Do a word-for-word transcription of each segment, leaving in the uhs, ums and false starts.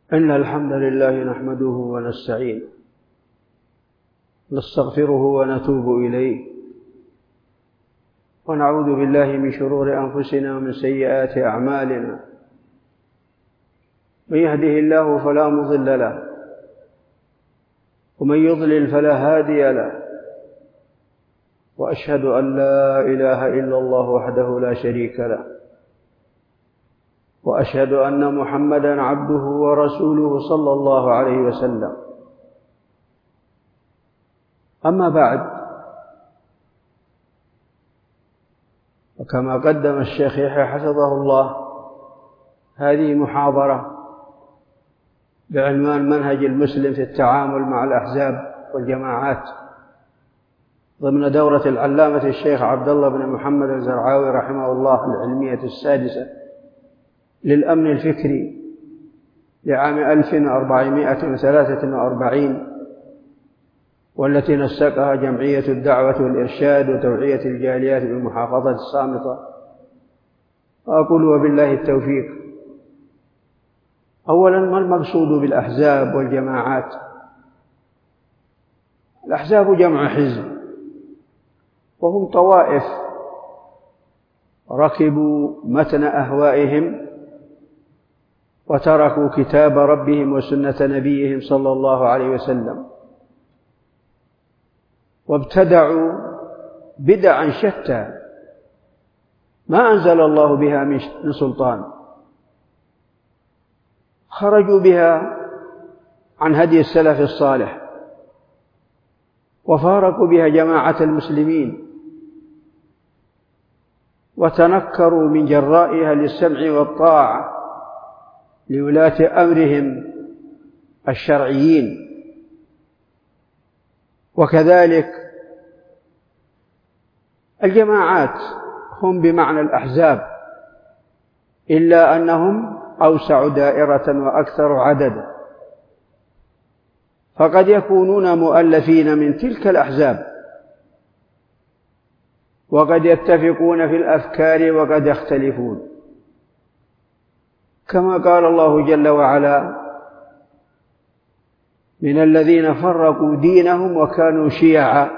إن الحمد لله نحمده ونستعينه نستغفره ونتوب إليه ونعوذ بالله من شرور أنفسنا ومن سيئات أعمالنا. من يهده الله فلا مضل له ومن يضلل فلا هادي له، وأشهد أن لا إله إلا الله وحده لا شريك له، وأشهد أن محمدًا عبده ورسوله صلى الله عليه وسلم. أما بعد، وكما قدم الشيخ يحيى حفظه الله هذه محاضرة بعنوان منهج المسلم في التعامل مع الأحزاب والجماعات ضمن دورة العلامة الشيخ عبد الله بن محمد الزرعاوي رحمه الله العلمية السادسة للأمن الفكري لعام ألف وأربعمائة وثلاثة وأربعين، والتي نسقها جمعية الدعوة والإرشاد وتوعية الجاليات بالمحافظة الصامتة. وأقول وبالله التوفيق. أولا، ما المقصود بالأحزاب والجماعات؟ الأحزاب جمع حزب، وهم طوائف ركبوا متن أهوائهم وتركوا كتاب ربهم وسنة نبيهم صلى الله عليه وسلم، وابتدعوا بدعا شتى ما أنزل الله بها من سلطان، خرجوا بها عن هدي السلف الصالح، وفارقوا بها جماعة المسلمين، وتنكروا من جرائها للسمع والطاعة لولاة أمرهم الشرعيين. وكذلك الجماعات هم بمعنى الأحزاب، إلا أنهم أوسع دائرة وأكثر عددا، فقد يكونون مؤلفين من تلك الأحزاب، وقد يتفقون في الأفكار وقد يختلفون، كما قال الله جل وعلا: من الذين فرقوا دينهم وكانوا شيعا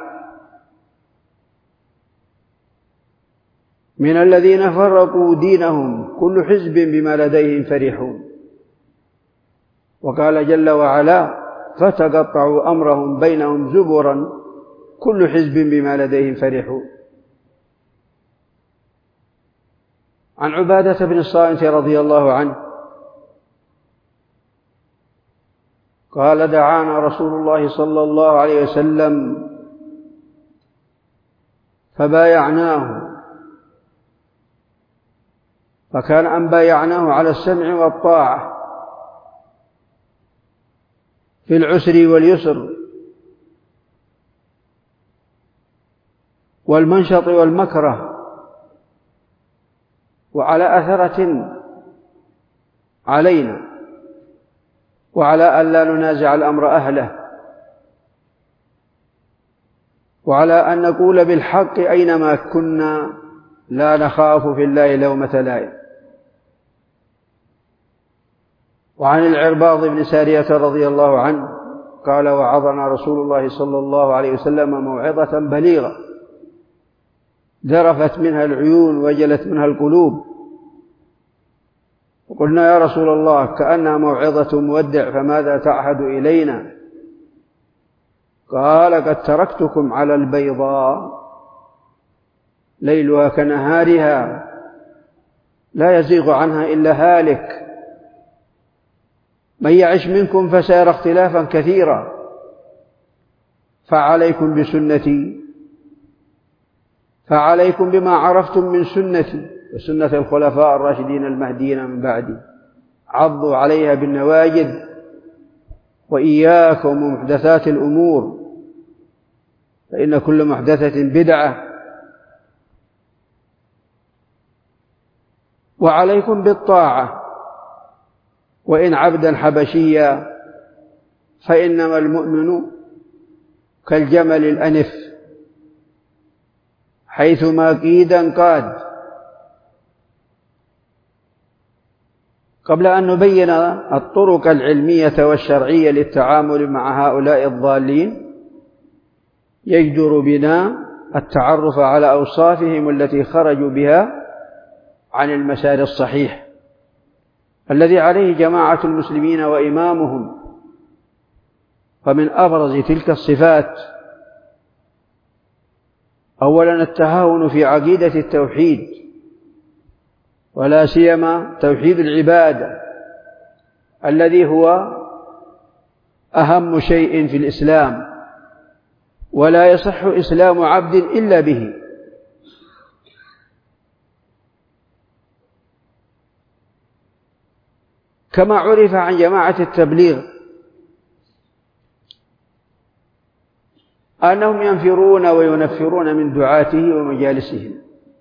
من الذين فرقوا دينهم كل حزب بما لديهم فرحون. وقال جل وعلا: فتقطعوا أمرهم بينهم زبرا كل حزب بما لديهم فرحون. عن عبادة بن الصامت رضي الله عنه قال: دعانا رسول الله صلى الله عليه وسلم فبايعناه، فكان أن بايعناه على السمع والطاعة في العسر واليسر والمنشط والمكره، وعلى أثرة علينا، وعلى أن لا ننازع الأمر أهله، وعلى أن نقول بالحق أينما كنا، لا نخاف في الله لومة لائم. وعن العرباض بن سارية رضي الله عنه قال: وعظنا رسول الله صلى الله عليه وسلم موعظة بليغة ذرفت منها العيون وجلت منها القلوب، وقلنا: يا رسول الله، كأنها موعظة مودع، فماذا تعهد إلينا؟ قال: قد تركتكم على البيضاء ليلها كنهارها لا يزيغ عنها إلا هالك، من يعش منكم فسيرى اختلافا كثيرا، فعليكم بسنتي فعليكم بما عرفتم من سنتي وسنة الخلفاء الراشدين المهديين من بعدي، عضوا عليها بالنواجذ، وإياكم ومحدثات الأمور، فإن كل محدثة بدعة، وعليكم بالطاعة وإن عبدا حبشيا، فإنما المؤمن كالجمل الأنف حيثما قيدا قاد. قبل أن نبين الطرق العلمية والشرعية للتعامل مع هؤلاء الضالين، يجدر بنا التعرف على أوصافهم التي خرجوا بها عن المسار الصحيح الذي عليه جماعة المسلمين وإمامهم. فمن أبرز تلك الصفات أولا التهاون في عقيدة التوحيد، ولا سيما توحيد العبادة الذي هو أهم شيء في الإسلام، ولا يصح إسلام عبد إلا به. كما عرف عن جماعة التبليغ أنهم ينفرون وينفرون من دعاته ومجالسهم،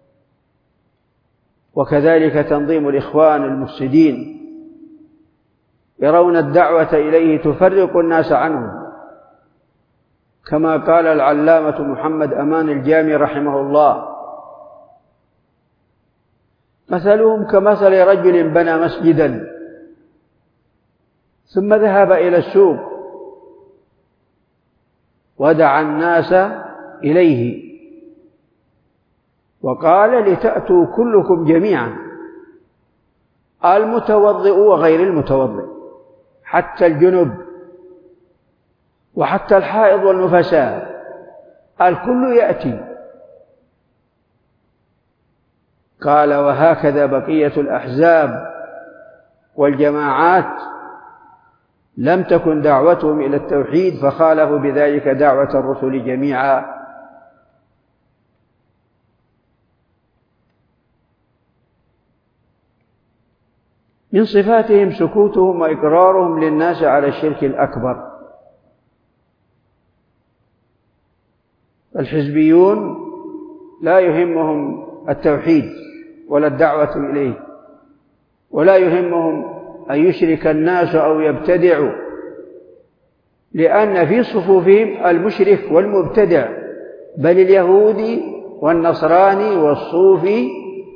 وكذلك تنظيم الإخوان المفسدين يرون الدعوة إليه تفرق الناس عنه، كما قال العلامة محمد أمان الجامي رحمه الله: مثلهم كمثل رجل بنى مسجدا ثم ذهب إلى السوق ودعا الناس إليه وقال: لتأتوا كلكم جميعا، المتوضئ وغير المتوضئ، حتى الجنب وحتى الحائض والنفساء، الكل يأتي. قال: وهكذا بقية الأحزاب والجماعات لم تكن دعوتهم إلى التوحيد، فخالفوا بذلك دعوة الرسل جميعا. من صفاتهم سكوتهم وإقرارهم للناس على الشرك الأكبر. الحزبيون لا يهمهم التوحيد ولا الدعوة إليه، ولا يهمهم أن يشرك الناس أو يبتدعوا، لأن في صفوفهم المشرك والمبتدع، بل اليهودي والنصراني والصوفي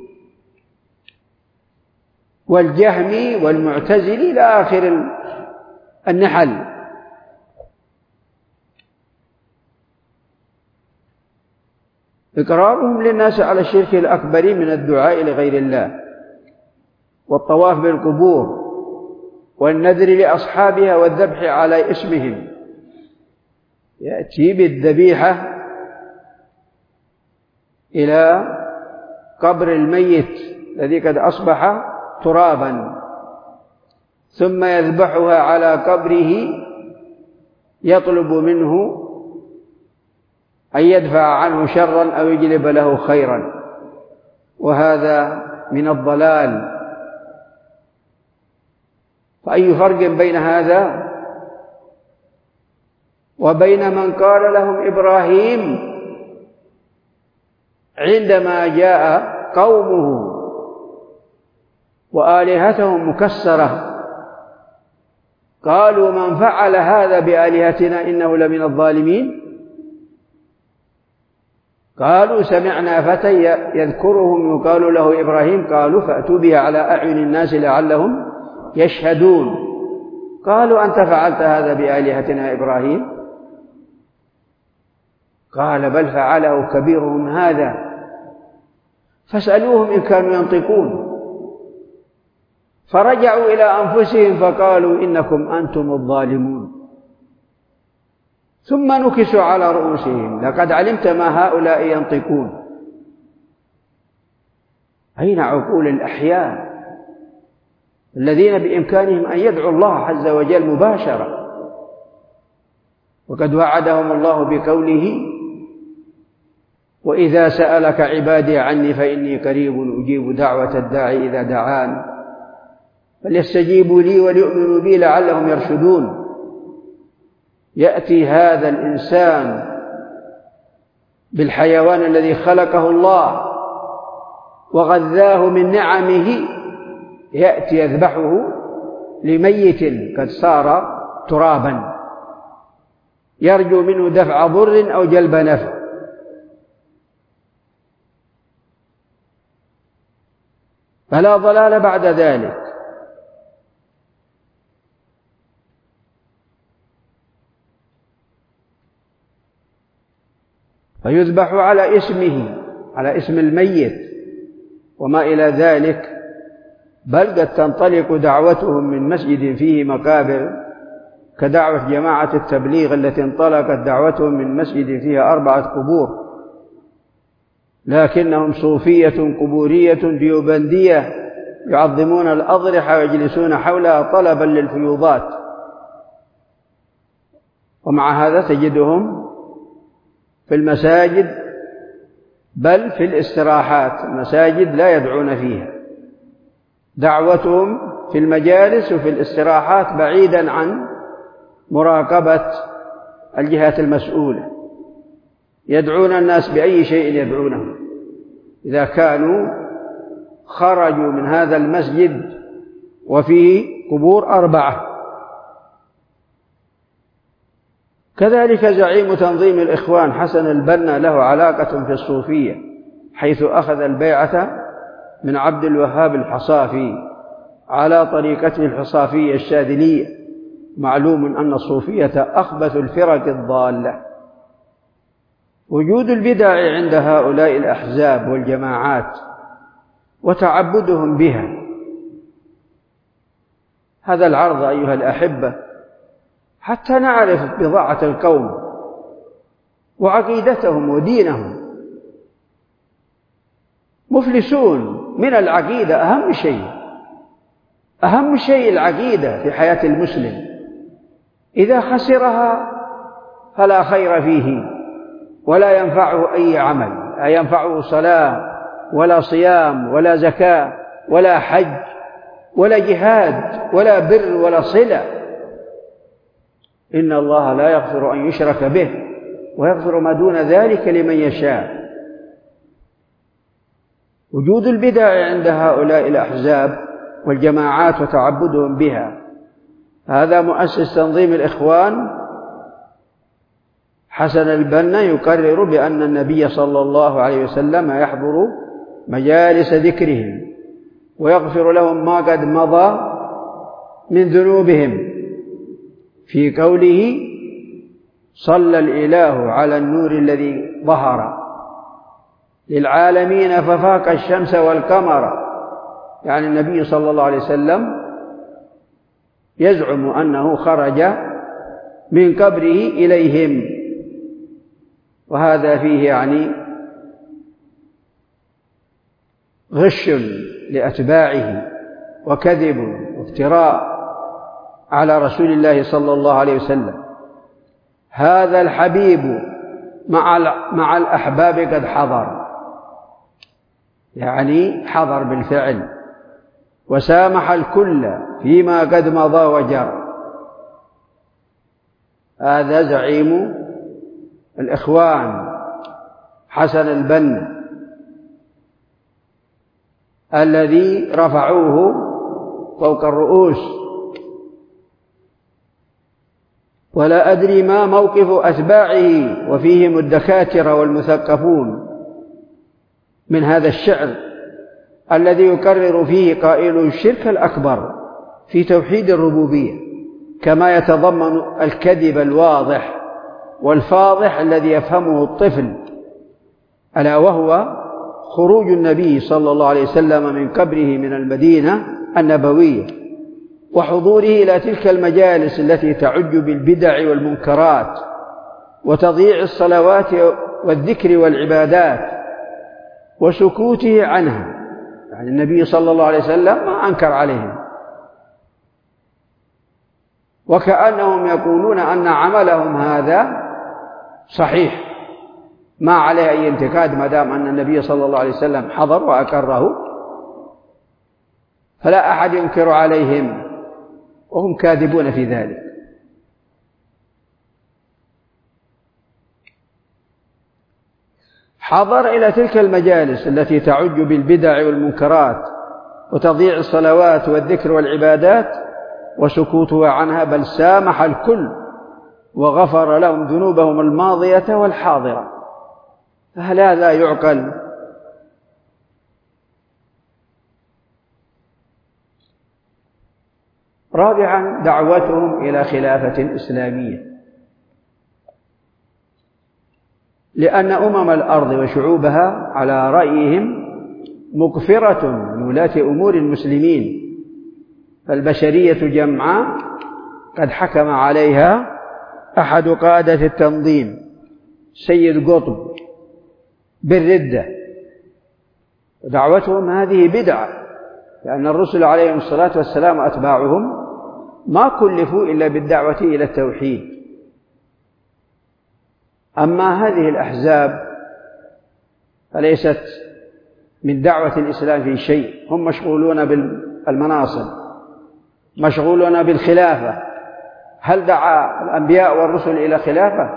والجهمي والمعتزلي إلى آخر النحل. إقرارهم للناس على الشرك الأكبر من الدعاء لغير الله والطواف بالقبور والنذر لأصحابها والذبح على اسمهم. يأتي بالذبيحة إلى قبر الميت الذي قد أصبح ترابا، ثم يذبحها على قبره يطلب منه أن يدفع عنه شرا أو يجلب له خيرا، وهذا من الضلال. فأي فرق بين هذا وبين من قال لهم إبراهيم عندما جاء قومه وآلهتهم مكسرة، قالوا: من فعل هذا بآلهتنا إنه لمن الظالمين. قالوا: سمعنا فتى يذكرهم يقال له إبراهيم، قالوا: فأتوا بها على أعين الناس لعلهم يشهدون. قالوا: أنت فعلت هذا بآلهتنا إبراهيم؟ قال: بل فعله كبيرهم هذا فاسألوهم إن كانوا ينطقون. فرجعوا إلى أنفسهم فقالوا: إنكم أنتم الظالمون. ثم نكسوا على رؤوسهم: لقد علمت ما هؤلاء ينطقون. أين عقول الأحياء الذين بإمكانهم أن يدعوا الله عز وجل مباشرة؟ وقد وعدهم الله بقوله: وإذا سألك عبادي عني فإني قريب أجيب دعوة الداعي إذا دعان فليستجيبوا لي وليؤمنوا بي لعلهم يرشدون. يأتي هذا الإنسان بالحيوان الذي خلقه الله وغذاه من نعمه، يأتي يذبحه لميت قد صار ترابا، يرجو منه دفع ضر أو جلب نفع. فلا ضلال بعد ذلك. فيذبح على اسمه، على اسم الميت وما إلى ذلك. بل قد تنطلق دعوتهم من مسجد فيه مقابر، كدعوة جماعة التبليغ التي انطلقت دعوتهم من مسجد فيها أربعة قبور، لكنهم صوفية قبورية ديوبندية يعظمون الأضرحة ويجلسون حولها طلبا للفيوضات. ومع هذا تجدهم في المساجد، بل في الاستراحات، المساجد لا يدعون فيها، دعوتهم في المجالس وفي الاستراحات بعيدا عن مراقبة الجهات المسؤولة. يدعون الناس بأي شيء يدعونه. إذا كانوا خرجوا من هذا المسجد وفيه قبور أربعة. كذلك زعيم تنظيم الإخوان حسن البنا له علاقة في الصوفية، حيث أخذ البيعة من عبد الوهاب الحصافي على طريقته الحصافية الشاذلية. معلوم أن الصوفية أخبث الفرق الضالة. وجود البدع عند هؤلاء الأحزاب والجماعات وتعبدهم بها، هذا العرض أيها الأحبة حتى نعرف بضاعة القوم وعقيدتهم ودينهم. مفلسون من العقيدة. أهم شيء أهم شيء العقيدة في حياة المسلم، إذا خسرها فلا خير فيه ولا ينفعه أي عمل، لا ينفعه صلاة ولا صيام ولا زكاة ولا حج ولا جهاد ولا بر ولا صلة. إن الله لا يغفر أن يشرك به ويغفر ما دون ذلك لمن يشاء. وجود البدع عند هؤلاء الأحزاب والجماعات وتعبدهم بها، هذا مؤسس تنظيم الإخوان حسن البنا يقرر بأن النبي صلى الله عليه وسلم يحضر مجالس ذكرهم ويغفر لهم ما قد مضى من ذنوبهم، في قوله صلى الإله على النور الذي ظهر للعالمين ففاق الشمس والقمر. يعني النبي صلى الله عليه وسلم يزعم أنه خرج من قبره إليهم، وهذا فيه يعني غش لأتباعه وكذب وافتراء على رسول الله صلى الله عليه وسلم. هذا الحبيب مع مع الأحباب قد حضر، يعني حضر بالفعل، وسامح الكل فيما قد مضى وجرى. هذا زعيم الإخوان حسن البنا الذي رفعوه فوق الرؤوس. ولا أدري ما موقف أتباعه وفيهم الدكاترة والمثقفون من هذا الشعر الذي يكرر فيه قائل الشرك الأكبر في توحيد الربوبية، كما يتضمن الكذب الواضح والفاضح الذي يفهمه الطفل، ألا وهو خروج النبي صلى الله عليه وسلم من قبره من المدينة النبوية وحضوره إلى تلك المجالس التي تعج بالبدع والمنكرات وتضييع الصلوات والذكر والعبادات وسكوته عنها. يعني النبي صلى الله عليه وسلم ما أنكر عليهم، وكأنهم يقولون أن عملهم هذا صحيح ما عليه أي انتقاد ما دام أن النبي صلى الله عليه وسلم حضر وأكره، فلا أحد ينكر عليهم، وهم كاذبون في ذلك. حضر إلى تلك المجالس التي تعج بالبدع والمنكرات وتضييع الصلوات والذكر والعبادات وسكوتها عنها، بل سامح الكل وغفر لهم ذنوبهم الماضية والحاضرة. فهل هذا يعقل؟ رابعا، دعوتهم إلى خلافة إسلامية. لأن أمم الأرض وشعوبها على رأيهم مقفرة من ولاة أمور المسلمين، فالبشرية جمعاء قد حكم عليها أحد قادة التنظيم سيد قطب بالردة، ودعوتهم هذه بدعة، لأن الرسل عليهم الصلاة والسلام وأتباعهم ما كلفوا إلا بالدعوة إلى التوحيد. أما هذه الأحزاب فليست من دعوة الإسلام في شيء، هم مشغولون بالمناصب، مشغولون بالخلافة. هل دعا الأنبياء والرسل إلى خلافة؟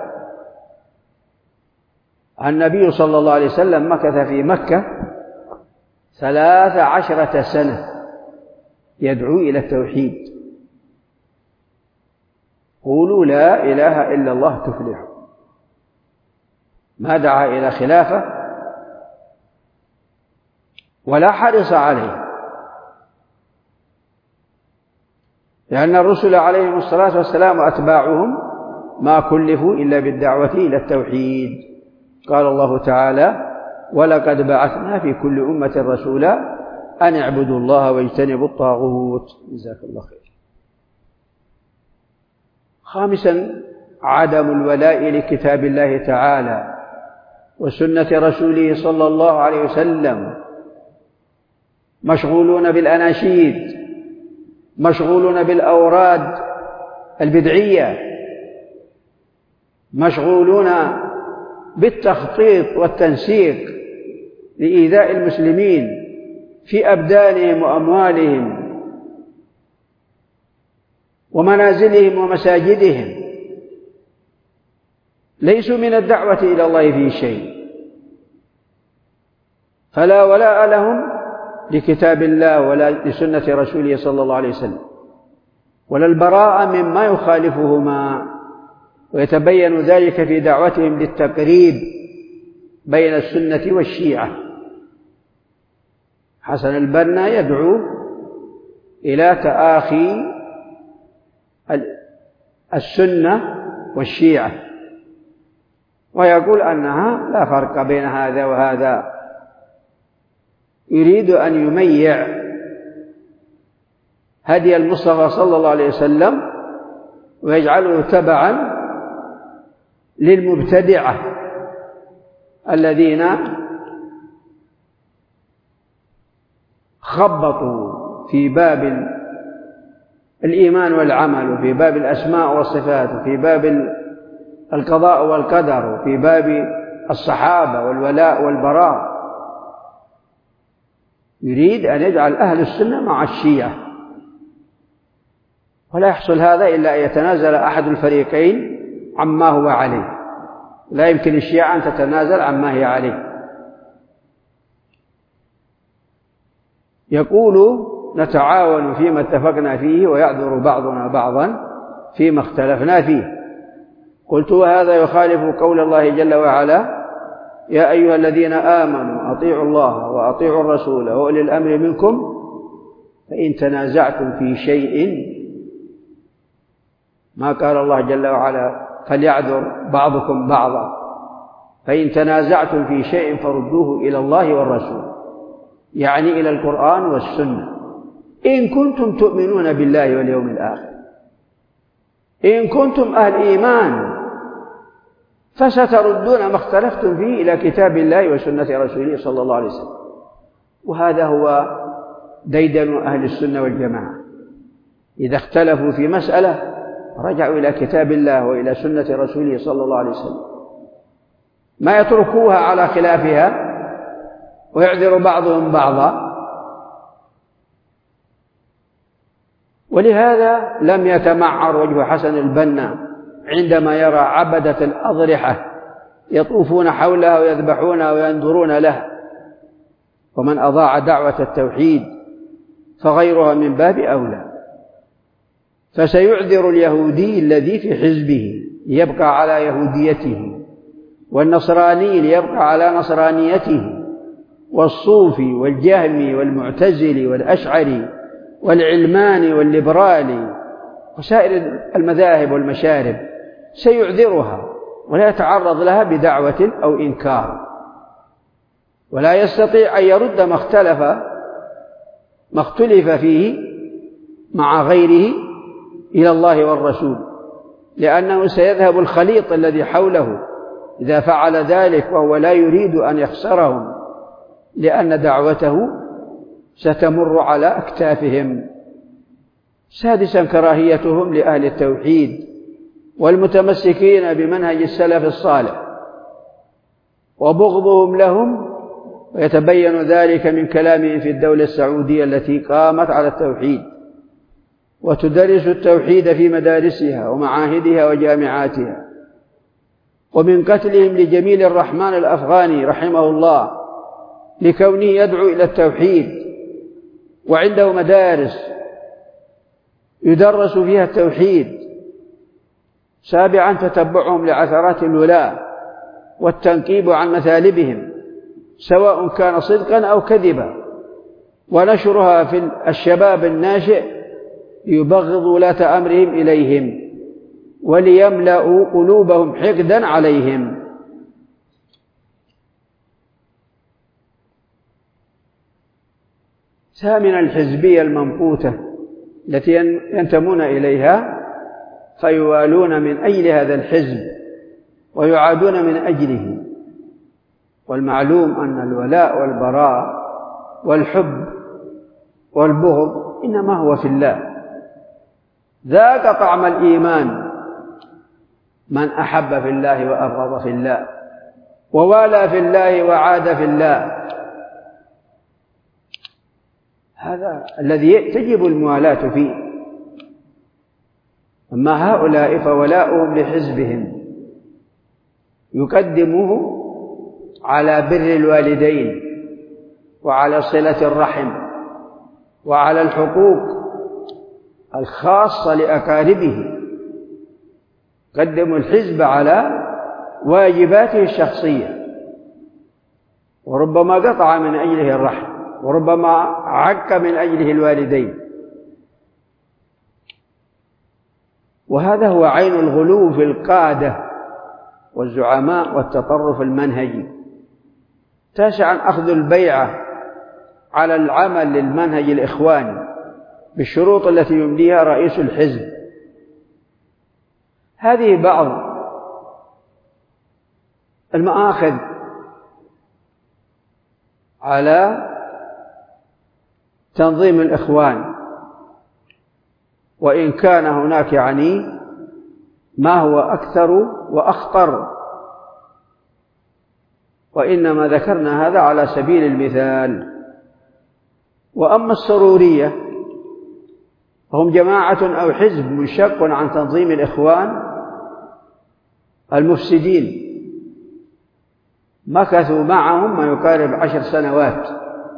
النبي صلى الله عليه وسلم مكث في مكة ثلاث عشرة سنة يدعو إلى التوحيد. قولوا لا إله إلا الله تفلحوا. ما دعا إلى خلافة ولا حرص عليه، لأن الرسل عليهم الصلاة والسلام وأتباعهم ما كلفوا إلا بالدعوة إلى التوحيد. قال الله تعالى: ولقد بعثنا في كل أمة رسولا أن اعبدوا الله واجتنبوا الطاغوت. جزاك الله خير. خامسا، عدم الولاء لكتاب الله تعالى وسنة رسوله صلى الله عليه وسلم. مشغولون بالأناشيد، مشغولون بالأوراد البدعية، مشغولون بالتخطيط والتنسيق لإيذاء المسلمين في أبدانهم وأموالهم ومنازلهم ومساجدهم. ليسوا من الدعوة إلى الله في شيء، فلا ولاء لهم لكتاب الله ولا لسنة رسوله صلى الله عليه وسلم، ولا البراءة مما يخالفهما. ويتبين ذلك في دعوتهم للتقريب بين السنة والشيعة. حسن البنا يدعو إلى تآخي السنة والشيعة، ويقول أنها لا فرق بين هذا وهذا. يريد أن يميع هدي المصطفى صلى الله عليه وسلم ويجعله تبعا للمبتدعة الذين خبطوا في باب الإيمان والعمل، وفي باب الأسماء والصفات، وفي باب القضاء والقدر، وفي باب الصحابة والولاء والبراء. يريد أن يجعل أهل السنة مع الشيعة، ولا يحصل هذا إلا أن يتنازل أحد الفريقين عما هو عليه. لا يمكن الشيعة أن تتنازل عما هي عليه. يقول: نتعاون فيما اتفقنا فيه ويعذر بعضنا بعضا فيما اختلفنا فيه. قلت: وهذا يخالف قول الله جل وعلا: يا أيها الذين آمنوا أطيعوا الله وأطيعوا الرسول وأولي الأمر منكم فإن تنازعتم في شيء. ما قال الله جل وعلا: فليعذر بعضكم بعضا. فإن تنازعتم في شيء فردوه إلى الله والرسول، يعني إلى القرآن والسنة، إن كنتم تؤمنون بالله واليوم الآخر. إن كنتم أهل إيمان فستردون ما اختلفتم فيه إلى كتاب الله وسنة رسوله صلى الله عليه وسلم. وهذا هو ديدن أهل السنة والجماعة. إذا اختلفوا في مسألة رجعوا إلى كتاب الله وإلى سنة رسوله صلى الله عليه وسلم، ما يتركوها على خلافها ويعذر بعضهم بعضا. ولهذا لم يتمعر وجه حسن البنا عندما يرى عبدة الأضرحة يطوفون حولها ويذبحونها وينذرون لها. ومن أضاع دعوة التوحيد فغيرها من باب أولى. فسيعذر اليهودي الذي في حزبه ليبقى على يهوديته، والنصراني ليبقى على نصرانيته، والصوفي والجهمي والمعتزلي والأشعري والعلماني والليبرالي وسائر المذاهب والمشارب، سيعذرها ولا يتعرض لها بدعوة أو إنكار، ولا يستطيع أن يرد ما اختلف ما اختلف فيه مع غيره إلى الله والرسول، لأنه سيذهب الخليط الذي حوله إذا فعل ذلك، وهو لا يريد أن يخسرهم، لأن دعوته ستمر على أكتافهم. سادسا كراهيتهم لأهل التوحيد والمتمسكين بمنهج السلف الصالح وبغضهم لهم، ويتبين ذلك من كلامهم في الدولة السعودية التي قامت على التوحيد وتدرس التوحيد في مدارسها ومعاهدها وجامعاتها، ومن قتلهم لجميل الرحمن الأفغاني رحمه الله لكونه يدعو إلى التوحيد وعنده مدارس يدرس فيها التوحيد. سابعا تتبعهم لعثرات الولاة والتنقيب عن مثالبهم سواء كان صدقا أو كذبا، ونشرها في الشباب الناشئ ليبغض ولاة أمرهم إليهم وليملأوا قلوبهم حقدا عليهم. ثامنا الحزبية الممقوتة التي ينتمون إليها فيوالون من أجل هذا الحزب ويعادون من أجله، والمعلوم أن الولاء والبراء والحب والبغض إنما هو في الله. ذاق طعم الإيمان من أحب في الله وأبغض في الله ووالى في الله وعاد في الله، هذا الذي تجب الموالاة فيه. أما هؤلاء فولاؤهم لحزبهم يقدمه على بر الوالدين وعلى صلة الرحم وعلى الحقوق الخاصة لأقاربه، قدموا الحزب على واجباته الشخصية، وربما قطع من أجله الرحم وربما عك من أجله الوالدين. وهذا هو عين الغلو في القادة والزعماء والتطرف المنهجي. تاسعا أخذ البيعة على العمل للمنهج الإخواني بالشروط التي يمليها رئيس الحزب. هذه بعض المآخذ على تنظيم الإخوان، وإن كان هناك يعني ما هو أكثر وأخطر، وإنما ذكرنا هذا على سبيل المثال. وأما السرورية هم جماعة أو حزب منشق عن تنظيم الإخوان المفسدين، مكثوا معهم ما يقارب عشر سنوات،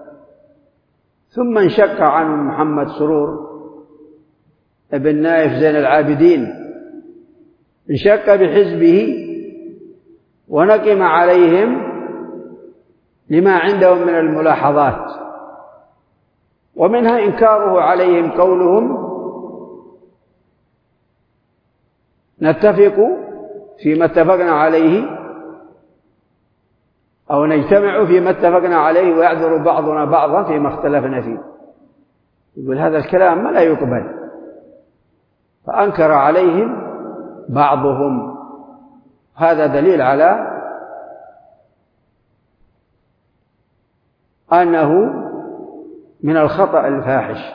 ثم انشق عنهم محمد سرور ابن نايف زين العابدين، انشق بحزبه ونقم عليهم لما عندهم من الملاحظات، ومنها إنكاره عليهم قولهم نتفق فيما اتفقنا عليه أو نجتمع فيما اتفقنا عليه ويعذر بعضنا بعضا فيما اختلفنا فيه. يقول هذا الكلام ما لا يقبل، فأنكر عليهم بعضهم. هذا دليل على أنه من الخطأ الفاحش.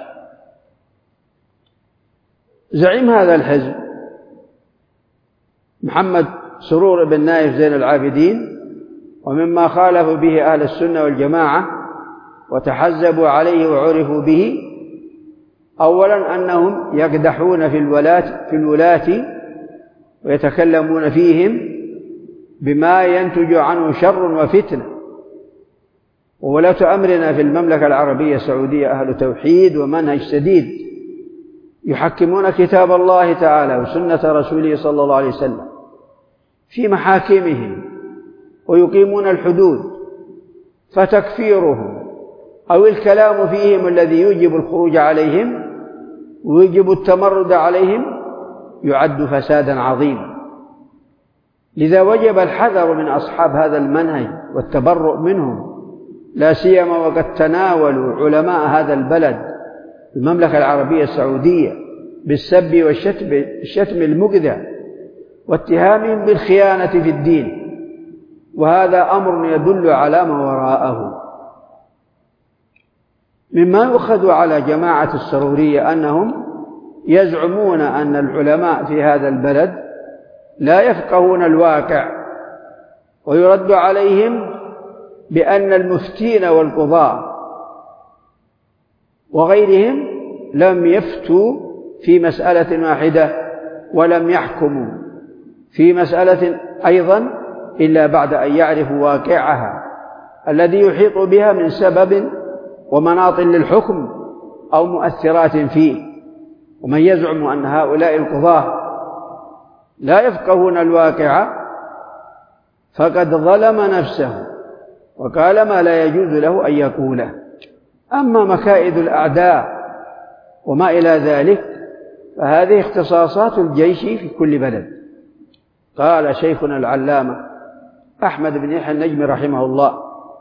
زعيم هذا الحزب محمد سرور بن نايف زين العابدين، ومما خالفوا به أهل السنة والجماعة وتحزبوا عليه وعرفوا به، أولا أنهم يقدحون في الولاة في الولاة ويتكلمون فيهم بما ينتج عنه شر وفتنة. وولاة أمرنا في المملكة العربية السعودية أهل توحيد ومنهج سديد، يحكمون كتاب الله تعالى وسنة رسوله صلى الله عليه وسلم في محاكمهم ويقيمون الحدود، فتكفيرهم أو الكلام فيهم الذي يوجب الخروج عليهم ويوجب التمرد عليهم يعد فسادا عظيما. لذا وجب الحذر من أصحاب هذا المنهج والتبرؤ منهم، لا سيما وقد تناولوا علماء هذا البلد المملكة العربية السعودية بالسب والشتم المؤذى واتهامهم بالخيانة في الدين، وهذا أمر يدل على ما وراءه. مما يؤخذ على جماعة السرورية أنهم يزعمون أن العلماء في هذا البلد لا يفقهون الواقع، ويرد عليهم بأن المفتين والقضاة وغيرهم لم يفتوا في مسألة واحدة ولم يحكموا في مسألة أيضا إلا بعد أن يعرفوا واقعها الذي يحيط بها من سبب ومناط للحكم أو مؤثرات فيه. ومن يزعم أن هؤلاء القضاة لا يفقهون الواقع فقد ظلم نفسه وقال ما لا يجوز له أن يقوله. أما مكائد الأعداء وما إلى ذلك فهذه اختصاصات الجيش في كل بلد. قال شيخنا العلامة أحمد بن يحيى النجمي رحمه الله: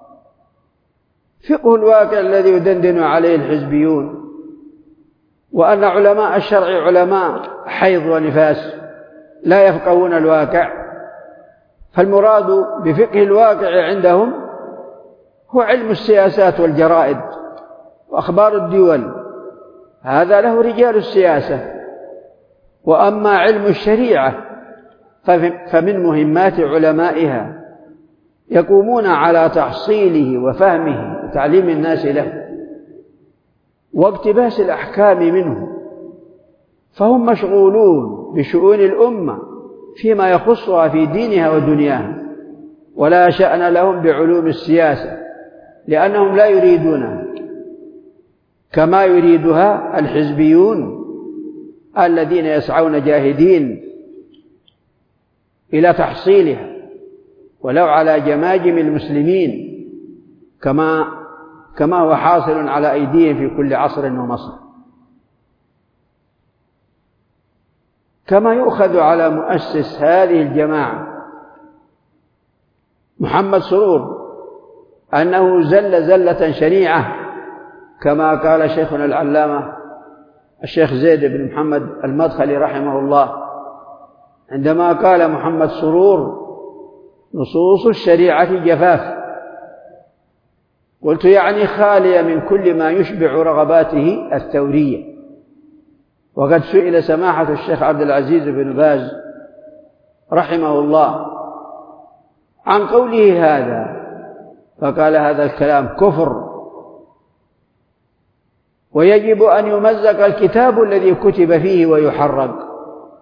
فقه الواقع الذي يدندن عليه الحزبيون، وأن علماء الشرع علماء حيض ونفاس لا يفقهون الواقع، فالمراد بفقه الواقع عندهم هو علم السياسات والجرائد وأخبار الدول، هذا له رجال السياسة. وأما علم الشريعة فمن مهمات علمائها يقومون على تحصيله وفهمه وتعليم الناس له واقتباس الأحكام منه، فهم مشغولون بشؤون الأمة فيما يخصها في دينها ودنياها، ولا شأن لهم بعلوم السياسة لأنهم لا يريدونها كما يريدها الحزبيون الذين يسعون جاهدين إلى تحصيلها ولو على جماجم المسلمين كما كما هو حاصل على أيديهم في كل عصر ومصر. كما يؤخذ على مؤسس هذه الجماعة محمد سرور أنه زل زلة شنيعة، كما قال شيخنا العلامة الشيخ زيد بن محمد المدخلي رحمه الله عندما قال محمد سرور: نصوص الشريعة جفاف. قلت: يعني خالية من كل ما يشبع رغباته الثورية. وقد سئل سماحة الشيخ عبد العزيز بن باز رحمه الله عن قوله هذا، فقال: هذا الكلام كفر، ويجب أن يمزق الكتاب الذي كتب فيه ويحرق.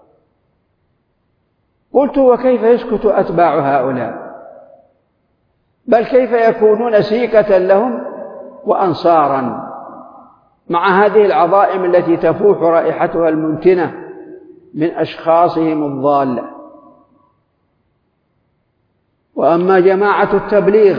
قلت: وكيف يسكت أتباع هؤلاء؟ بل كيف يكونون سيكة لهم وأنصارا مع هذه العظائم التي تفوح رائحتها المنتنة من أشخاصهم الضالة. وأما جماعة التبليغ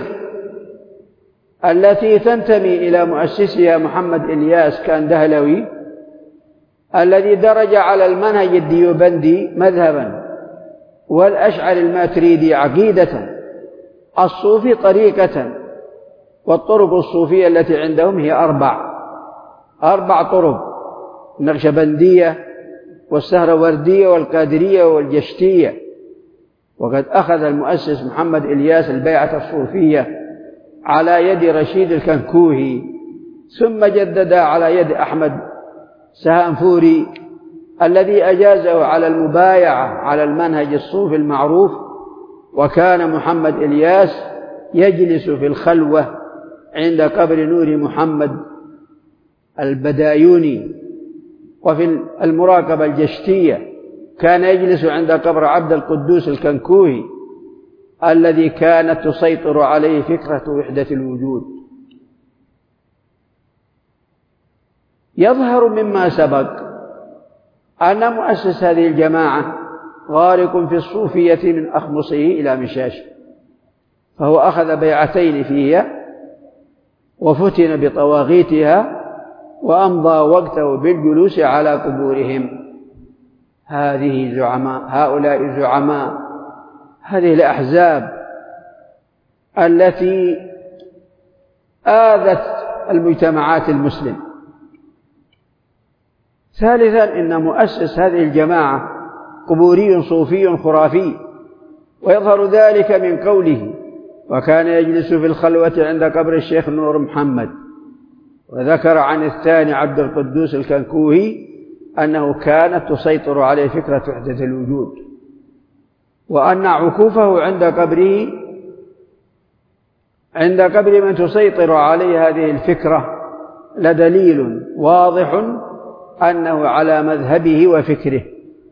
التي تنتمي إلى مؤسسها محمد إلياس كاندهلوي الذي درج على المنهج الديوبندي مذهبا والأشعري الماتريدي عقيدة، الصوفي طريقة، والطرق الصوفية التي عندهم هي أربع أربع طرق: النقشبندية والسهروردية والقادرية والجشتية. وقد أخذ المؤسس محمد إلياس البيعة الصوفية على يد رشيد الكنكوهي، ثم جدد على يد أحمد سهانفوري الذي أجازه على المبايعة على المنهج الصوفي المعروف. وكان محمد إلياس يجلس في الخلوة عند قبر نور محمد البدايوني، وفي المراقبة الجشتية كان يجلس عند قبر عبد القدوس الكنكوهي الذي كانت تسيطر عليه فكرة وحدة الوجود. يظهر مما سبق أن مؤسس هذه الجماعة غارق في الصوفية من أخمصه إلى مشاشه، فهو أخذ بيعتين فيها وفتن بطواغيتها وأمضى وقته بالجلوس على قبورهم. هذه زعماء هؤلاء زعماء هذه الأحزاب التي آذت المجتمعات المسلمة. ثالثا، إن مؤسس هذه الجماعة قبوري صوفي خرافي، ويظهر ذلك من قوله: وكان يجلس في الخلوة عند قبر الشيخ نور محمد. وذكر عن الثاني عبد القدوس الكنكوهي أنه كانت تسيطر عليه فكرة وحدة الوجود، وأن عكوفه عند قبره عند قبر من تسيطر عليه هذه الفكرة لدليل واضح أنه على مذهبه وفكره.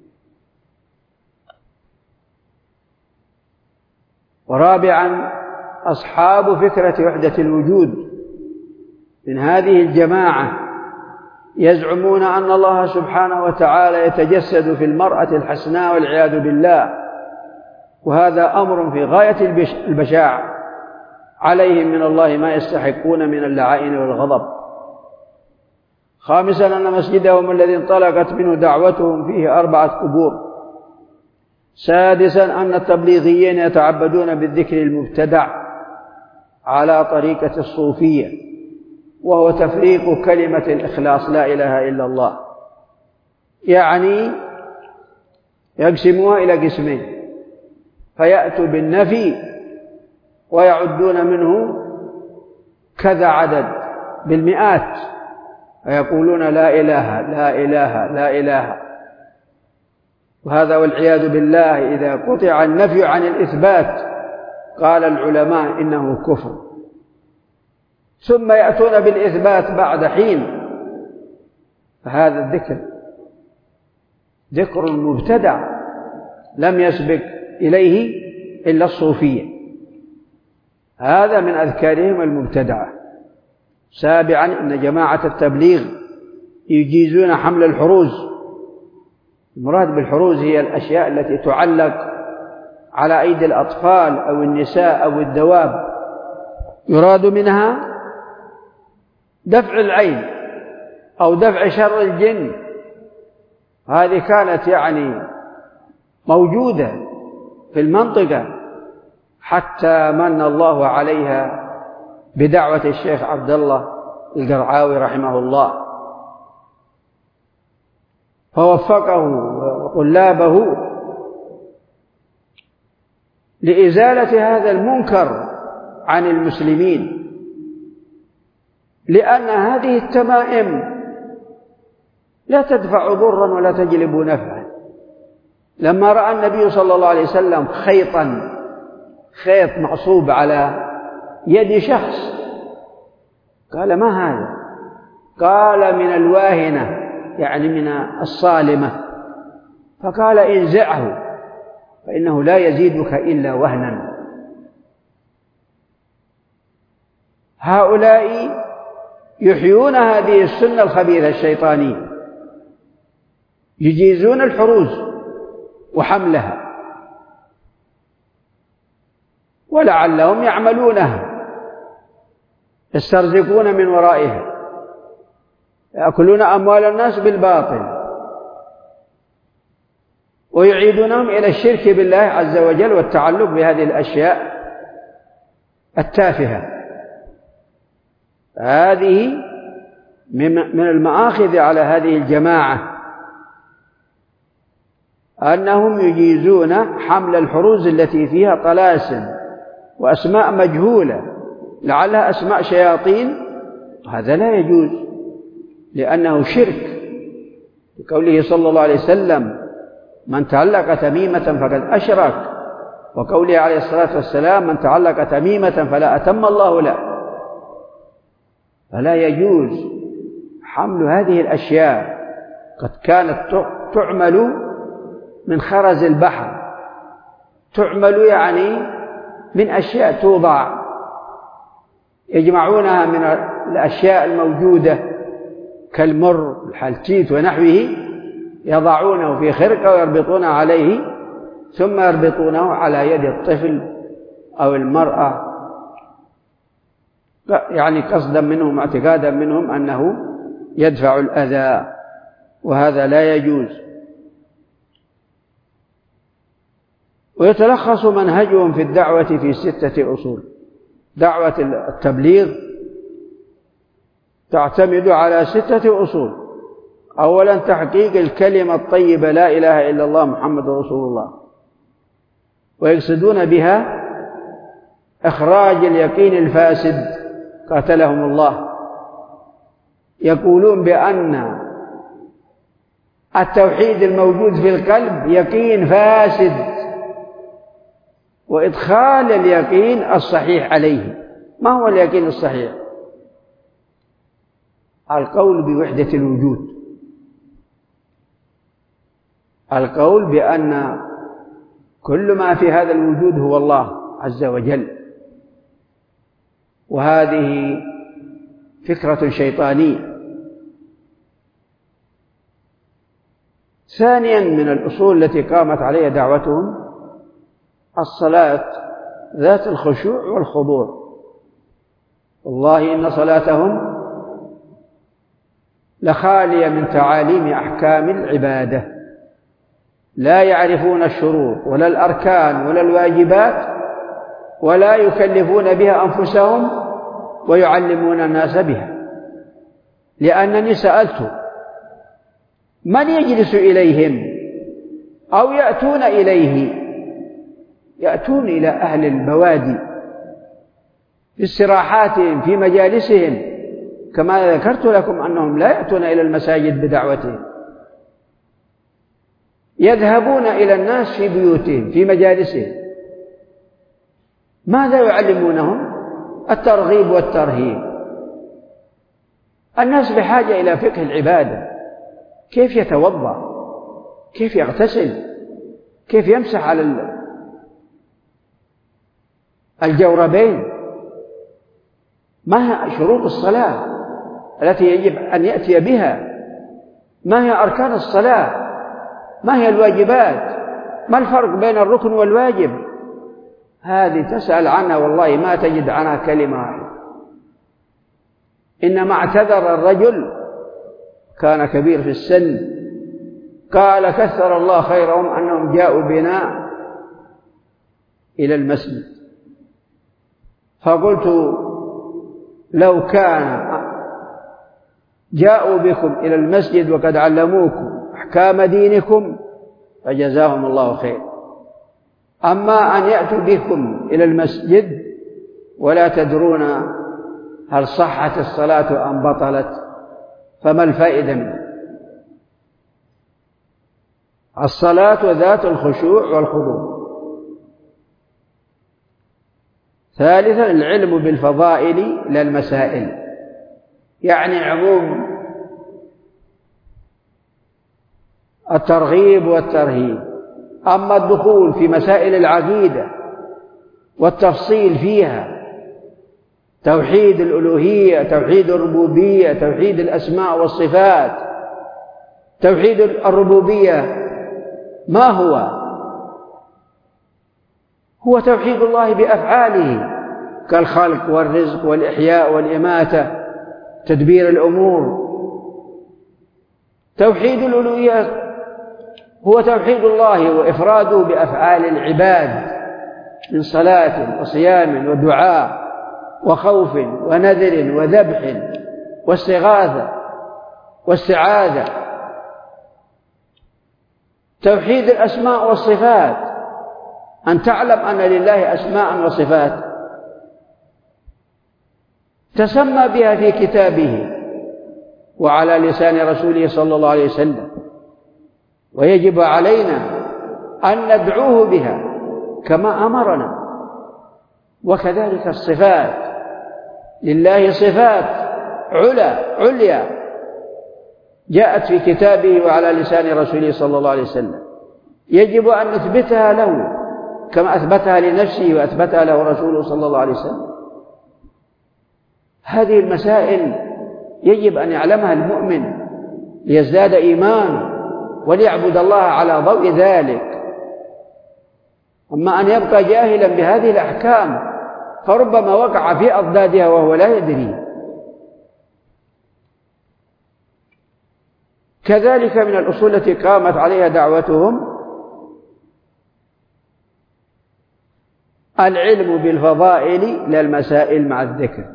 ورابعا، أصحاب فكرة وحدة الوجود من هذه الجماعة يزعمون أن الله سبحانه وتعالى يتجسد في المرأة الحسناء والعياذ بالله، وهذا أمر في غاية البشاعة، عليهم من الله ما يستحقون من اللعائن والغضب. خامسا، أن مسجدهم الذي انطلقت منه دعوتهم فيه أربعة قبور. سادسا، أن التبليغيين يتعبدون بالذكر المبتدع على طريقة الصوفية، وهو تفريق كلمة الإخلاص لا إله إلا الله، يعني يقسموها إلى قسمين، فيأتوا بالنفي ويعدون منه كذا عدد بالمئات، فيقولون لا إله لا إله لا إله. وهذا والعياذ بالله إذا قطع النفي عن الإثبات قال العلماء إنه كفر، ثم يأتون بالإثبات بعد حين، فهذا الذكر ذكر مبتدع لم يسبق إليه إلا الصوفية، هذا من أذكارهم المبتدعة. سابعا، أن جماعة التبليغ يجيزون حمل الحروز. المراد بالحروز هي الأشياء التي تعلق على أيدي الأطفال أو النساء أو الدواب، يراد منها دفع العين أو دفع شر الجن. هذه كانت يعني موجودة في المنطقة حتى من الله عليها بدعوة الشيخ عبد الله القرعاوي رحمه الله، فوفقه وطلابه لإزالة هذا المنكر عن المسلمين، لأن هذه التمائم لا تدفع ضرا ولا تجلب نفعا. لما رأى النبي صلى الله عليه وسلم خيطا خيط معصوب على يد شخص قال: ما هذا؟ قال: من الواهنة، يعني من الصالمة. فقال: انزعه فإنه لا يزيدك إلا وهنا. هؤلاء يحيون هذه السنة الخبيثة الشيطانية، يجيزون الحروز وحملها، ولعلهم يعملونها، يسترزقون من ورائها، يأكلون أموال الناس بالباطل، ويعيدونهم إلى الشرك بالله عز وجل والتعلق بهذه الأشياء التافهة. هذه من المآخذ على هذه الجماعة أنهم يجيزون حمل الحروز التي فيها طلاسم وأسماء مجهولة لعلها أسماء شياطين. هذا لا يجوز لأنه شرك، بقوله صلى الله عليه وسلم: من تعلق تميمة فقد أشرك، وقوله عليه الصلاة والسلام: من تعلق تميمة فلا أتم الله له. فلا يجوز حمل هذه الأشياء، قد كانت تعمل من خرز البحر، تعمل يعني من أشياء توضع، يجمعونها من الأشياء الموجودة كالمر الحلتيت ونحوه، يضعونه في خرقة ويربطون عليه، ثم يربطونه على يد الطفل أو المرأة، يعني قصدا منهم اعتقادا منهم أنه يدفع الأذى، وهذا لا يجوز. ويتلخص منهجهم في الدعوة في ستة أصول. دعوة التبليغ تعتمد على ستة أصول. أولا تحقيق الكلمة الطيبة لا إله إلا الله محمد رسول الله، ويقصدون بها إخراج اليقين الفاسد قاتلهم الله. يقولون بأن التوحيد الموجود في القلب يقين فاسد، وإدخال اليقين الصحيح عليه. ما هو اليقين الصحيح؟ القول بوحدة الوجود، القول بأن كل ما في هذا الوجود هو الله عز وجل. وهذه فكرة شيطانية. ثانيا من الأصول التي قامت عليها دعوتهم الصلاة ذات الخشوع والخضوع. والله إن صلاتهم لخالية من تعاليم أحكام العبادة، لا يعرفون الشروط ولا الأركان ولا الواجبات، ولا يكلفون بها أنفسهم ويعلمون الناس بها. لأنني سألت من يجلس إليهم أو يأتون إليه؟ يأتون إلى أهل البوادي في استراحاتهم في مجالسهم، كما ذكرت لكم أنهم لا يأتون إلى المساجد بدعوتهم، يذهبون إلى الناس في بيوتهم في مجالسهم. ماذا يعلمونهم؟ الترغيب والترهيب. الناس بحاجة إلى فقه العبادة، كيف يتوضأ، كيف يغتسل، كيف يمسح على الجوربين، ما هي شروط الصلاة التي يجب أن يأتي بها، ما هي أركان الصلاة، ما هي الواجبات، ما الفرق بين الركن والواجب. هذه تسأل عنها والله ما تجد عنها كلمة واحدة. إنما اعتذر الرجل كان كبير في السن، قال كثر الله خيرهم أنهم جاءوا بنا إلى المسجد، فقلت لو كان جاءوا بكم إلى المسجد وقد علموكم أحكام دينكم فجزاهم الله خير. أما أن يأتوا بكم إلى المسجد ولا تدرون هل صحت الصلاة أم بطلت، فما الفائدة منه؟ الصلاة ذات الخشوع والخضوع. ثالثا العلم بالفضائل لا المسائل، يعني عموم الترغيب والترهيب. أما الدخول في مسائل العقيدة والتفصيل فيها، توحيد الألوهية، توحيد الربوبية، توحيد الأسماء والصفات. توحيد الربوبية ما هو؟ هو توحيد الله بأفعاله كالخلق والرزق والإحياء والإماتة، تدبير الأمور. توحيد الألوهية هو توحيد الله وإفراده بأفعال العباد من صلاة وصيام ودعاء وخوف ونذر وذبح واستغاثة واستعاذة. توحيد الأسماء والصفات، أن تعلم أن لله أسماء وصفات تسمى بها في كتابه وعلى لسان رسوله صلى الله عليه وسلم، ويجب علينا أن ندعوه بها كما أمرنا. وكذلك الصفات، لله صفات علا عليا جاءت في كتابه وعلى لسان رسوله صلى الله عليه وسلم، يجب أن نثبتها له كما أثبتها لنفسه وأثبتها له رسوله صلى الله عليه وسلم. هذه المسائل يجب أن يعلمها المؤمن ليزداد إيمان وليعبد الله على ضوء ذلك. أما أن يبقى جاهلا بهذه الأحكام فربما وقع في أضدادها وهو لا يدري. كذلك من الأصول التي قامت عليها دعوتهم العلم بالفضائل لا المسائل مع الذكر،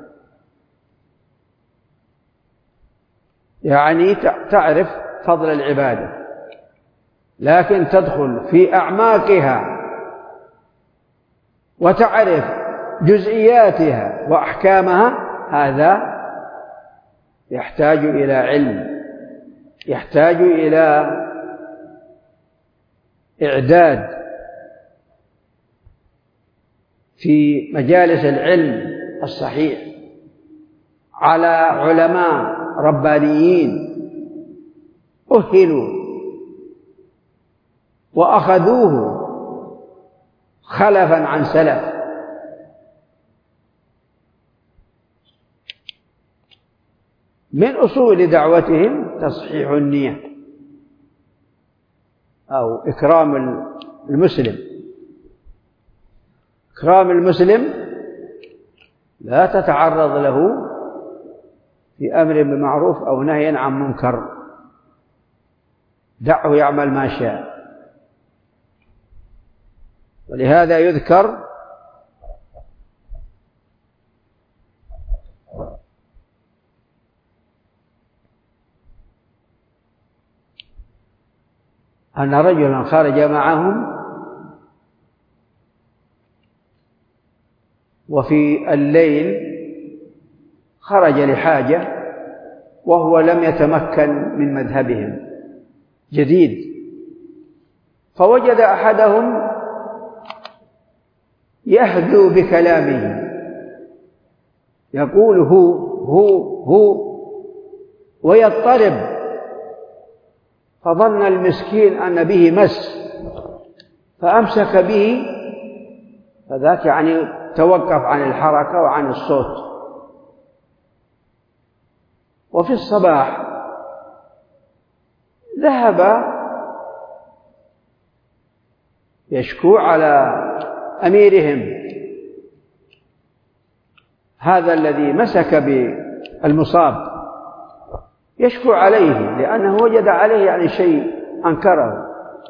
يعني تعرف فضل العبادة لكن تدخل في أعماقها وتعرف جزئياتها وأحكامها، هذا يحتاج إلى علم، يحتاج إلى إعداد في مجالس العلم الصحيح على علماء ربانيين أهلوا وأخذوه خلفا عن سلف. من أصول دعوتهم تصحيح النية أو إكرام المسلم. إكرام المسلم لا تتعرض له في أمر بمعروف أو نهي عن منكر، دعه يعمل ما شاء. ولهذا يذكر أن رجلا خرج معهم وفي الليل خرج لحاجة وهو لم يتمكن من مذهبهم، جديد، فوجد أحدهم يهدو بكلامه يقول هو هو هو ويضطرب، فظن المسكين أن به مس فأمسك به، فذاك يعني توقف عن الحركة وعن الصوت. وفي الصباح ذهب يشكو على أميرهم هذا الذي مسك بالمصاب، يشكو عليه لأنه وجد عليه يعني شيء أنكره،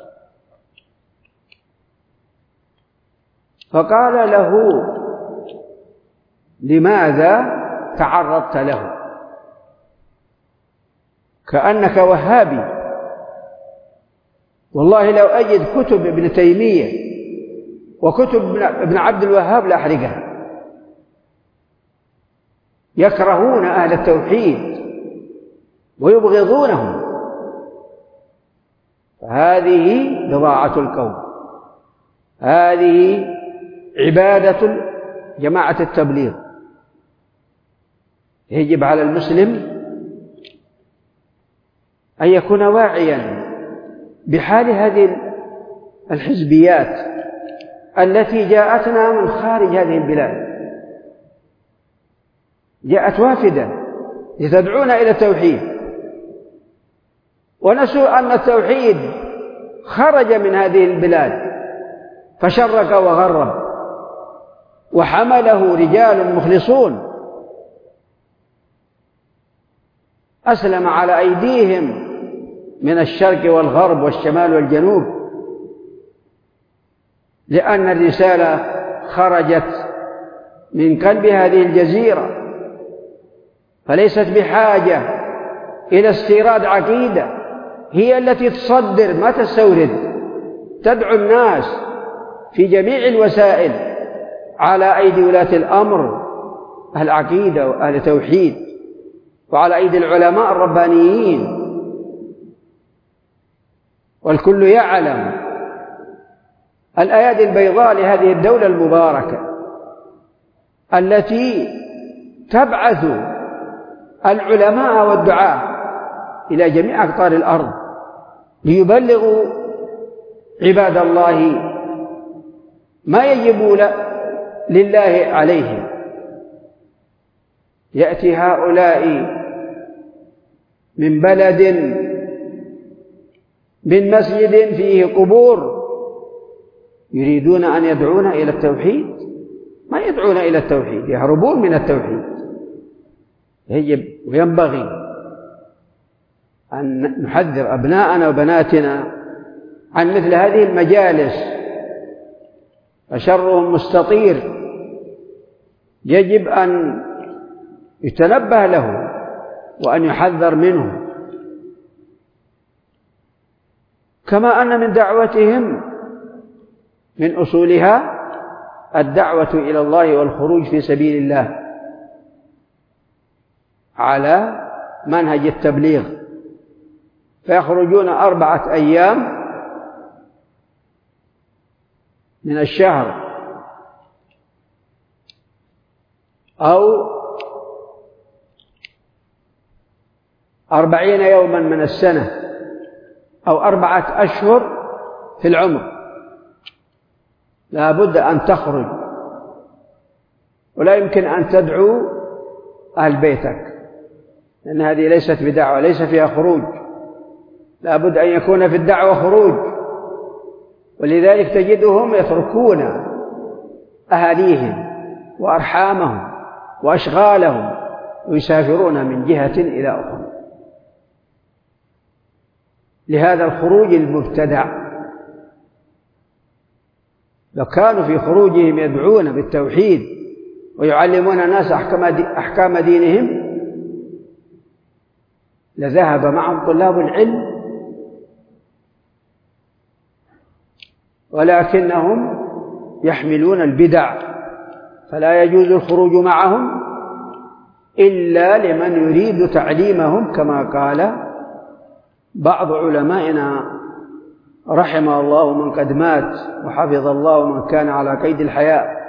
فقال له لماذا تعرضت له؟ كأنك وهابي، والله لو أجد كتب ابن تيمية وكتب ابن عبد الوهاب لأحرقها. يكرهون أهل التوحيد ويبغضونهم، فهذه بضاعة القوم، هذه عبادة جماعة التبليغ. يجب على المسلم أن يكون واعيا بحال هذه الحزبيات التي جاءتنا من خارج هذه البلاد، جاءت وافدة لتدعونا إلى التوحيد، ونسوا أن التوحيد خرج من هذه البلاد فشرق وغرب، وحمله رجال مخلصون أسلم على أيديهم من الشرق والغرب والشمال والجنوب، لأن الرسالة خرجت من قلب هذه الجزيرة، فليست بحاجة إلى استيراد عقيدة، هي التي تصدر ما تستورد، تدعو الناس في جميع الوسائل على أيدي ولاة الأمر أهل عقيدة وأهل توحيد، وعلى أيدي العلماء الربانيين. والكل يعلم الأيادي البيضاء لهذه الدولة المباركة التي تبعث العلماء والدعاة إلى جميع أقطار الأرض ليبلغوا عباد الله ما يجب لله عليهم. يأتي هؤلاء من بلد من مسجد فيه قبور يريدون أن يدعون إلى التوحيد، ما يدعون إلى التوحيد، يهربون من التوحيد. يجب وينبغي أن نحذر أبناءنا وبناتنا عن مثل هذه المجالس فشرهم مستطير يجب أن يتنبه له وأن يحذر منه، كما أن من دعوتهم من أصولها الدعوة إلى الله والخروج في سبيل الله على منهج التبليغ، فيخرجون أربعة أيام من الشهر أو أربعين يوما من السنة أو أربعة أشهر في العمر، لا بد أن تخرج، ولا يمكن أن تدعو أهل بيتك، لأن هذه ليست بدعوة، ليس فيها خروج، لا بد أن يكون في الدعوة خروج. ولذلك تجدهم يتركون أهاليهم وأرحامهم وأشغالهم ويسافرون من جهة إلى أخرى لهذا الخروج المبتدع. لو كانوا في خروجهم يدعون بالتوحيد ويعلمون الناس أحكام دينهم لذهب معهم طلاب العلم، ولكنهم يحملون البدع، فلا يجوز الخروج معهم إلا لمن يريد تعليمهم، كما قال بعض علمائنا رحمه الله من قد مات وحفظ الله من كان على قيد الحياة.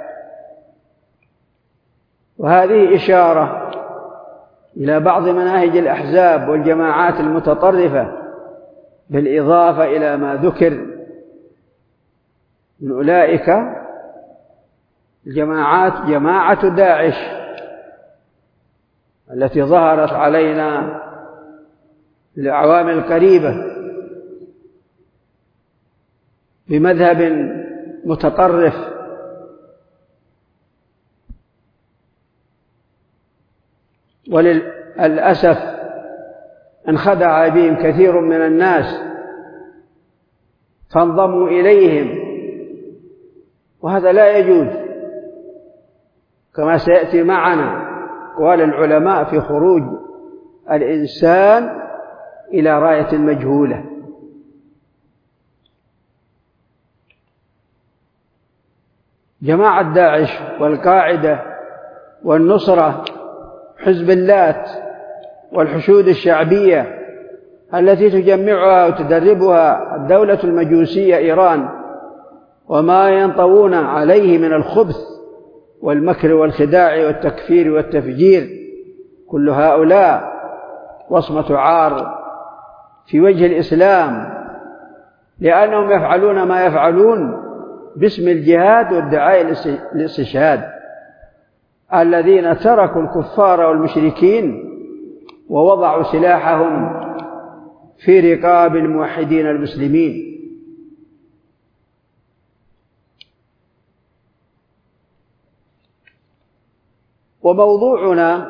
وهذه إشارة إلى بعض مناهج الأحزاب والجماعات المتطرفة، بالإضافة إلى ما ذكر من أولئك الجماعات جماعة داعش التي ظهرت علينا في الأعوام القريبة بمذهب متطرف، وللأسف انخدع بهم كثير من الناس فانضموا إليهم، وهذا لا يجوز، كما سيأتي معنا. قال العلماء في خروج الإنسان إلى راية مجهولة. جماعة داعش والقاعدة والنصرة حزب اللات والحشود الشعبية التي تجمعها وتدربها الدولة المجوسية إيران، وما ينطوون عليه من الخبث والمكر والخداع والتكفير والتفجير، كل هؤلاء وصمة عار في وجه الإسلام، لأنهم يفعلون ما يفعلون باسم الجهاد والدعاء الاستشهاد، الذين تركوا الكفار والمشركين ووضعوا سلاحهم في رقاب الموحدين المسلمين. وموضوعنا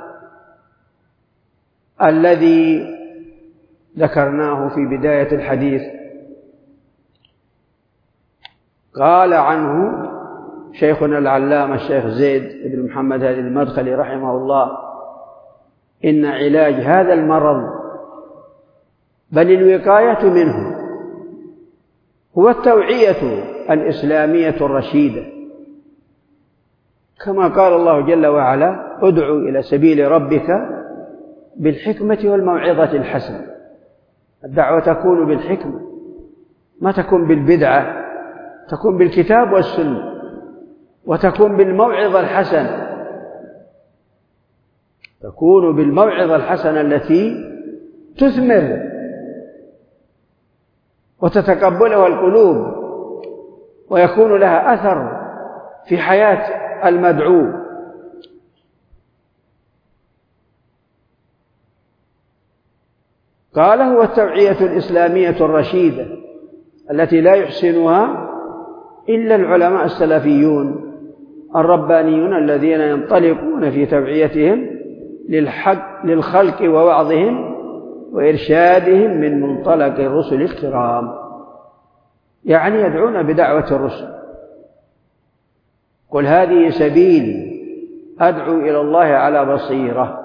الذي ذكرناه في بداية الحديث قال عنه شيخنا العلامة الشيخ زيد بن محمد هادي المدخلي رحمه الله: إن علاج هذا المرض بل الوقاية منه هو التوعية الإسلامية الرشيدة، كما قال الله جل وعلا: ادعو إلى سبيل ربك بالحكمة والموعظة الحسنة. الدعوة تكون بالحكمة، ما تكون بالبدعة، تكون بالكتاب والسنة، وتكون بالموعظة الحسنة، تكون بالموعظة الحسنة التي تثمر وتتقبلها القلوب ويكون لها أثر في حياة المدعو. قال: هو التوعية الإسلامية الرشيدة التي لا يحسنها إلا العلماء السلفيون الربانيون الذين ينطلقون في توعيتهم للحق للخلق ووعظهم وإرشادهم من منطلق الرسل الكرام، يعني يدعون بدعوة الرسل قل هذه سبيلي أدعو إلى الله على بصيرة.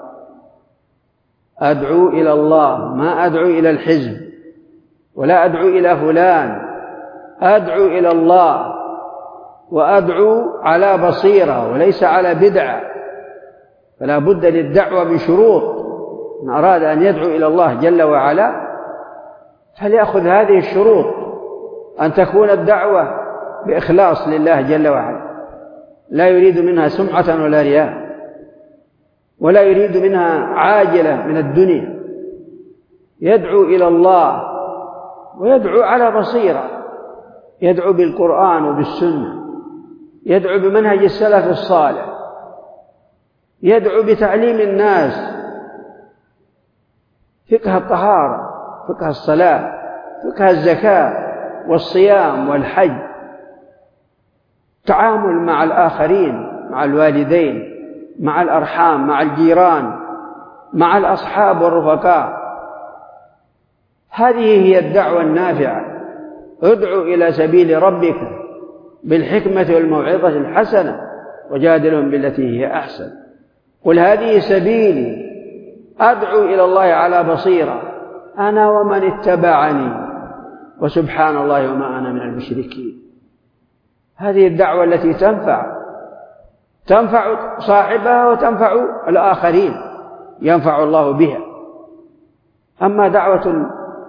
أدعو إلى الله، ما أدعو إلى الحزب ولا أدعو إلى فلان، أدعو إلى الله وأدعو على بصيرة وليس على بدعة. فلا بد للدعوة من شروط. من أراد أن يدعو إلى الله جل وعلا فليأخذ هذه الشروط: أن تكون الدعوة بإخلاص لله جل وعلا، لا يريد منها سمعة ولا رياء، ولا يريد منها عاجلة من الدنيا، يدعو إلى الله ويدعو على بصيرة، يدعو بالقرآن وبالسنة، يدعو بمنهج السلف الصالح، يدعو بتعليم الناس فقه الطهارة، فقه الصلاة، فقه الزكاة والصيام والحج، تعامل مع الآخرين، مع الوالدين، مع الأرحام، مع الجيران، مع الأصحاب والرفقاء. هذه هي الدعوة النافعة. ادعو إلى سبيل ربك بالحكمة والموعظة الحسنة وجادلهم بالتي هي أحسن. قل هذه سبيلي أدعو إلى الله على بصيرة أنا ومن اتبعني وسبحان الله وما أنا من المشركين. هذه الدعوة التي تنفع تنفع صاحبها وتنفع الآخرين، ينفع الله بها. أما دعوة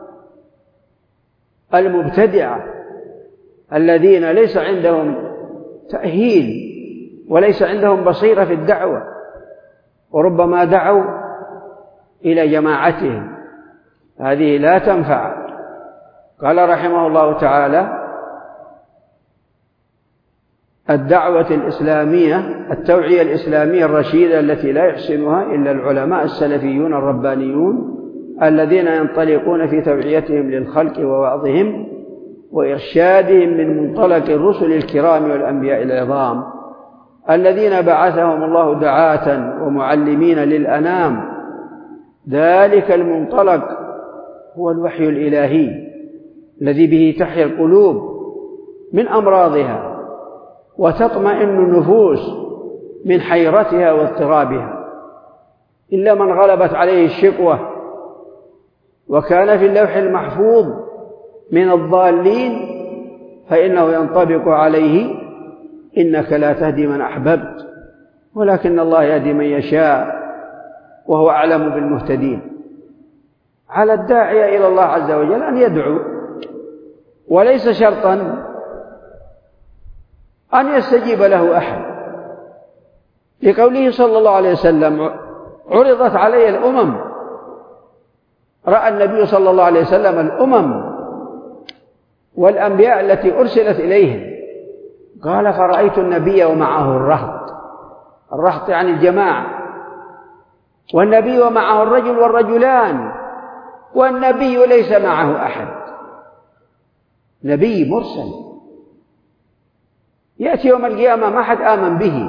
المبتدعة الذين ليس عندهم تأهيل وليس عندهم بصيرة في الدعوة، وربما دعوا إلى جماعتهم، هذه لا تنفع. قال رحمه الله تعالى: الدعوة الإسلامية، التوعية الإسلامية الرشيدة التي لا يحسنها إلا العلماء السلفيون الربانيون الذين ينطلقون في توعيتهم للخلق ووعظهم وإرشادهم من منطلق الرسل الكرام والأنبياء العظام الذين بعثهم الله دعاة ومعلمين للأنام. ذلك المنطلق هو الوحي الإلهي الذي به تحيا القلوب من أمراضها وتطمئن النفوس من حيرتها واضطرابها. إلا من غلبت عليه الشقوة وكان في اللوح المحفوظ من الضالين فإنه ينطبق عليه: إنك لا تهدي من أحببت ولكن الله يهدي من يشاء وهو أعلم بالمهتدين. على الداعية إلى الله عز وجل أن يدعو، وليس شرطا أن يستجيب له أحد، لقوله صلى الله عليه وسلم: عرضت علي الأمم. رأى النبي صلى الله عليه وسلم الأمم والأنبياء التي أرسلت إليهم، قال: فرأيت النبي ومعه الرهط. الرهط يعني الجماعة، والنبي ومعه الرجل والرجلان، والنبي ليس معه أحد. نبي مرسل يأتي يوم القيامة ما حد آمن به.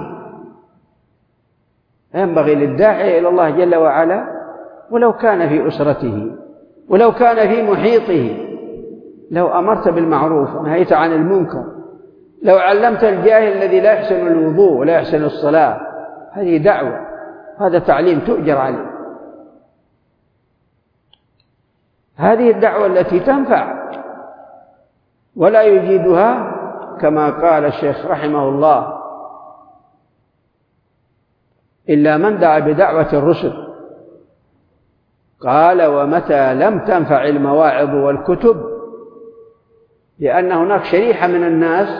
ينبغي للداعي إلى الله جل وعلا ولو كان في أسرته ولو كان في محيطه، لو أمرت بالمعروف ونهيت عن المنكر، لو علمت الجاهل الذي لا يحسن الوضوء ولا يحسن الصلاة، هذه دعوة، هذا تعليم تؤجر عليه. هذه الدعوة التي تنفع ولا يجيدها كما قال الشيخ رحمه الله: إلا من دعا بدعوة الرسل. قال: ومتى لم تنفع المواعظ والكتب، لأن هناك شريحة من الناس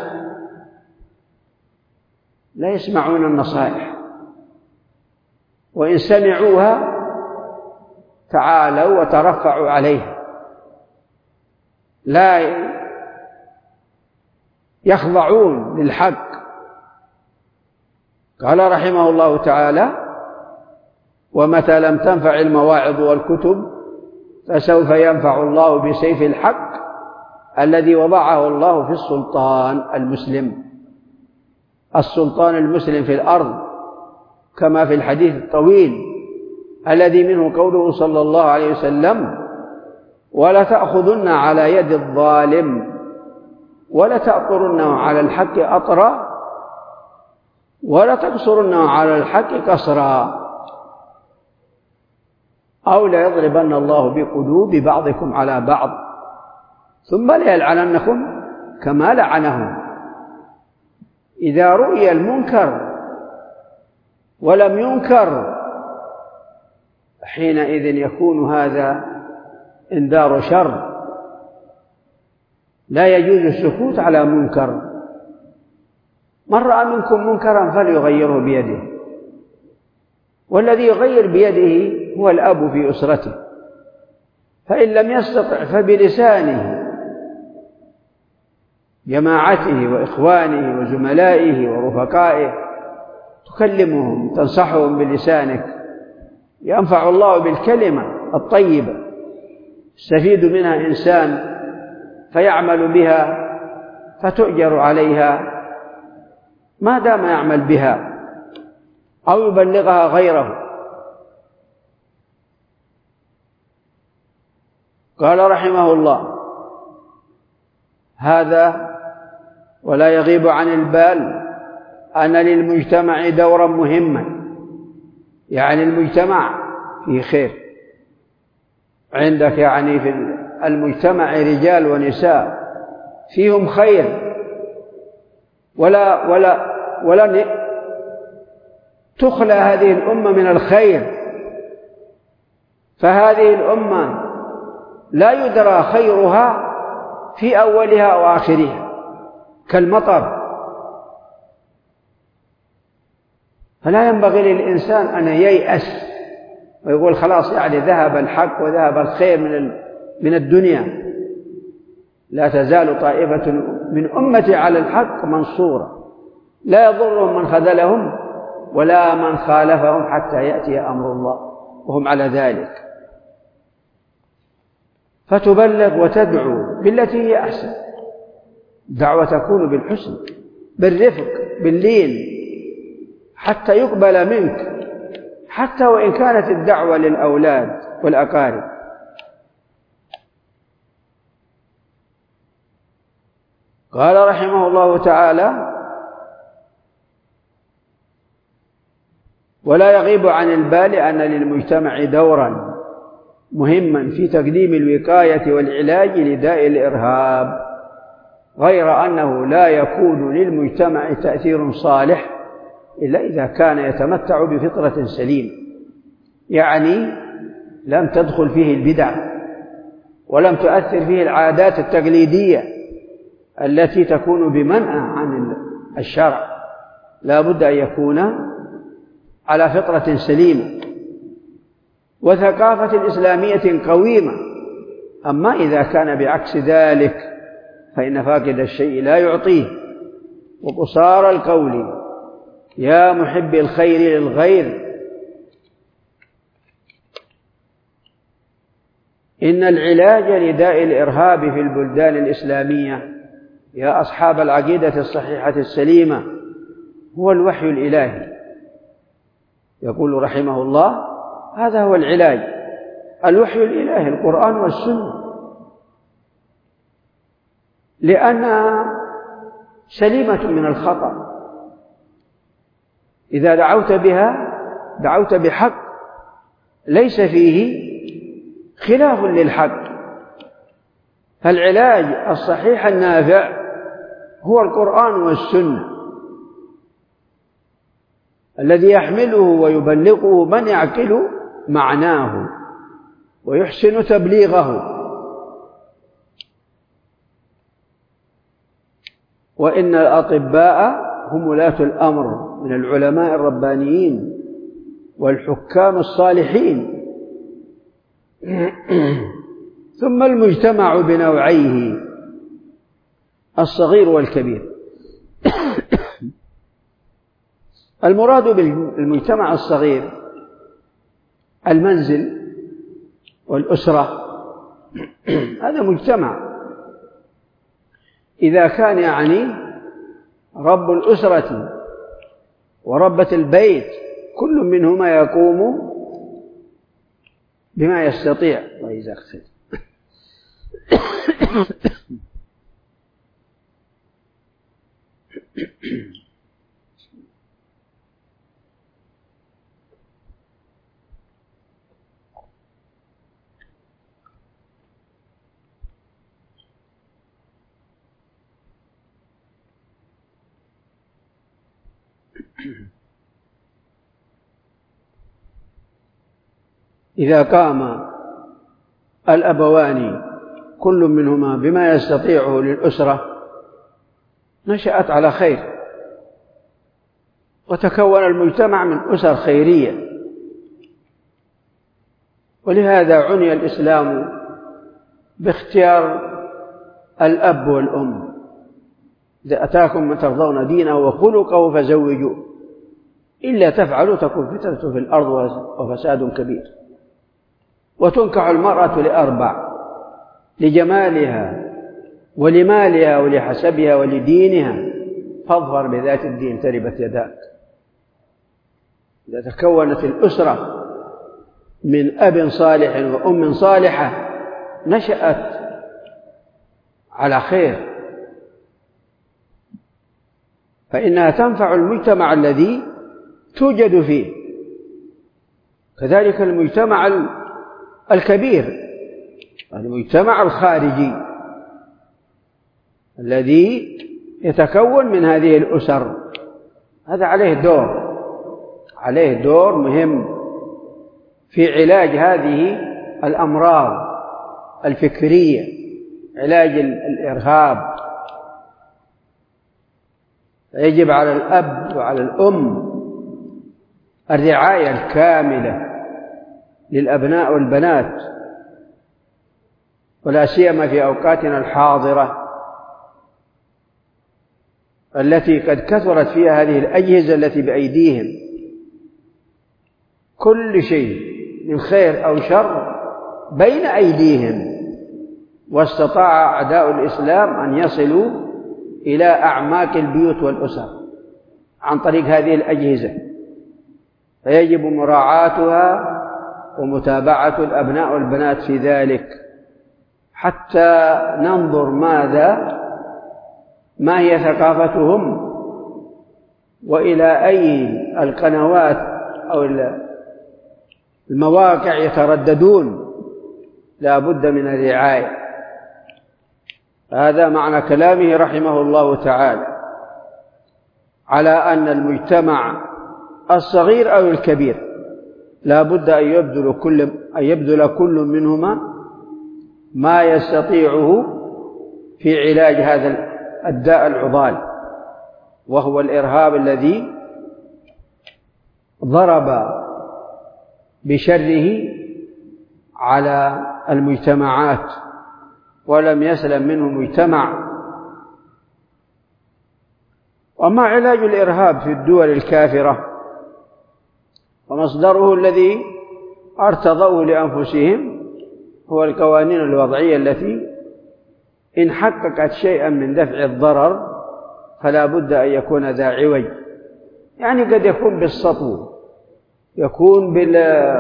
لا يسمعون النصائح، وإن سمعوها تعالوا وترفعوا عليها، لا يخضعون للحق. قال رحمه الله تعالى: ومتى لم تنفع المواعظ والكتب فسوف ينفع الله بسيف الحق الذي وضعه الله في السلطان المسلم. السلطان المسلم في الأرض، كما في الحديث الطويل الذي منه قوله صلى الله عليه وسلم: ولا تأخذن على يد الظالم ولا تأطرن على الحق أطرا ولا تقصرن على الحق قصرا أو لا يضربن الله بقلوب بعضكم على بعض ثم ليلعننكم كما لعنهم. إذا رؤي المنكر ولم ينكر حينئذ يكون هذا انذار شر. لا يجوز السكوت على منكر. من رأى منكم منكرا فليغيره بيده، والذي يغير بيده هو الأب في أسرته، فإن لم يستطع فبلسانه، جماعته وإخوانه وزملائه ورفقائه، تكلمهم تنصحهم بلسانك، ينفع الله بالكلمة الطيبة يستفيد منها إنسان فيعمل بها فتؤجر عليها ما دام يعمل بها أو يبلغها غيره. قال رحمه الله: هذا ولا يغيب عن البال أن للمجتمع دورا مهما، يعني المجتمع فيه خير، عندك يعني في المجتمع رجال ونساء فيهم خير، ولا ولا ولا تخلى هذه الأمة من الخير، فهذه الأمة لا يدرى خيرها في أولها وآخرها كالمطر. فلا ينبغي للإنسان أن ييأس ويقول خلاص يعني ذهب الحق وذهب الخير من من الدنيا. لا تزال طائفة من أمتي على الحق منصورة، لا يضرهم من خذلهم ولا من خالفهم حتى يأتي أمر الله وهم على ذلك. فتبلغ وتدعو بالتي هي أحسن. دعوة تكون بالحسن، بالرفق، باللين، حتى يقبل منك، حتى وإن كانت الدعوة للأولاد والأقارب. قال رحمه الله تعالى: ولا يغيب عن البال أن للمجتمع دورا مهما في تقديم الوقاية والعلاج لداء الإرهاب، غير أنه لا يكون للمجتمع تأثير صالح إلا إذا كان يتمتع بفطرة سليمة، يعني لم تدخل فيه البدع ولم تؤثر فيه العادات التقليدية التي تكون بمنأى عن الشرع. لا بد أن يكون على فطرة سليمة وثقافة إسلامية قويمة. أما إذا كان بعكس ذلك فإن فاقد الشيء لا يعطيه، وقصار القول يا محب الخير للغير إن العلاج لداء الإرهاب في البلدان الإسلامية يا أصحاب العقيدة الصحيحة السليمة هو الوحي الإلهي. يقول رحمه الله: هذا هو العلاج، الوحي الإلهي، القرآن والسنة، لأنها سليمة من الخطأ. إذا دعوت بها دعوت بحق ليس فيه خلاف للحق. فالعلاج الصحيح النافع هو القرآن والسنة الذي يحمله ويبلغه من يعقل معناه ويحسن تبليغه. وإن الأطباء هم ولاة الأمر من العلماء الربانيين والحكام الصالحين. ثم المجتمع بنوعيه الصغير والكبير. المراد بالمجتمع الصغير المنزل والأسرة، هذا مجتمع إذا كان يعني رب الأسرة وربة البيت كل منهما يقوم بما يستطيع. وإذا اختل إذا قام الأبوان كل منهما بما يستطيعه للأسرة نشأت على خير، وتكون المجتمع من أسر خيرية. ولهذا عني الإسلام باختيار الأب والأم. إذا أتاكم من ترضون دينه وخلقه فزوجوه، إلا تفعلوا تكن فتنة في الأرض وفساد كبير. وتنكح المرأة لأربع: لجمالها ولمالها ولحسبها ولدينها، فاظفر بذات الدين تربت يداك. إذا تكونت الأسرة من أب صالح وأم صالحة نشأت على خير، فإنها تنفع المجتمع الذي توجد فيه. كذلك المجتمع الكبير، المجتمع الخارجي الذي يتكون من هذه الأسر، هذا عليه دور عليه دور مهم في علاج هذه الأمراض الفكرية، علاج الإرهاب. يجب على الأب وعلى الأم الرعاية الكاملة للأبناء والبنات، ولا سيما في أوقاتنا الحاضرة التي قد كثرت فيها هذه الأجهزة التي بأيديهم. كل شيء من خير أو شر بين أيديهم، واستطاع أعداء الإسلام أن يصلوا إلى أعماق البيوت والأسر عن طريق هذه الأجهزة، فيجب مراعاتها ومتابعة الأبناء والبنات في ذلك، حتى ننظر ماذا ما هي ثقافتهم، وإلى أي القنوات أو المواقع يترددون. لا بد من الرعاية. هذا معنى كلامه رحمه الله تعالى على أن المجتمع الصغير أو الكبير لا بد أن يبذل كل أن يبذل كل منهما ما يستطيعه في علاج هذا الداء العضال، وهو الإرهاب الذي ضرب بشره على المجتمعات ولم يسلم منه مجتمع. وما علاج الإرهاب في الدول الكافرة ومصدره الذي ارتضوه لأنفسهم هو القوانين الوضعية التي إن حققت شيئا من دفع الضرر فلا بد أن يكون ذا عوج. يعني قد يكون بالسطو، يكون بال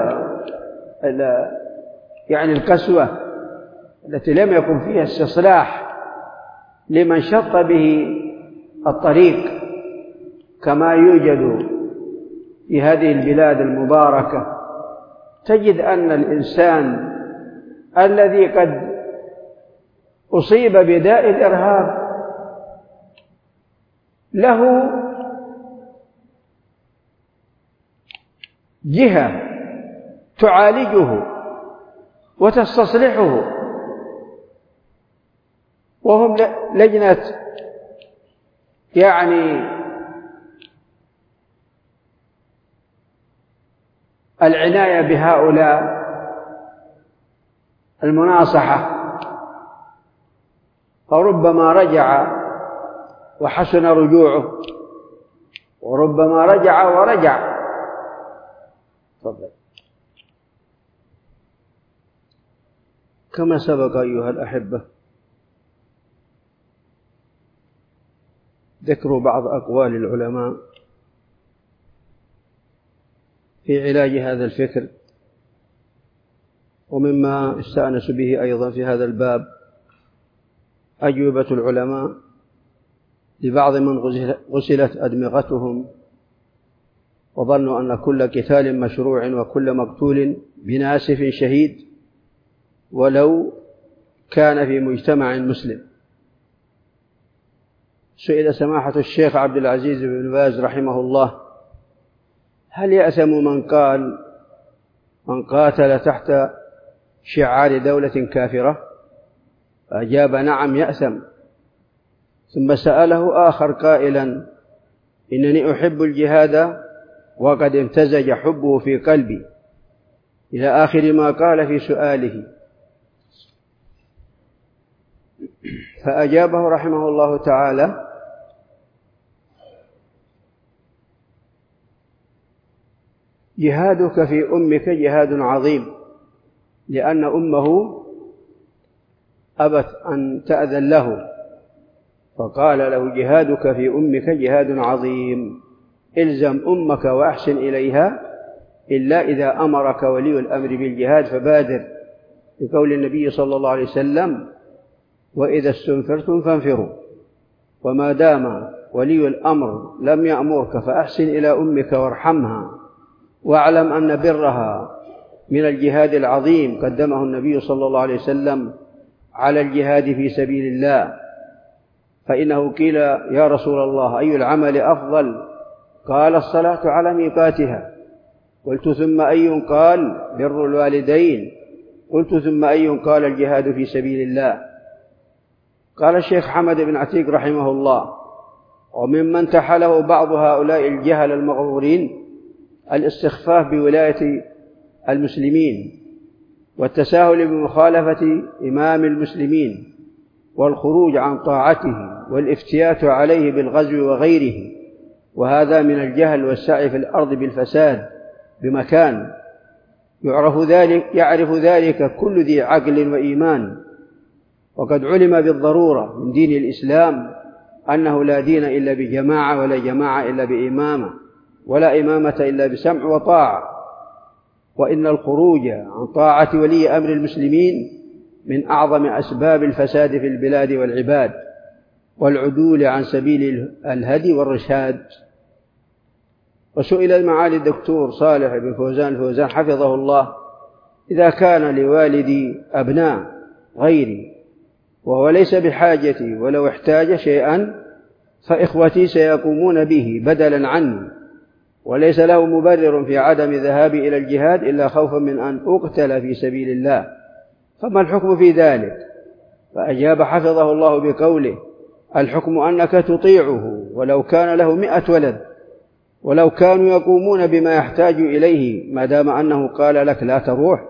يعني القسوة التي لم يكن فيها استصلاح لمن شط به الطريق، كما يوجد في هذه البلاد المباركة. تجد أن الإنسان الذي قد أصيب بداء الإرهاب له جهة تعالجه وتستصلحه، وهم لجنة يعني العناية بهؤلاء، المناصحة. فربما رجع وحسن رجوعه، وربما رجع ورجع. تفضل. كما سبق أيها الأحبة ذكر بعض أقوال العلماء في علاج هذا الفكر، ومما استأنس به أيضا في هذا الباب أجوبة العلماء لبعض من غسلت أدمغتهم وظنوا أن كل قتال مشروع وكل مقتول بناسف شهيد ولو كان في مجتمع مسلم. سئل سماحة الشيخ عبد العزيز بن باز رحمه الله هل يأثم من قال من قاتل تحت شعار دولة كافرة؟ أجاب نعم يأثم. ثم سأله آخر قائلا إنني أحب الجهاد وقد امتزج حبه في قلبي، إلى آخر ما قال في سؤاله. فأجابه رحمه الله تعالى جهادك في أمك جهاد عظيم، لأن أمه أبت أن تأذن له، فقال له جهادك في أمك جهاد عظيم، إلزم أمك وأحسن إليها، إلا إذا أمرك ولي الأمر بالجهاد فبادر، بقول النبي صلى الله عليه وسلم وإذا استنفرتم فانفروا. وما دام ولي الأمر لم يأمرك فأحسن إلى أمك وارحمها، واعلم أن برها من الجهاد العظيم، قدمه النبي صلى الله عليه وسلم على الجهاد في سبيل الله. فإنه قيل يا رسول الله أي العمل أفضل؟ قال الصلاة على ميقاتها. قلت ثم أي؟ قال بر الوالدين. قلت ثم أي؟ قال الجهاد في سبيل الله. قال الشيخ حمد بن عتيق رحمه الله وممن تحله بعض هؤلاء الجهل المغرورين الاستخفاف بولاية المسلمين والتساهل بمخالفة إمام المسلمين والخروج عن طاعته والافتيات عليه بالغزو وغيره، وهذا من الجهل والسعي في الأرض بالفساد بمكان يعرف ذلك يعرف ذلك كل ذي عقل وإيمان. وقد علم بالضرورة من دين الإسلام أنه لا دين إلا بجماعة، ولا جماعة إلا بإمامة، ولا إمامة إلا بسمع وطاعة، وإن الخروج عن طاعة ولي أمر المسلمين من أعظم أسباب الفساد في البلاد والعباد والعدول عن سبيل الهدي والرشاد. وسئل المعالي الدكتور صالح بن فوزان الفوزان حفظه الله إذا كان لوالدي أبناء غيري وهو ليس بحاجتي ولو احتاج شيئا فإخوتي سيقومون به بدلا عني، وليس له مبرر في عدم ذهابي إلى الجهاد إلا خوفا من أن أقتل في سبيل الله، فما الحكم في ذلك؟ فأجاب حفظه الله بقوله الحكم أنك تطيعه ولو كان له مئة ولد، ولو كانوا يقومون بما يحتاج إليه، ما دام أنه قال لك لا تروح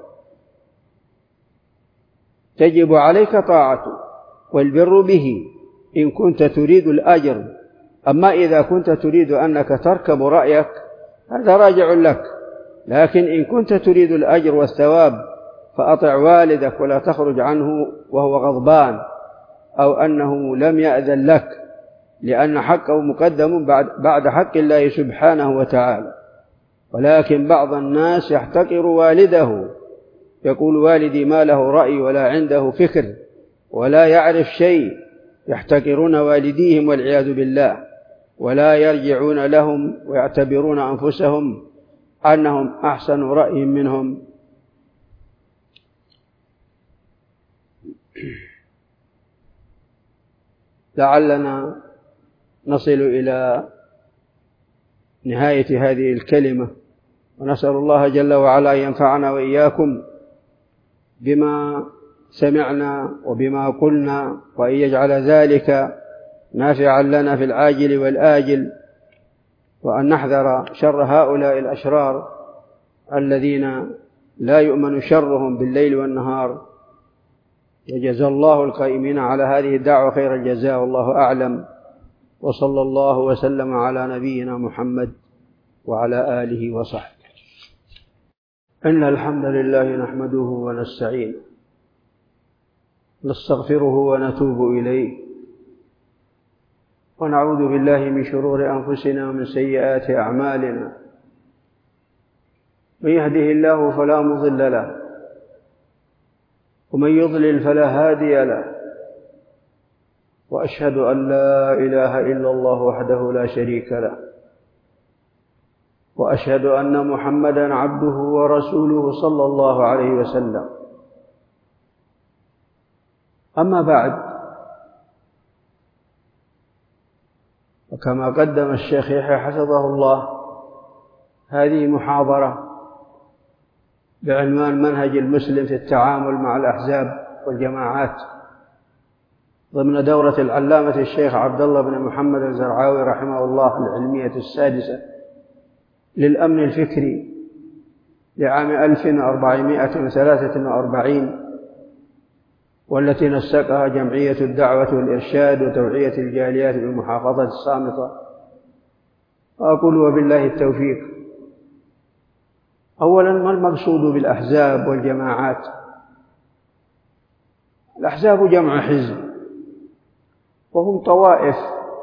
تجب عليك طاعته والبر به إن كنت تريد الأجر. أما إذا كنت تريد أنك تركب رأيك هذا راجع لك، لكن إن كنت تريد الأجر والثواب فأطع والدك ولا تخرج عنه وهو غضبان أو أنه لم يأذن لك، لأن حقه مقدم بعد حق الله سبحانه وتعالى. ولكن بعض الناس يحتقر والده، يقول والدي ما له رأي ولا عنده فكر ولا يعرف شيء، يحتقرون والديهم والعياذ بالله، ولا يرجعون لهم ويعتبرون أنفسهم أنهم أحسن رأي منهم. لعلنا نصل إلى نهاية هذه الكلمة، ونسأل الله جل وعلا أن ينفعنا وإياكم بما سمعنا وبما قلنا، وأن يجعل ذلك نافعا لنا في العاجل والآجل، وأن نحذر شر هؤلاء الأشرار الذين لا يؤمن شرهم بالليل والنهار. وجزى الله القائمين على هذه الدعوة خير الجزاء، والله أعلم، وصلى الله وسلم على نبينا محمد وعلى آله وصحبه. إن الحمد لله نحمده ونستعينه نستغفره ونتوب إليه، ونعوذ بالله من شرور أنفسنا ومن سيئات أعمالنا، من يهده الله فلا مضل له ومن يضلل فلا هادي له، وأشهد أن لا إله إلا الله وحده لا شريك له، وأشهد أن محمدًا عبده ورسوله صلى الله عليه وسلم. أما بعد، وكما قدم الشيخ يحيى حفظه الله هذه محاضرة بعنوان منهج المسلم في التعامل مع الأحزاب والجماعات ضمن دورة العلامة الشيخ عبد الله بن محمد الزرعاوي رحمه الله العلمية السادسة للأمن الفكري لعام ألف وأربعمائة وثلاثة وأربعين، والتي نسقها جمعية الدعوة والإرشاد وتوعية الجاليات بالمحافظة الصامتة. أقول وبالله التوفيق. أولا، ما المقصود بالأحزاب والجماعات؟ الأحزاب جمع حزب، وهم طوائف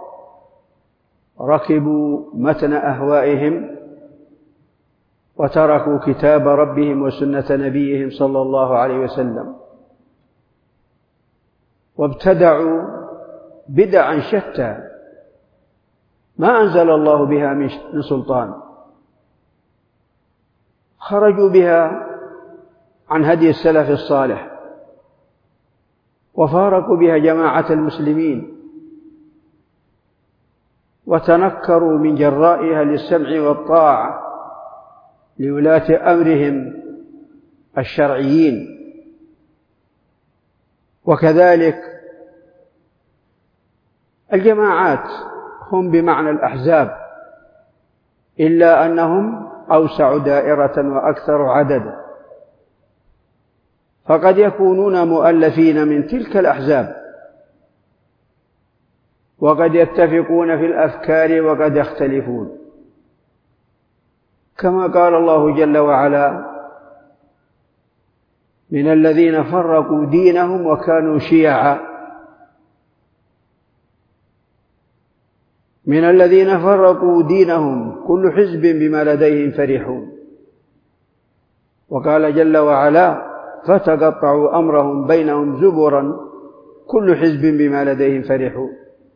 ركبوا متن أهوائهم وتركوا كتاب ربهم وسنة نبيهم صلى الله عليه وسلم، وابتدعوا بدعا شتى ما أنزل الله بها من سلطان، خرجوا بها عن هدي السلف الصالح، وفارقوا بها جماعة المسلمين، وتنكروا من جرائها للسمع والطاعة لولاة أمرهم الشرعيين. وكذلك الجماعات هم بمعنى الأحزاب، إلا أنهم أوسع دائرة وأكثر عددا، فقد يكونون مؤلفين من تلك الأحزاب، وقد يتفقون في الأفكار وقد يختلفون، كما قال الله جل وعلا: من الذين فرقوا دينهم وكانوا شيعا. من الذين فرقوا دينهم كل حزب بما لديهم فرحون. وقال جل وعلا: فتقطعوا أمرهم بينهم زبرا كل حزب بما لديهم فرحون.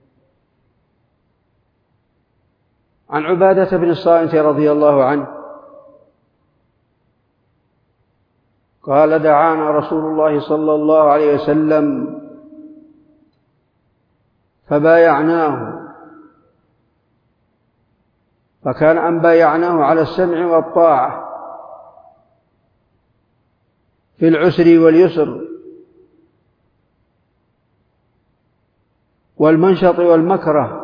عن عبادة بن الصامت رضي الله عنه قال: دعانا رسول الله صلى الله عليه وسلم فبايعناه، فكان أن بايعناه على السمع والطاعة في العسر واليسر والمنشط والمكره،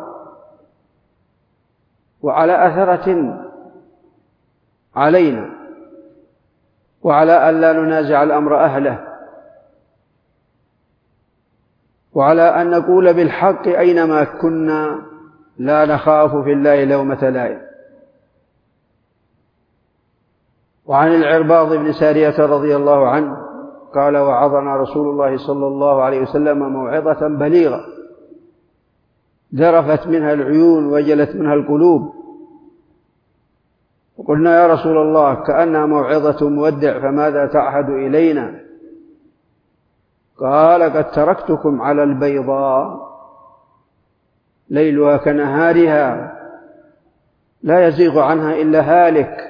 وعلى أثرة علينا، وعلى أن لا ننازع الأمر أهله، وعلى أن نقول بالحق أينما كنا، لا نخاف في الله لومة لائم. وعن العرباض بن سارية رضي الله عنه قال: وعظنا رسول الله صلى الله عليه وسلم موعظة بليغة ذرفت منها العيون وجلت منها القلوب، وقلنا: يا رسول الله، كأنها موعظة مودع، فماذا تعهد إلينا؟ قال: قد تركتكم على البيضاء ليلها كنهارها لا يزيغ عنها إلا هالك،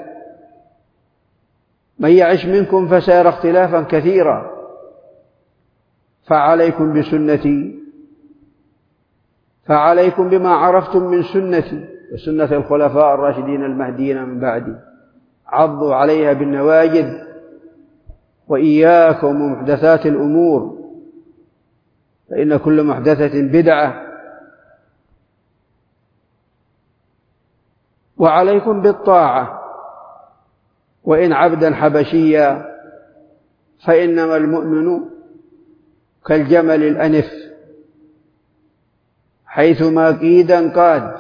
من يعش منكم فسيرى اختلافا كثيرا، فعليكم بسنتي فعليكم بما عرفتم من سنتي وسنة الخلفاء الراشدين المهديين من بعدي، عضوا عليها بالنواجذ، وإياكم ومحدثات الأمور، فإن كل محدثة بدعة، وعليكم بالطاعة وإن عبدا حبشيا، فإنما المؤمن كالجمل الأنف حيثما قيدا قاد.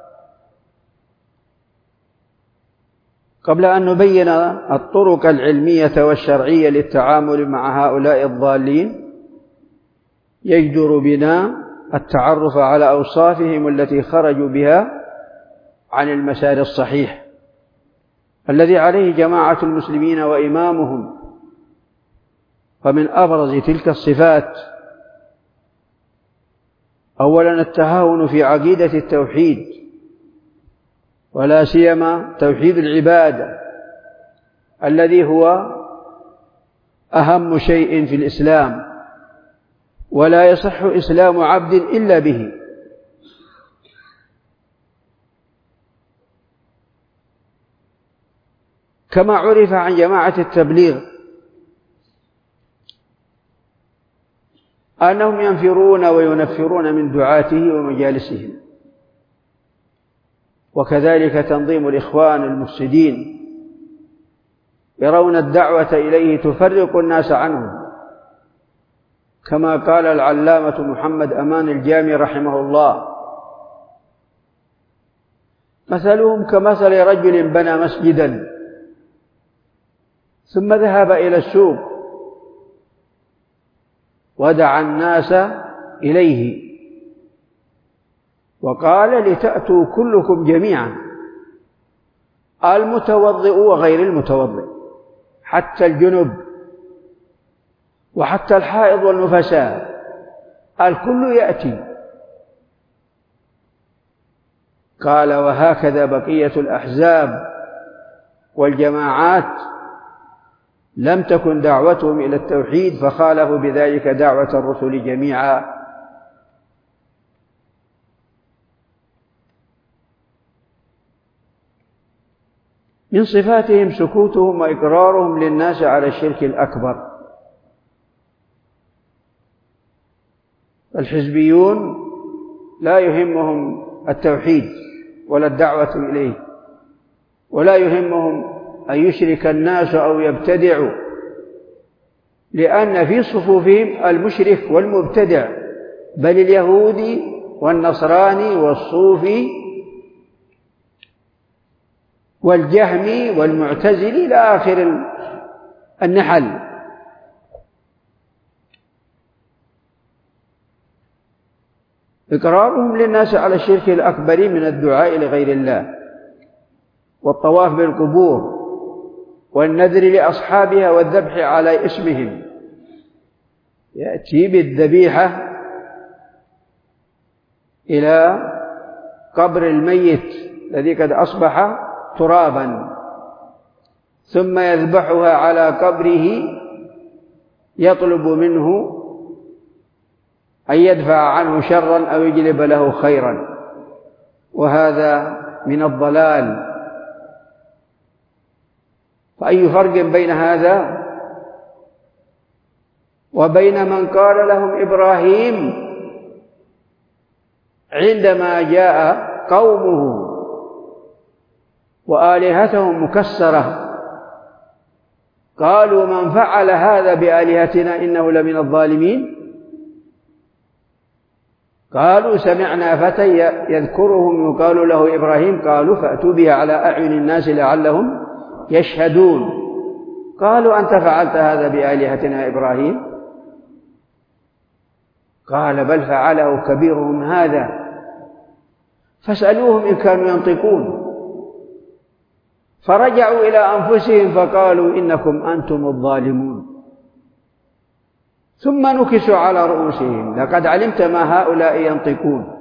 قبل أن نبين الطرق العلمية والشرعية للتعامل مع هؤلاء الضالين، يجدر بنا التعرف على أوصافهم التي خرجوا بها عن المسار الصحيح الذي عليه جماعة المسلمين وإمامهم. فمن أبرز تلك الصفات: أولا، التهاون في عقيدة التوحيد، ولا سيما توحيد العبادة الذي هو أهم شيء في الإسلام، ولا يصح إسلام عبد إلا به. كما عرف عن جماعة التبليغ أنهم ينفرون وينفرون من دعاته ومجالسهم، وكذلك تنظيم الإخوان المفسدين يرون الدعوة إليه تفرق الناس عنهم، كما قال العلامة محمد أمان الجامي رحمه الله: مثلهم كمثل رجل بنى مسجدا ثم ذهب إلى السوق ودعا الناس إليه وقال: لتأتوا كلكم جميعا، المتوضئ وغير المتوضئ، حتى الجنب وحتى الحائض والنفساء، الكل يأتي. قال: وهكذا بقية الأحزاب والجماعات لم تكن دعوتهم إلى التوحيد، فخالفوا بذلك دعوة الرسل جميعا. من صفاتهم سكوتهم وإقرارهم للناس على الشرك الأكبر. الحزبيون لا يهمهم التوحيد ولا الدعوة إليه، ولا يهمهم أن يشرك الناس أو يبتدعوا، لأن في صفوفهم المشرك والمبتدع، بل اليهودي والنصراني والصوفي والجهمي والمعتزلي إلى آخر النحل. إقرارهم للناس على الشرك الأكبر من الدعاء لغير الله والطواف بالقبور والنذر لأصحابها والذبح على اسمهم. يأتي بالذبيحة إلى قبر الميت الذي قد أصبح ترابا، ثم يذبحها على قبره يطلب منه أن يدفع عنه شرا أو يجلب له خيرا، وهذا من الضلال. فأي فرق بين هذا وبين من قال لهم إبراهيم عندما جاء قومه وآلهتهم مكسرة، قالوا: من فعل هذا بآلهتنا إنه لمن الظالمين. قالوا: سمعنا فتى يذكرهم يقال له إبراهيم، قالوا: فأتوا به على أعين الناس لعلهم يشهدون. قالوا: أنت فعلت هذا بآلهتنا إبراهيم؟ قال: بل فعله كبيرهم هذا فاسألوهم إن كانوا ينطقون. فرجعوا إلى أنفسهم فقالوا: إنكم أنتم الظالمون. ثم نكسوا على رؤوسهم: لقد علمت ما هؤلاء ينطقون.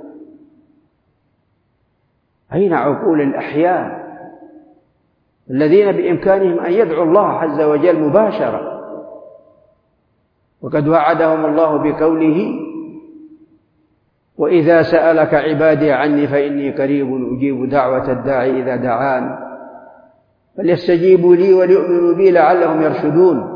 أين عقول الأحياء الذين بإمكانهم أن يدعوا الله عز وجل مباشرة؟ وقد وعدهم الله بقوله: وإذا سألك عبادي عني فإني قريب أجيب دعوة الداعي إذا دعان فليستجيبوا لي وليؤمنوا بي لعلهم يرشدون.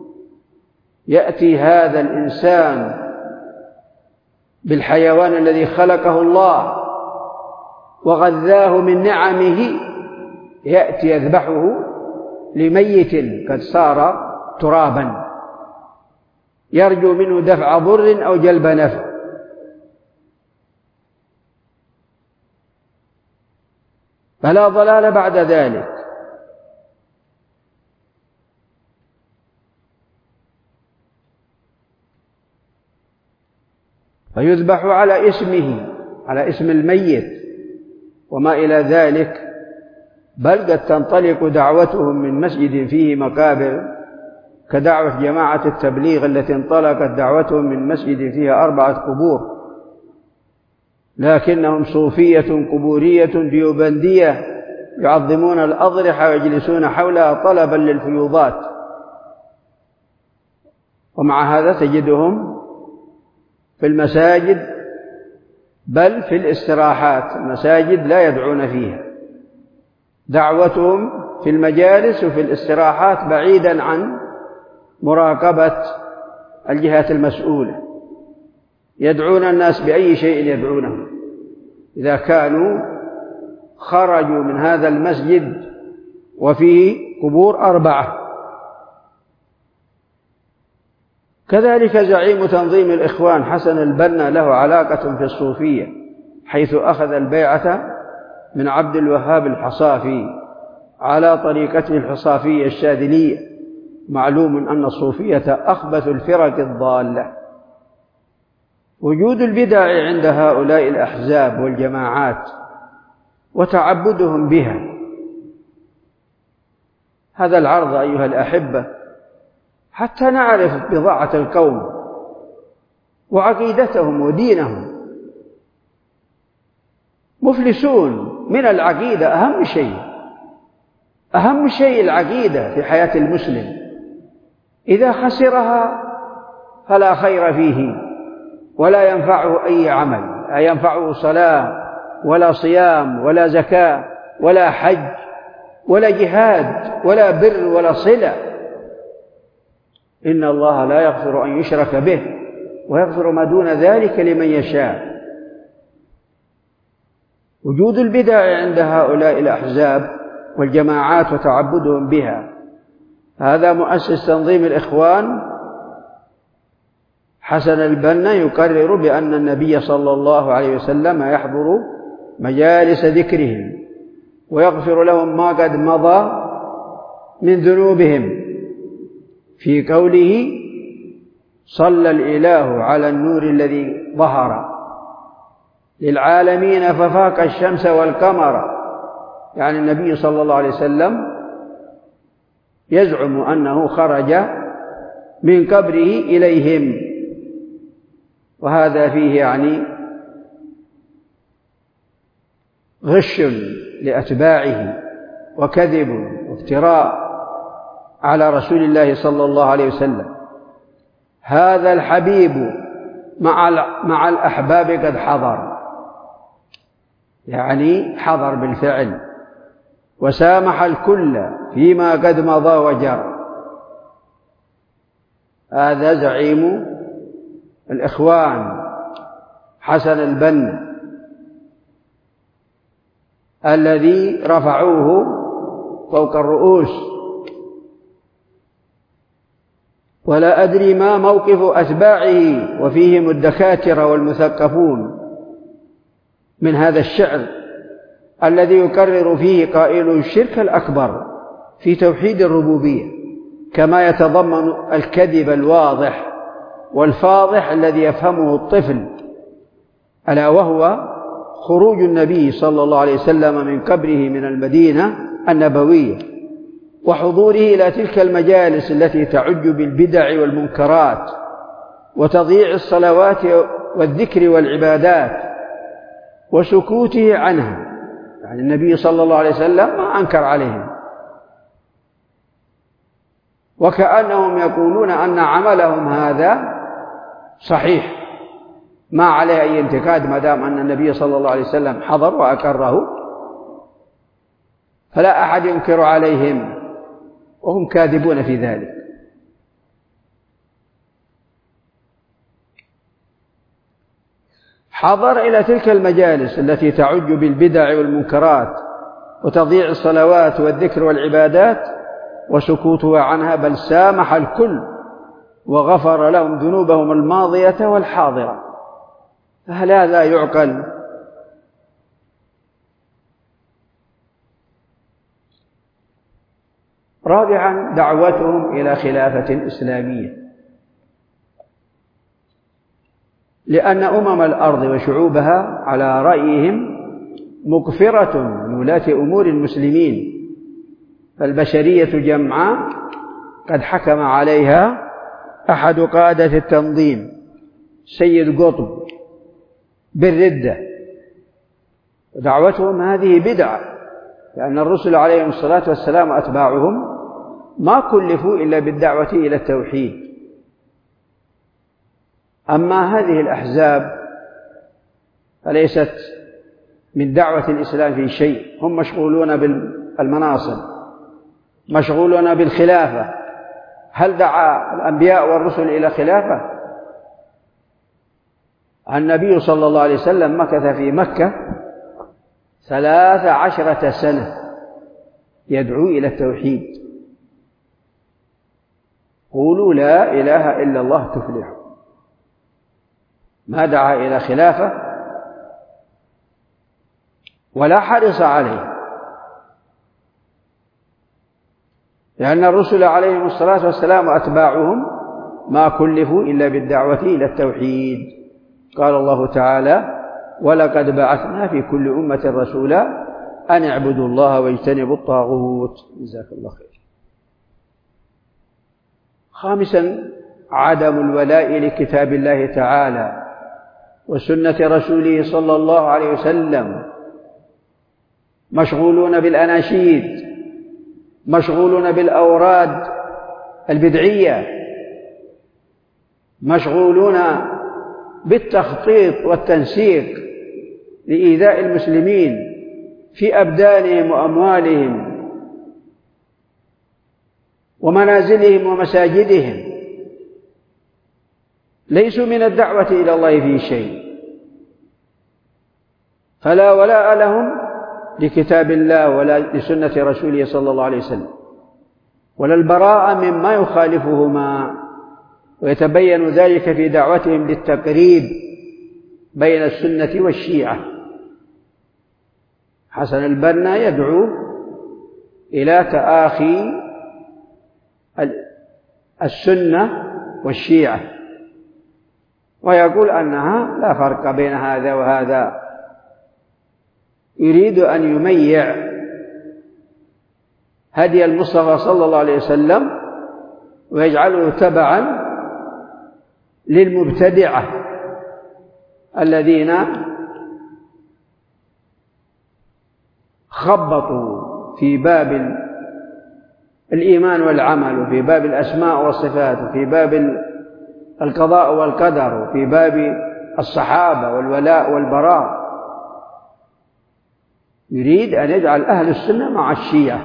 يأتي هذا الإنسان بالحيوان الذي خلقه الله وغذاه من نعمه، يأتي يذبحه لميت قد صار ترابا، يرجو منه دفع ضر أو جلب نفع. فلا ضلال بعد ذلك. فيذبح على اسمه، على اسم الميت وما إلى ذلك. بل قد تنطلق دعوتهم من مسجد فيه مقابر، كدعوة جماعة التبليغ التي انطلقت دعوتهم من مسجد فيها أربعة قبور، لكنهم صوفية قبورية ديوبندية يعظمون الأضرحة ويجلسون حولها طلبا للفيوضات. ومع هذا تجدهم في المساجد، بل في الاستراحات، المساجد لا يدعون فيها. دعوتهم في المجالس وفي الاستراحات بعيدا عن مراقبة الجهات المسؤولة، يدعون الناس بأي شيء يدعونه. إذا كانوا خرجوا من هذا المسجد وفيه قبور أربعة. كذلك زعيم تنظيم الإخوان حسن البنا له علاقة في الصوفية، حيث أخذ البيعة من عبد الوهاب الحصافي على طريقته الحصافية الشاذلية. معلوم أن الصوفية أخبث الفرق الضالة. وجود البدع عند هؤلاء الأحزاب والجماعات وتعبدهم بها، هذا العرض أيها الأحبة حتى نعرف بضاعة القوم وعقيدتهم ودينهم. مفلسون من العقيدة، أهم شيء أهم شيء العقيدة في حياة المسلم. إذا خسرها فلا خير فيه ولا ينفعه أي عمل، لا ينفعه صلاة ولا صيام ولا زكاة ولا حج ولا جهاد ولا بر ولا صلة. إن الله لا يغفر أن يشرك به ويغفر ما دون ذلك لمن يشاء. وجود البدع عند هؤلاء الأحزاب والجماعات وتعبدهم بها، هذا مؤسس تنظيم الإخوان حسن البنا يقرر بأن النبي صلى الله عليه وسلم يحضر مجالس ذكرهم ويغفر لهم ما قد مضى من ذنوبهم، في قوله صلى الإله على النور الذي ظهر للعالمين ففاق الشمس والقمر. يعني النبي صلى الله عليه وسلم يزعم أنه خرج من قبره إليهم، وهذا فيه يعني غش لأتباعه وكذب وافتراء على رسول الله صلى الله عليه وسلم. هذا الحبيب مع مع الأحباب قد حضر، يعني حضر بالفعل، وسامح الكل فيما قد مضى وجرى. هذا زعيم الإخوان حسن البنا الذي رفعوه فوق الرؤوس. ولا أدري ما موقف أتباعه وفيهم الدكاترة والمثقفون من هذا الشعر الذي يكرر فيه قائل الشرك الأكبر في توحيد الربوبية، كما يتضمن الكذب الواضح والفاضح الذي يفهمه الطفل، ألا وهو خروج النبي صلى الله عليه وسلم من قبره من المدينة النبوية وحضوره إلى تلك المجالس التي تعج بالبدع والمنكرات وتضييع الصلوات والذكر والعبادات وسكوته عنها. يعني النبي صلى الله عليه وسلم ما أنكر عليهم، وكأنهم يقولون أن عملهم هذا صحيح ما عليه أي انتقاد ما دام أن النبي صلى الله عليه وسلم حضر وأكره، فلا أحد ينكر عليهم، وهم كاذبون في ذلك. حضر إلى تلك المجالس التي تعج بالبدع والمنكرات وتضييع الصلوات والذكر والعبادات وسكوتها عنها، بل سامح الكل وغفر لهم ذنوبهم الماضية والحاضرة. فهل هذا يعقل؟ رابعا، دعوتهم إلى خلافة إسلامية، لأن أمم الأرض وشعوبها على رأيهم مقفرة من ولاة أمور المسلمين، فالبشرية جمعاء قد حكم عليها أحد قادة التنظيم سيد قطب بالردة. دعوتهم هذه بدعة، لأن الرسل عليهم الصلاة والسلام أتباعهم ما كلفوا إلا بالدعوة إلى التوحيد. أما هذه الأحزاب فليست من دعوة الإسلام في شيء، هم مشغولون بالمناصب مشغولون بالخلافة. هل دعا الأنبياء والرسل إلى خلافة؟ النبي صلى الله عليه وسلم مكث في مكة ثلاث عشرة سنة يدعو إلى التوحيد. قولوا لا إله إلا الله تفلحوا. ما دعا إلى خلافة ولا حرص عليه، لأن الرسل عليهم الصلاة والسلام وأتباعهم ما كلفوا إلا بالدعوة إلى التوحيد. قال الله تعالى: ولقد بعثنا في كل أمة رسولا أن اعبدوا الله واجتنبوا الطاغوت. جزاك الله خير. خامسا، عدم الولاء لكتاب الله تعالى وسنة رسوله صلى الله عليه وسلم. مشغولون بالأناشيد، مشغولون بالأوراد البدعية، مشغولون بالتخطيط والتنسيق لإيذاء المسلمين في أبدانهم وأموالهم ومنازلهم ومساجدهم. ليسوا من الدعوة إلى الله في شيء، فلا ولاء لهم لكتاب الله ولا لسنة رسوله صلى الله عليه وسلم، ولا البراءة مما يخالفهما. ويتبين ذلك في دعوتهم للتقريب بين السنة والشيعة. حسن البنا يدعو إلى تآخي السنة والشيعة، ويقول أنها لا فرق بين هذا وهذا. يريد أن يميع هدي المصطفى صلى الله عليه وسلم ويجعله تبعا للمبتدعة الذين خبطوا في باب الإيمان والعمل، وفي باب الأسماء والصفات، وفي باب القضاء والقدر، وفي باب الصحابة والولاء والبراء. يريد أن يجعل أهل السنة مع الشيعة،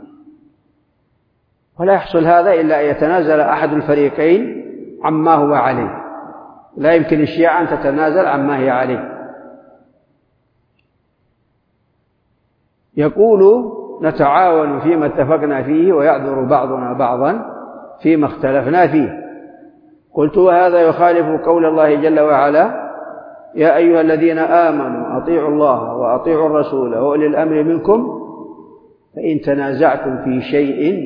ولا يحصل هذا إلا أن يتنازل أحد الفريقين عما هو عليه. لا يمكن الشيعة أن تتنازل عما هي عليه. يقول: نتعاون فيما اتفقنا فيه ويعذر بعضنا بعضا فيما اختلفنا فيه. قلت: وهذا يخالف قول الله جل وعلا: يا أيها الذين آمنوا أطيعوا الله وأطيعوا الرسول وأولي الأمر منكم فإن تنازعتم في شيء.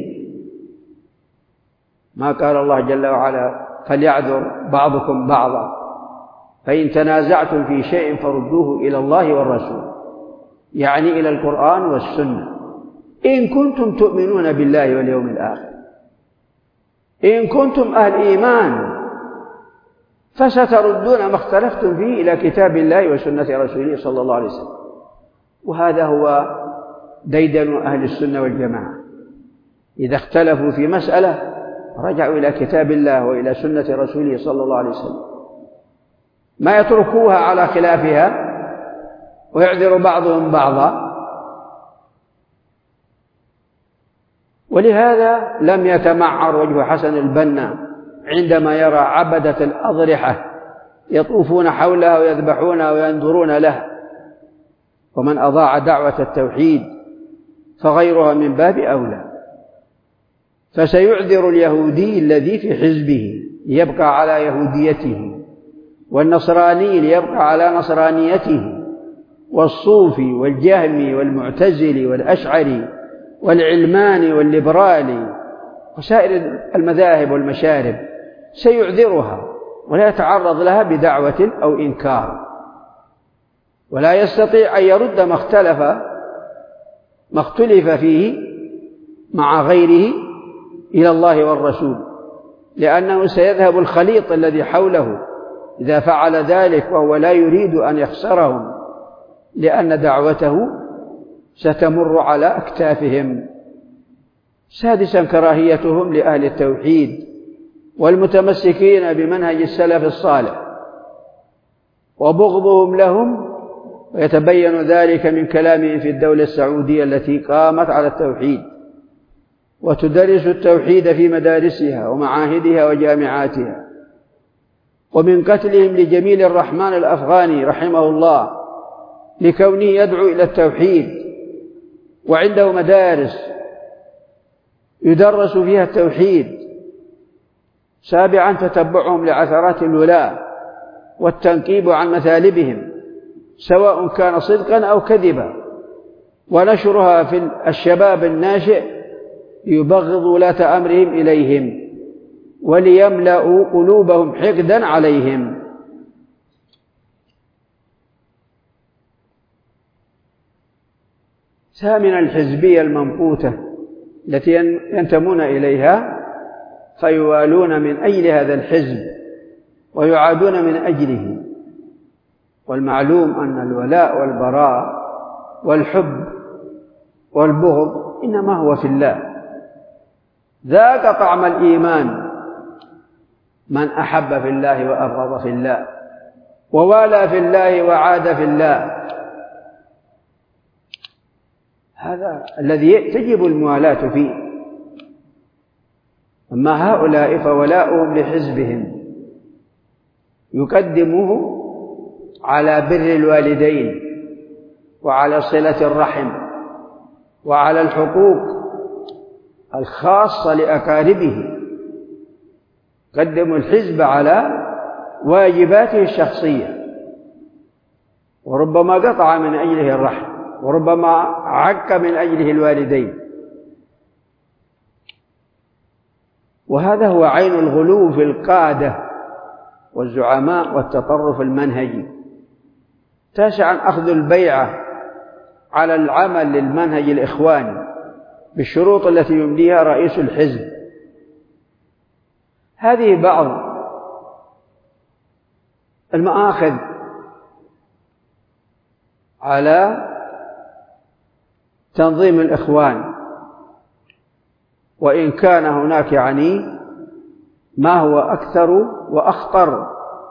ما قال الله جل وعلا: فليعذر بعضكم بعضا. فإن تنازعتم في شيء فردوه إلى الله والرسول، يعني إلى القرآن والسنة، إن كنتم تؤمنون بالله واليوم الآخر. إن كنتم أهل إيمان فستردون ما اختلفتم فيه إلى كتاب الله وسنة رسوله صلى الله عليه وسلم. وهذا هو ديدن أهل السنة والجماعة. إذا اختلفوا في مسألة رجعوا إلى كتاب الله وإلى سنة رسوله صلى الله عليه وسلم، ما يتركوها على خلافها ويعذر بعضهم بعضا. ولهذا لم يتمعر وجه حسن البنا عندما يرى عبدة الأضرحة يطوفون حولها ويذبحونها وينظرون لها. ومن أضاع دعوة التوحيد فغيرها من باب أولى. فسيعذر اليهودي الذي في حزبه ليبقى على يهوديته، والنصراني ليبقى على نصرانيته، والصوفي والجهمي والمعتزلي والأشعري والعلماني والليبرالي وسائر المذاهب والمشارب، سيعذرها ولا يتعرض لها بدعوة أو إنكار، ولا يستطيع أن يرد ما اختلف ما اختلف فيه مع غيره إلى الله والرسول، لأنه سيذهب الخليط الذي حوله إذا فعل ذلك، وهو لا يريد أن يخسرهم، لأن دعوته ستمر على أكتافهم. سادسا، كراهيتهم لأهل التوحيد والمتمسكين بمنهج السلف الصالح وبغضهم لهم، ويتبين ذلك من كلامهم في الدولة السعودية التي قامت على التوحيد وتدرس التوحيد في مدارسها ومعاهدها وجامعاتها. ومن قتلهم لجميل الرحمن الأفغاني رحمه الله لكونه يدعو إلى التوحيد، وعنده مدارس يدرس فيها التوحيد. سابعا تتبعهم لعثرات الولاة والتنقيب عن مثالبهم سواء كان صدقا أو كذبا، ونشرها في الشباب الناشئ ليبغض ولاة أمرهم إليهم وليملأوا قلوبهم حقدا عليهم. ثامنا الحزبية الممقوتة التي ينتمون إليها فيوالون من أجل هذا الحزب ويعادون من أجله. والمعلوم أن الولاء والبراء والحب والبغض إنما هو في الله. ذاق طعم الإيمان من أحب في الله وأبغض في الله، ووالى في الله وعاد في الله. هذا الذي تجب الموالاة فيه. أما هؤلاء فولاؤهم لحزبهم يقدمه على بر الوالدين وعلى صلة الرحم وعلى الحقوق الخاصة لأقاربه. قدموا الحزب على واجباته الشخصية، وربما قطع من أجله الرحم، وربما عك من أجله الوالدين. وهذا هو عين الغلو في القادة والزعماء والتطرف المنهجي. تاسعا أخذ البيعة على العمل للمنهج الإخواني بالشروط التي يمليها رئيس الحزب. هذه بعض المآخذ على تنظيم الإخوان، وإن كان هناك يعني ما هو أكثر وأخطر،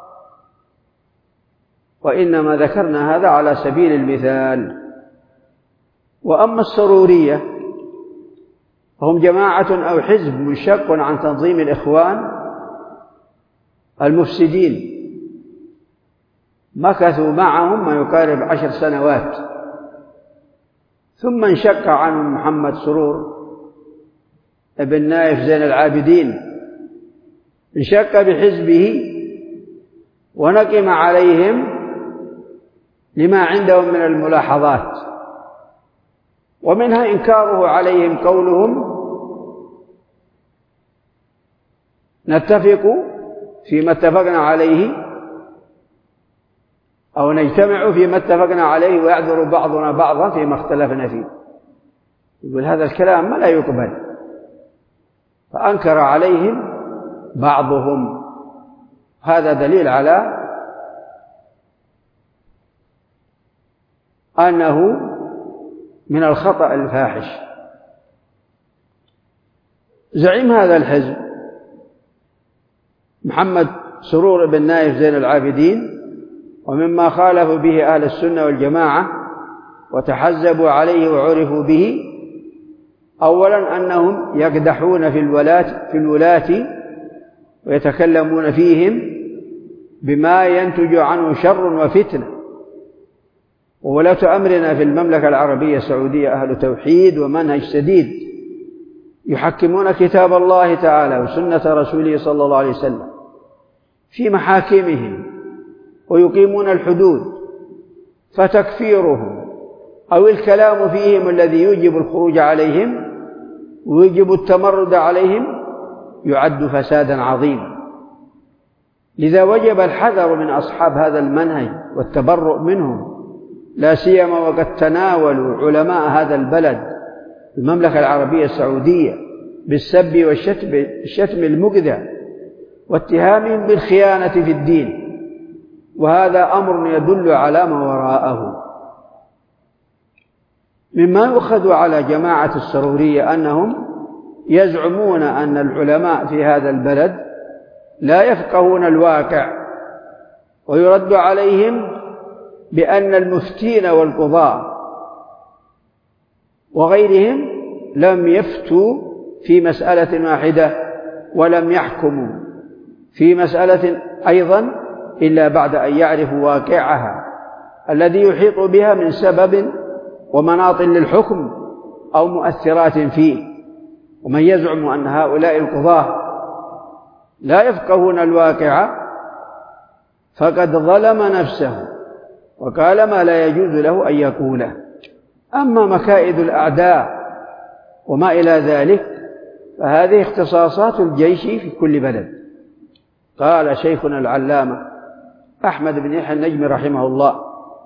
وإنما ذكرنا هذا على سبيل المثال. وأما السرورية هم جماعة أو حزب منشق عن تنظيم الإخوان المفسدين، مكثوا معهم ما يقارب عشر سنوات، ثم انشق عنهم محمد سرور ابن نايف زين العابدين، انشق بحزبه ونقم عليهم لما عندهم من الملاحظات، ومنها إنكاره عليهم قولهم نتفق فيما اتفقنا عليه أو نجتمع فيما اتفقنا عليه ويعذر بعضنا بعضا فيما اختلفنا فيه. يقول هذا الكلام ما لا يقبل، فأنكر عليهم بعضهم. هذا دليل على أنه من الخطأ الفاحش. زعيم هذا الحزب محمد سرور بن نايف زين العابدين، ومما خالفوا به أهل السنة والجماعة وتحزبوا عليه وعرفوا به، أولا أنهم يقدحون في الولاة في الولاة ويتكلمون فيهم بما ينتج عنه شر وفتنة. وولاة أمرنا في المملكة العربية السعودية أهل توحيد ومنهج سديد، يحكمون كتاب الله تعالى وسنة رسوله صلى الله عليه وسلم في محاكمهم ويقيمون الحدود، فتكفيرهم أو الكلام فيهم الذي يوجب الخروج عليهم ويوجب التمرد عليهم يعد فسادا عظيما. لذا وجب الحذر من أصحاب هذا المنهج والتبرؤ منهم، لا سيما وقد تناولوا علماء هذا البلد المملكة العربية السعودية بالسب والشتم الشتم المجدى واتهامهم بالخيانة في الدين، وهذا أمر يدل على ما وراءه. مما يؤخذ على جماعة السرورية أنهم يزعمون أن العلماء في هذا البلد لا يفقهون الواقع، ويرد عليهم بأن المفتين والقضاة وغيرهم لم يفتوا في مسألة واحدة ولم يحكموا في مسألة أيضا إلا بعد أن يعرفوا واقعها الذي يحيط بها من سبب ومناط للحكم أو مؤثرات فيه. ومن يزعم أن هؤلاء القضاة لا يفقهون الواقع فقد ظلم نفسه وقال ما لا يجوز له أن يقوله. أما مكائد الأعداء وما إلى ذلك فهذه اختصاصات الجيش في كل بلد. قال شيخنا العلامة أحمد بن يحيى النجمي رحمه الله: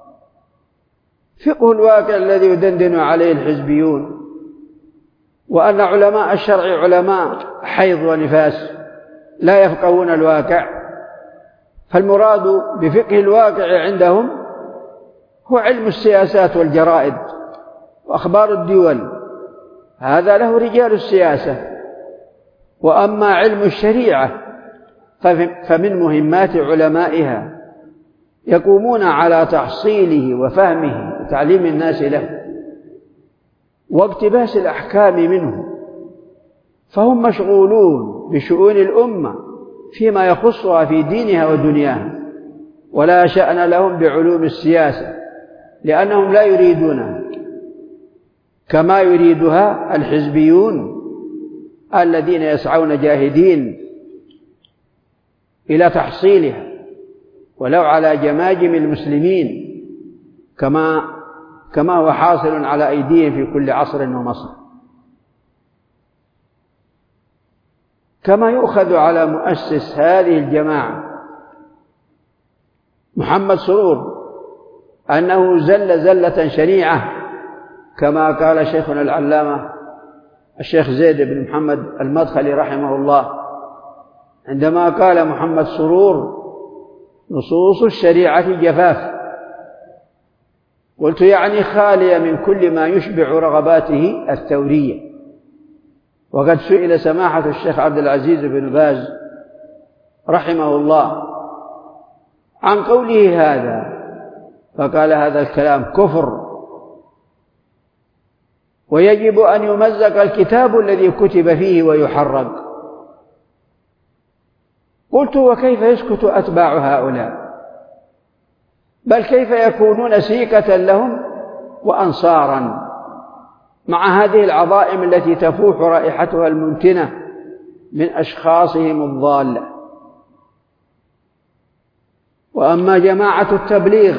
فقه الواقع الذي يدندن عليه الحزبيون وأن علماء الشرع علماء حيض ونفاس لا يفقهون الواقع، فالمراد بفقه الواقع عندهم هو علم السياسات والجرائد وأخبار الدول، هذا له رجال السياسة. وأما علم الشريعة فمن مهمات علمائها يقومون على تحصيله وفهمه وتعليم الناس له واقتباس الأحكام منه، فهم مشغولون بشؤون الأمة فيما يخصها في دينها ودنياها، ولا شأن لهم بعلوم السياسة لأنهم لا يريدونها كما يريدها الحزبيون الذين يسعون جاهدين إلى تحصيلها ولو على جماجم المسلمين كما كما هو حاصل على أيديهم في كل عصر ومصر. كما يؤخذ على مؤسس هذه الجماعة محمد سرور أنه زل زلة شنيعة كما قال شيخنا العلامة الشيخ زيد بن محمد المدخلي رحمه الله عندما قال محمد سرور نصوص الشريعة جفاف، قلت يعني خالية من كل ما يشبع رغباته الثورية. وقد سئل سماحة الشيخ عبد العزيز بن باز رحمه الله عن قوله هذا فقال هذا الكلام كفر ويجب أن يمزق الكتاب الذي كتب فيه ويحرق. قلت وكيف يسكت أتباع هؤلاء؟ بل كيف يكونون سيكة لهم وأنصارا مع هذه العظائم التي تفوح رائحتها المنتنة من أشخاصهم الضالة. وأما جماعة التبليغ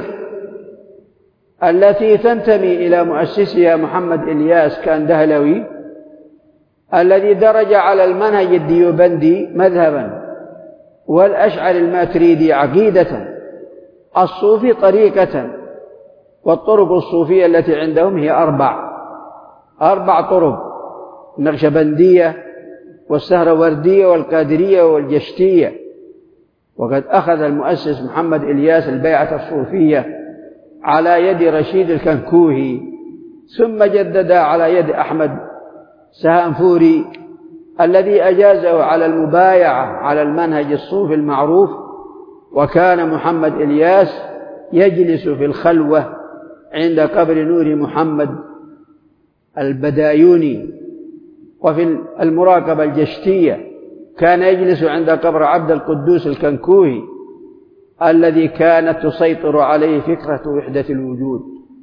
التي تنتمي إلى مؤسسها محمد إلياس كاندهلوي الذي درج على المنهج الديوبندي مذهبا والأشعري الماتريدي عقيدة الصوفي طريقة، والطرق الصوفية التي عندهم هي أربع أربع طرق: النقشبندية والسهروردية والقادرية والجشتية. وقد أخذ المؤسس محمد إلياس البيعة الصوفية على يد رشيد الكنكوهي ثم جدد على يد أحمد سهانفوري الذي أجازه على المبايعة على المنهج الصوفي المعروف. وكان محمد إلياس يجلس في الخلوة عند قبر نور محمد البدايوني، وفي المراقبة الجشتية كان يجلس عند قبر عبد القدوس الكنكوهي الذي كانت تسيطر عليه فكرة وحدة الوجود.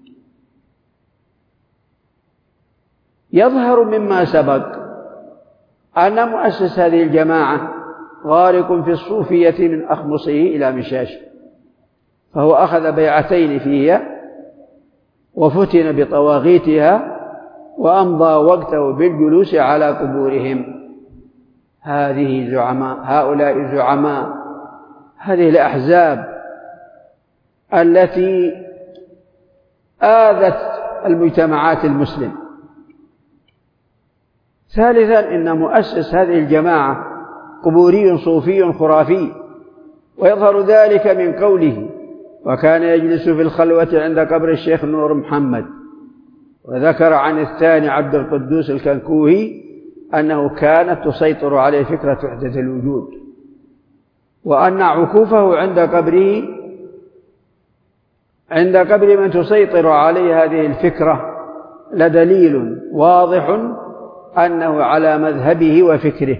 يظهر مما سبق أن مؤسس هذه الجماعة غارق في الصوفية من أخمصه إلى مشاشه، فهو أخذ بيعتين فيها وفتن بطواغيتها وأمضى وقته بالجلوس على قبورهم. هذه زعماء هؤلاء زعماء هذه الأحزاب التي آذت المجتمعات المسلمة. ثالثا إن مؤسس هذه الجماعة قبوري صوفي خرافي، ويظهر ذلك من قوله وكان يجلس في الخلوة عند قبر الشيخ نور محمد. وذكر عن الثاني عبد القدوس الكنكوهي أنه كانت تسيطر عليه فكرة وحدة الوجود، وأن عكوفه عند قبره عند قبر من تسيطر عليه هذه الفكرة لدليل واضح أنه على مذهبه وفكره.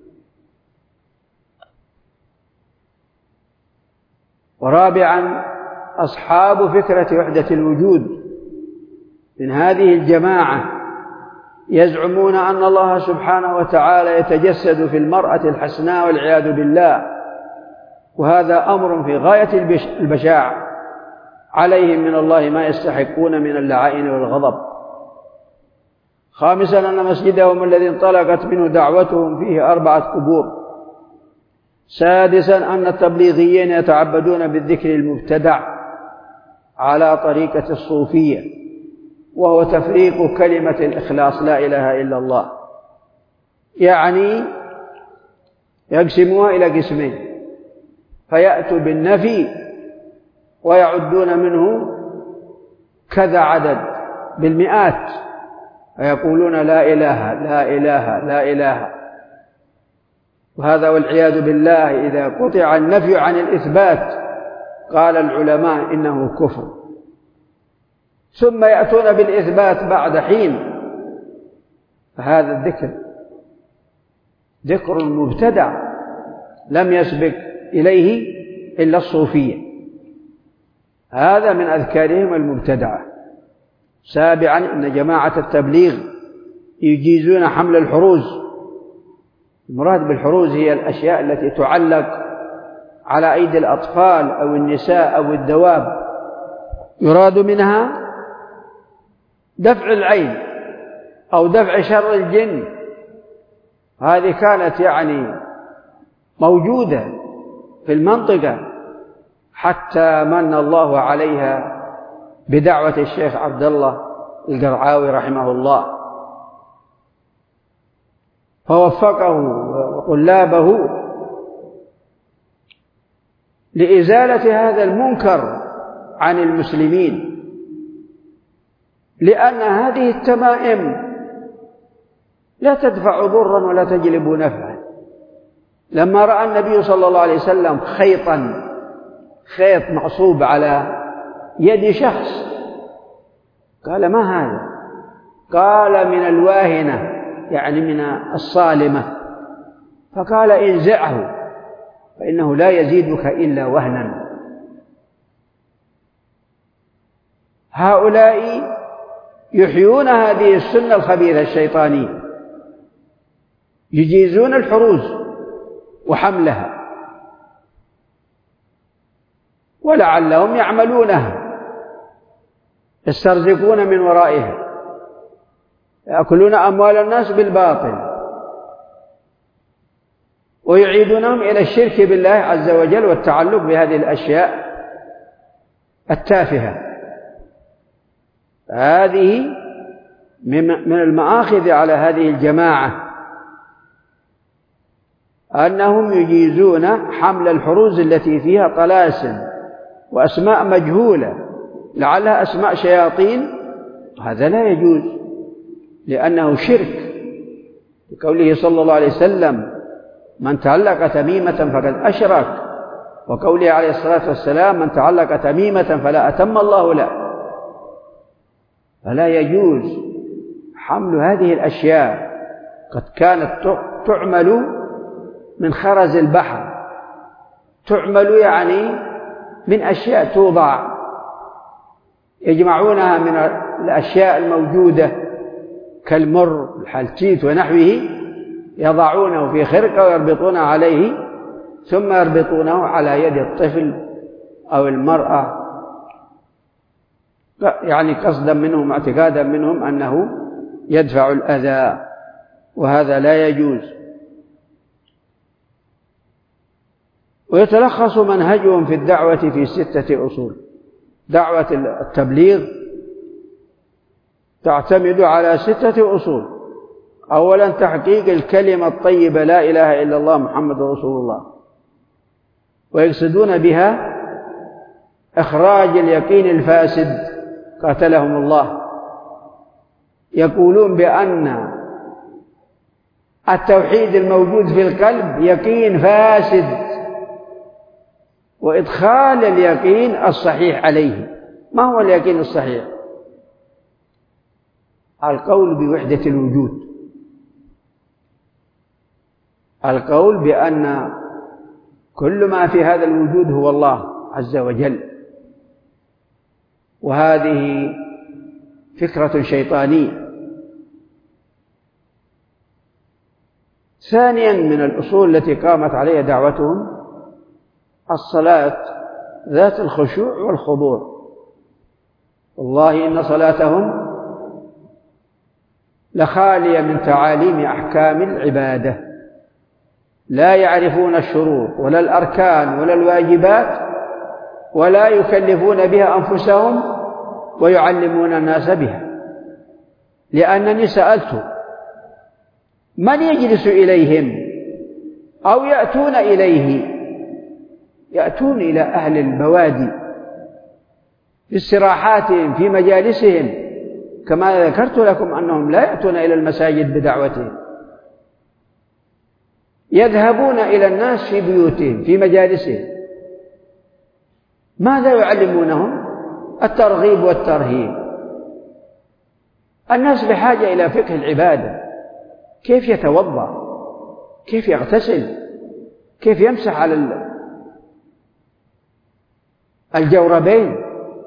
ورابعا أصحاب فكرة وحدة الوجود من هذه الجماعة يزعمون أن الله سبحانه وتعالى يتجسد في المرأة الحسناء والعياذ بالله، وهذا أمر في غاية البشاعة، عليهم من الله ما يستحقون من اللعائن والغضب. خامسا أن مسجدهم الذي انطلقت منه دعوتهم فيه أربعة قبور. سادسا أن التبليغيين يتعبدون بالذكر المبتدع على طريقة الصوفية، وهو تفريق كلمة الإخلاص لا إله إلا الله، يعني يقسموها إلى قسمين، فيأتوا بالنفي ويعدون منه كذا عدد بالمئات، فيقولون لا إله لا إله لا إله. وهذا والعياذ بالله إذا قطع النفي عن الإثبات قال العلماء إنه كفر، ثم يأتون بالإثبات بعد حين، فهذا الذكر ذكر مبتدع لم يسبق إليه إلا الصوفية، هذا من أذكارهم المبتدعة. سابعا أن جماعة التبليغ يجيزون حمل الحروز. المراد بالحروز هي الأشياء التي تعلق على أيدي الأطفال أو النساء أو الدواب، يراد منها دفع العين أو دفع شر الجن. هذه كانت يعني موجودة في المنطقة حتى من الله عليها بدعوة الشيخ عبد الله القرعاوي رحمه الله، فوفقه وطلابه لإزالة هذا المنكر عن المسلمين، لأن هذه التمائم لا تدفع ضرا ولا تجلب نفعا. لما رأى النبي صلى الله عليه وسلم خيطا خيط معصوب على يد شخص قال ما هذا؟ قال من الواهنة، يعني من الصالمة. فقال انزعه فإنه لا يزيدك إلا وهنا. هؤلاء يحيون هذه السنة الخبيثة الشيطانية، يجيزون الحروز وحملها، ولعلهم يعملونها، يسترزقون من ورائها، يأكلون أموال الناس بالباطل، ويعيدونهم إلى الشرك بالله عز وجل والتعلق بهذه الأشياء التافهة. هذه من المآخذ على هذه الجماعة أنهم يجيزون حمل الحروز التي فيها طلاسم وأسماء مجهولة لعلها أسماء شياطين. هذا لا يجوز لأنه شرك، لقوله صلى الله عليه وسلم من تعلق تميمة فقد أشرك، وقوله عليه الصلاة والسلام من تعلق تميمة فلا أتم الله له. فلا يجوز حمل هذه الأشياء، قد كانت تعمل من خرز البحر، تعمل يعني من أشياء توضع، يجمعونها من الأشياء الموجودة كالمر الحلتيت ونحوه، يضعونه في خرقة ويربطون عليه، ثم يربطونه على يد الطفل أو المرأة، يعني قصدا منهم اعتقادا منهم أنه يدفع الأذى، وهذا لا يجوز. ويتلخص منهجهم في الدعوة في ستة أصول. دعوة التبليغ تعتمد على ستة أصول. أولا تحقيق الكلمة الطيبة لا إله إلا الله محمد رسول الله، ويقصدون بها إخراج اليقين الفاسد قاتلهم الله. يقولون بأن التوحيد الموجود في القلب يقين فاسد، وإدخال اليقين الصحيح عليه. ما هو اليقين الصحيح؟ القول بوحدة الوجود، القول بأن كل ما في هذا الوجود هو الله عز وجل، وهذه فكرة شيطانية. ثانيا من الأصول التي قامت عليها دعوتهم الصلاة ذات الخشوع والخضوع. والله إن صلاتهم لخالية من تعاليم أحكام العبادة، لا يعرفون الشروط ولا الأركان ولا الواجبات، ولا يكلفون بها أنفسهم ويعلمون الناس بها. لأنني سألت من يجلس إليهم أو يأتون إليه؟ يأتون إلى أهل البوادي في استراحاتهم في مجالسهم، كما ذكرت لكم أنهم لا يأتون إلى المساجد بدعوتهم، يذهبون إلى الناس في بيوتهم في مجالسهم. ماذا يعلمونهم؟ الترغيب والترهيب. الناس بحاجة إلى فقه العبادة، كيف يتوضأ، كيف يغتسل، كيف يمسح على الجوربين،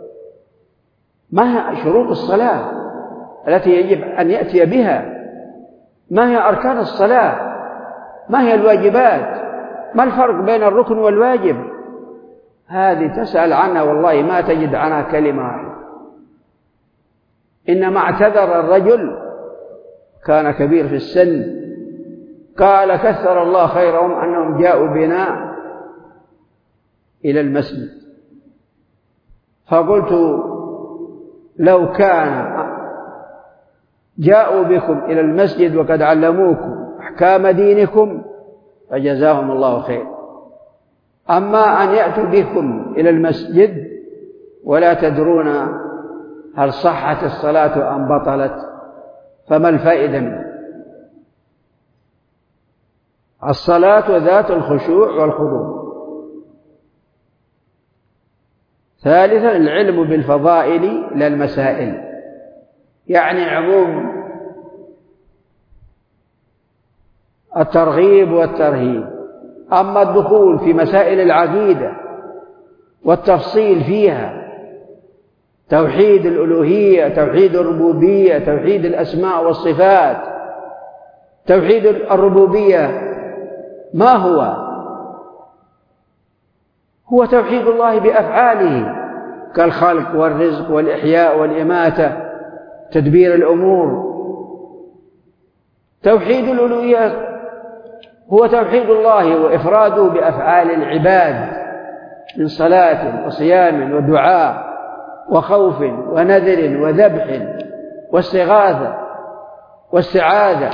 ما هي شروط الصلاة التي يجب أن يأتي بها، ما هي أركان الصلاة، ما هي الواجبات، ما الفرق بين الركن والواجب. هذه تسأل عنها والله ما تجد عنها كلمة واحدة. إنما اعتذر الرجل كان كبير في السن، قال كثر الله خيرهم أنهم جاءوا بنا إلى المسجد. فقلت لو كان جاءوا بكم إلى المسجد وقد علموكم أحكام دينكم فجزاهم الله خير، أما أن يأتوا بكم إلى المسجد ولا تدرون هل صحت الصلاة أم بطلت فما الفائدة منه؟ الصلاة ذات الخشوع والخضوع. ثالثا العلم بالفضائل لا المسائل، يعني عموم الترغيب والترهيب. أما الدخول في مسائل العقيدة والتفصيل فيها، توحيد الألوهية، توحيد الربوبية، توحيد الأسماء والصفات. توحيد الربوبية ما هو؟ هو توحيد الله بأفعاله كالخلق والرزق والإحياء والإماتة، تدبير الأمور. توحيد الألوهية هو توحيد الله وإفراده بأفعال العباد من صلاة وصيام ودعاء وخوف ونذر وذبح واستغاثة واستعاذة.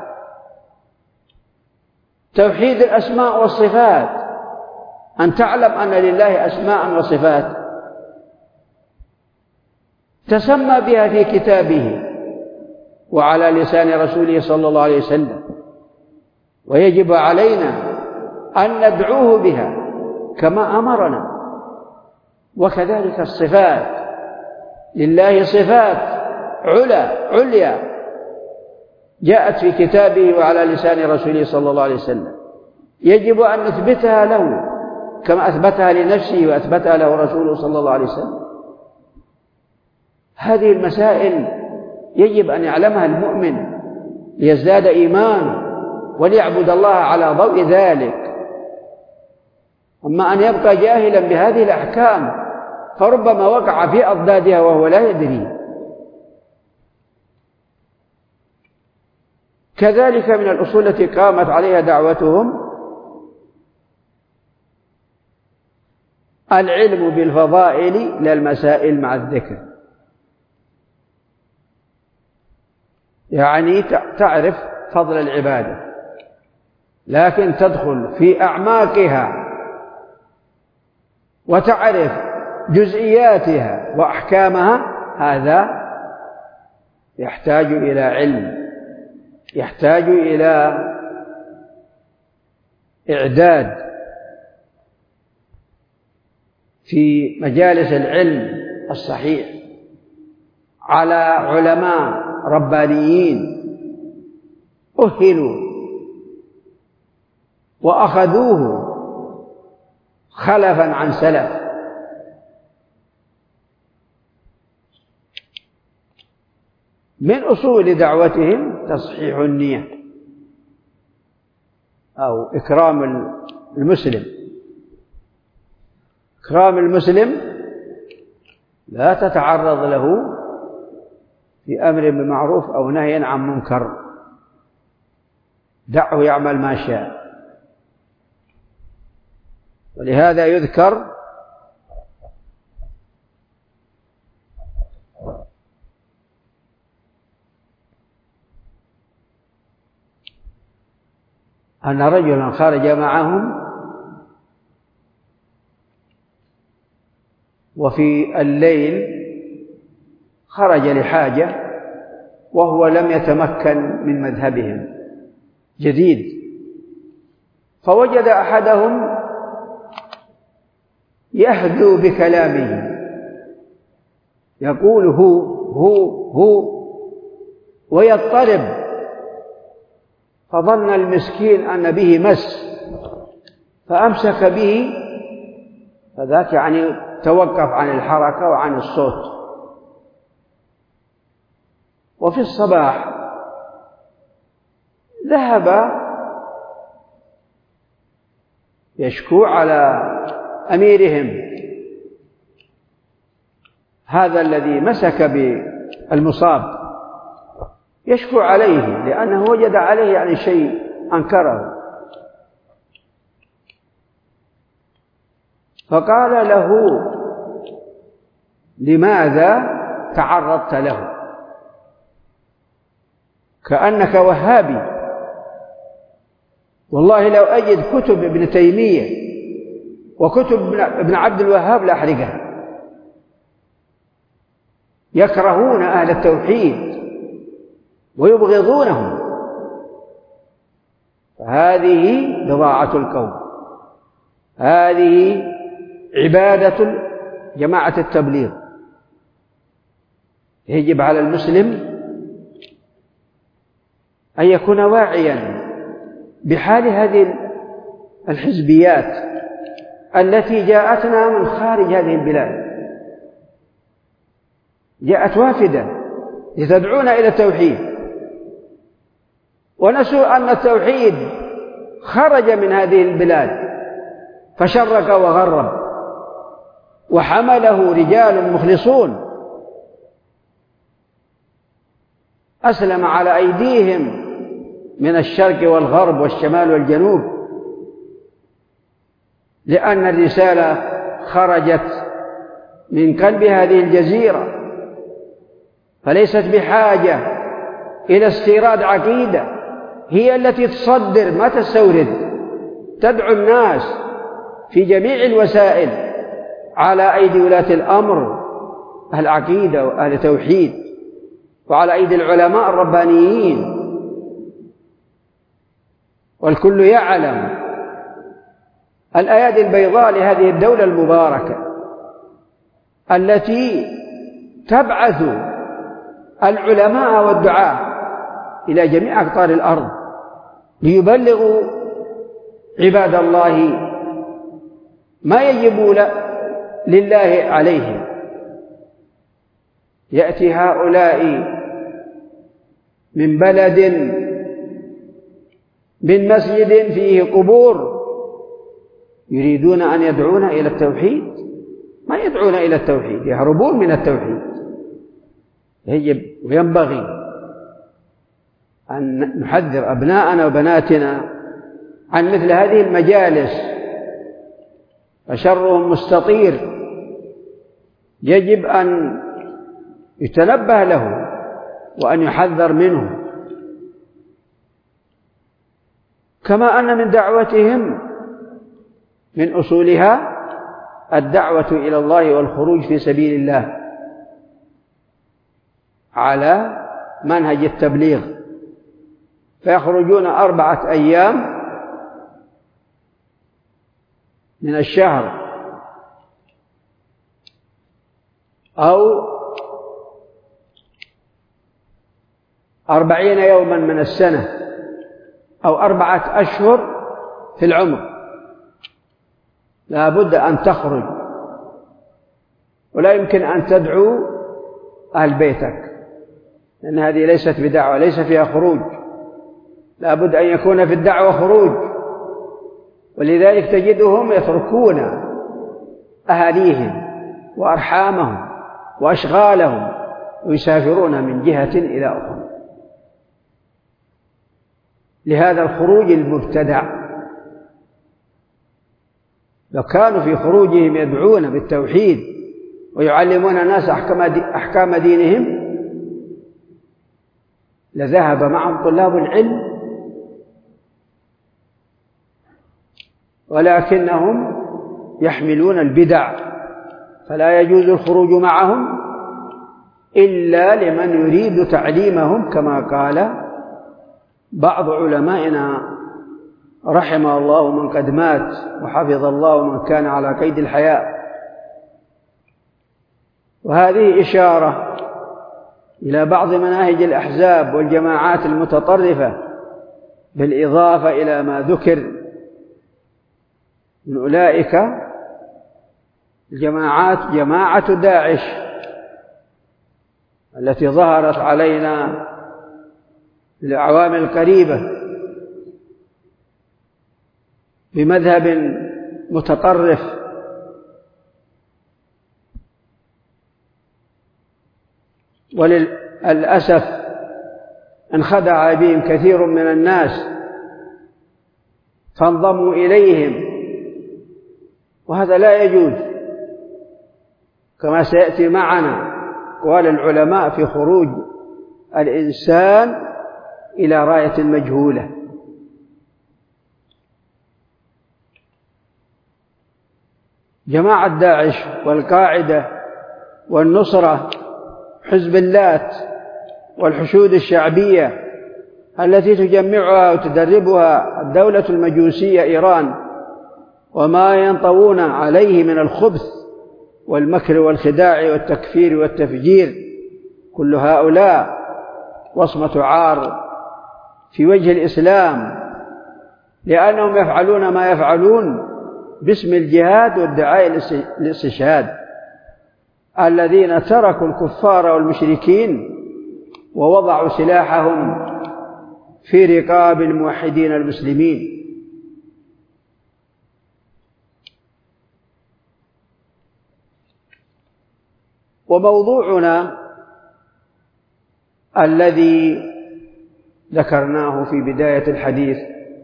توحيد الأسماء والصفات، أن تعلم أن لله أسماء وصفات تسمى بها في كتابه وعلى لسان رسوله صلى الله عليه وسلم، ويجب علينا أن ندعوه بها كما أمرنا. وكذلك الصفات، لله صفات علا عليا جاءت في كتابه وعلى لسان رسوله صلى الله عليه وسلم، يجب أن نثبتها له كما أثبتها لنفسه وأثبتها له رسوله صلى الله عليه وسلم. هذه المسائل يجب أن يعلمها المؤمن ليزداد إيمانه وليعبد الله على ضوء ذلك. أما أن يبقى جاهلا بهذه الأحكام فربما وقع في أضدادها وهو لا يدري. كذلك من الأصول التي قامت عليها دعوتهم العلم بالفضائل لا المسائل مع الذكر، يعني تعرف فضل العبادة لكن تدخل في أعماقها وتعرف جزئياتها وأحكامها، هذا يحتاج إلى علم، يحتاج إلى إعداد في مجالس العلم الصحيح على علماء ربانيين أهلوا وأخذوه خلفا عن سلف. من أصول دعوتهم تصحيح النية أو إكرام المسلم. إكرام المسلم لا تتعرض له في أمر بمعروف أو نهي عن منكر، دعه يعمل ما شاء. ولهذا يذكر أن رجلا خرج معهم وفي الليل خرج لحاجة وهو لم يتمكن من مذهبهم، جديد، فوجد أحدهم يهدو بكلامه يقول هو هو هو ويضطرب، فظن المسكين أن به مس فأمسك به، فذاك يعني توقف عن الحركة وعن الصوت. وفي الصباح ذهب يشكو على أميرهم هذا الذي مسك بالمصاب، يشكو عليه لأنه وجد عليه يعني شيء أنكره، فقال له لماذا تعرضت له؟ كأنك وهابي، والله لو أجد كتب ابن تيمية وكتب ابن عبد الوهاب لأحرقها. يكرهون أهل التوحيد ويبغضونهم، فهذه بضاعة القوم، هذه عبادة جماعة التبليغ. يجب على المسلم أن يكون واعيا بحال هذه الحزبيات التي جاءتنا من خارج هذه البلاد، جاءت وافدة لتدعونا إلى التوحيد، ونسوا أن التوحيد خرج من هذه البلاد فشرق وغرب، وحمله رجال مخلصون أسلم على أيديهم من الشرق والغرب والشمال والجنوب، لأن الرسالة خرجت من قلب هذه الجزيرة، فليست بحاجة إلى استيراد عقيدة، هي التي تصدر ما تستورد، تدعو الناس في جميع الوسائل على أيدي ولاة الأمر أهل عقيدة وأهل توحيد، وعلى أيدي العلماء الربانيين. والكل يعلم الأيادي البيضاء لهذه الدولة المباركة التي تبعث العلماء والدعاة إلى جميع أقطار الأرض ليبلغوا عباد الله ما يجب لله عليهم. يأتي هؤلاء من بلد من مسجد فيه قبور يريدون أن يدعون إلى التوحيد، ما يدعون إلى التوحيد، يهربون من التوحيد. يجب وينبغي أن نحذر أبناءنا وبناتنا عن مثل هذه المجالس، فشرهم مستطير، يجب أن يتنبه له وأن يحذر منه. كما أن من دعوتهم من أصولها الدعوة إلى الله والخروج في سبيل الله على منهج التبليغ، فيخرجون أربعة أيام من الشهر أو أربعين يوما من السنة أو أربعة أشهر في العمر لا بد أن تخرج، ولا يمكن أن تدعو أهل بيتك، لأن هذه ليست بدعوة، ليس فيها خروج، لا بد أن يكون في الدعوة خروج. ولذلك تجدهم يتركون أهاليهم وأرحامهم وأشغالهم ويسافرون من جهة إلى أخرى لهذا الخروج المبتدع. لو كانوا في خروجهم يدعون بالتوحيد ويعلمون الناس أحكام دينهم لذهب معهم طلاب العلم، ولكنهم يحملون البدع، فلا يجوز الخروج معهم إلا لمن يريد تعليمهم، كما قال بعض علمائنا رحم الله من قد مات وحفظ الله من كان على قيد الحياة. وهذه إشارة إلى بعض مناهج الأحزاب والجماعات المتطرفة، بالإضافة إلى ما ذكر من أولئك الجماعات جماعة داعش التي ظهرت علينا في الأعوام القريبة بمذهب متطرف، وللأسف انخدع بهم كثير من الناس فانضموا إليهم، وهذا لا يجوز، كما سيأتي معنا قال العلماء في خروج الإنسان إلى راية مجهولة. جماعة داعش والقاعدة والنصرة، حزب اللات والحشود الشعبية التي تجمعها وتدربها الدولة المجوسية إيران، وما ينطوون عليه من الخبث والمكر والخداع والتكفير والتفجير، كل هؤلاء وصمة عار في وجه الإسلام، لأنهم يفعلون ما يفعلون باسم الجهاد وادعاء الاستشهاد، الذين تركوا الكفار والمشركين ووضعوا سلاحهم في رقاب الموحدين المسلمين. وموضوعنا الذي ذكرناه في بداية الحديث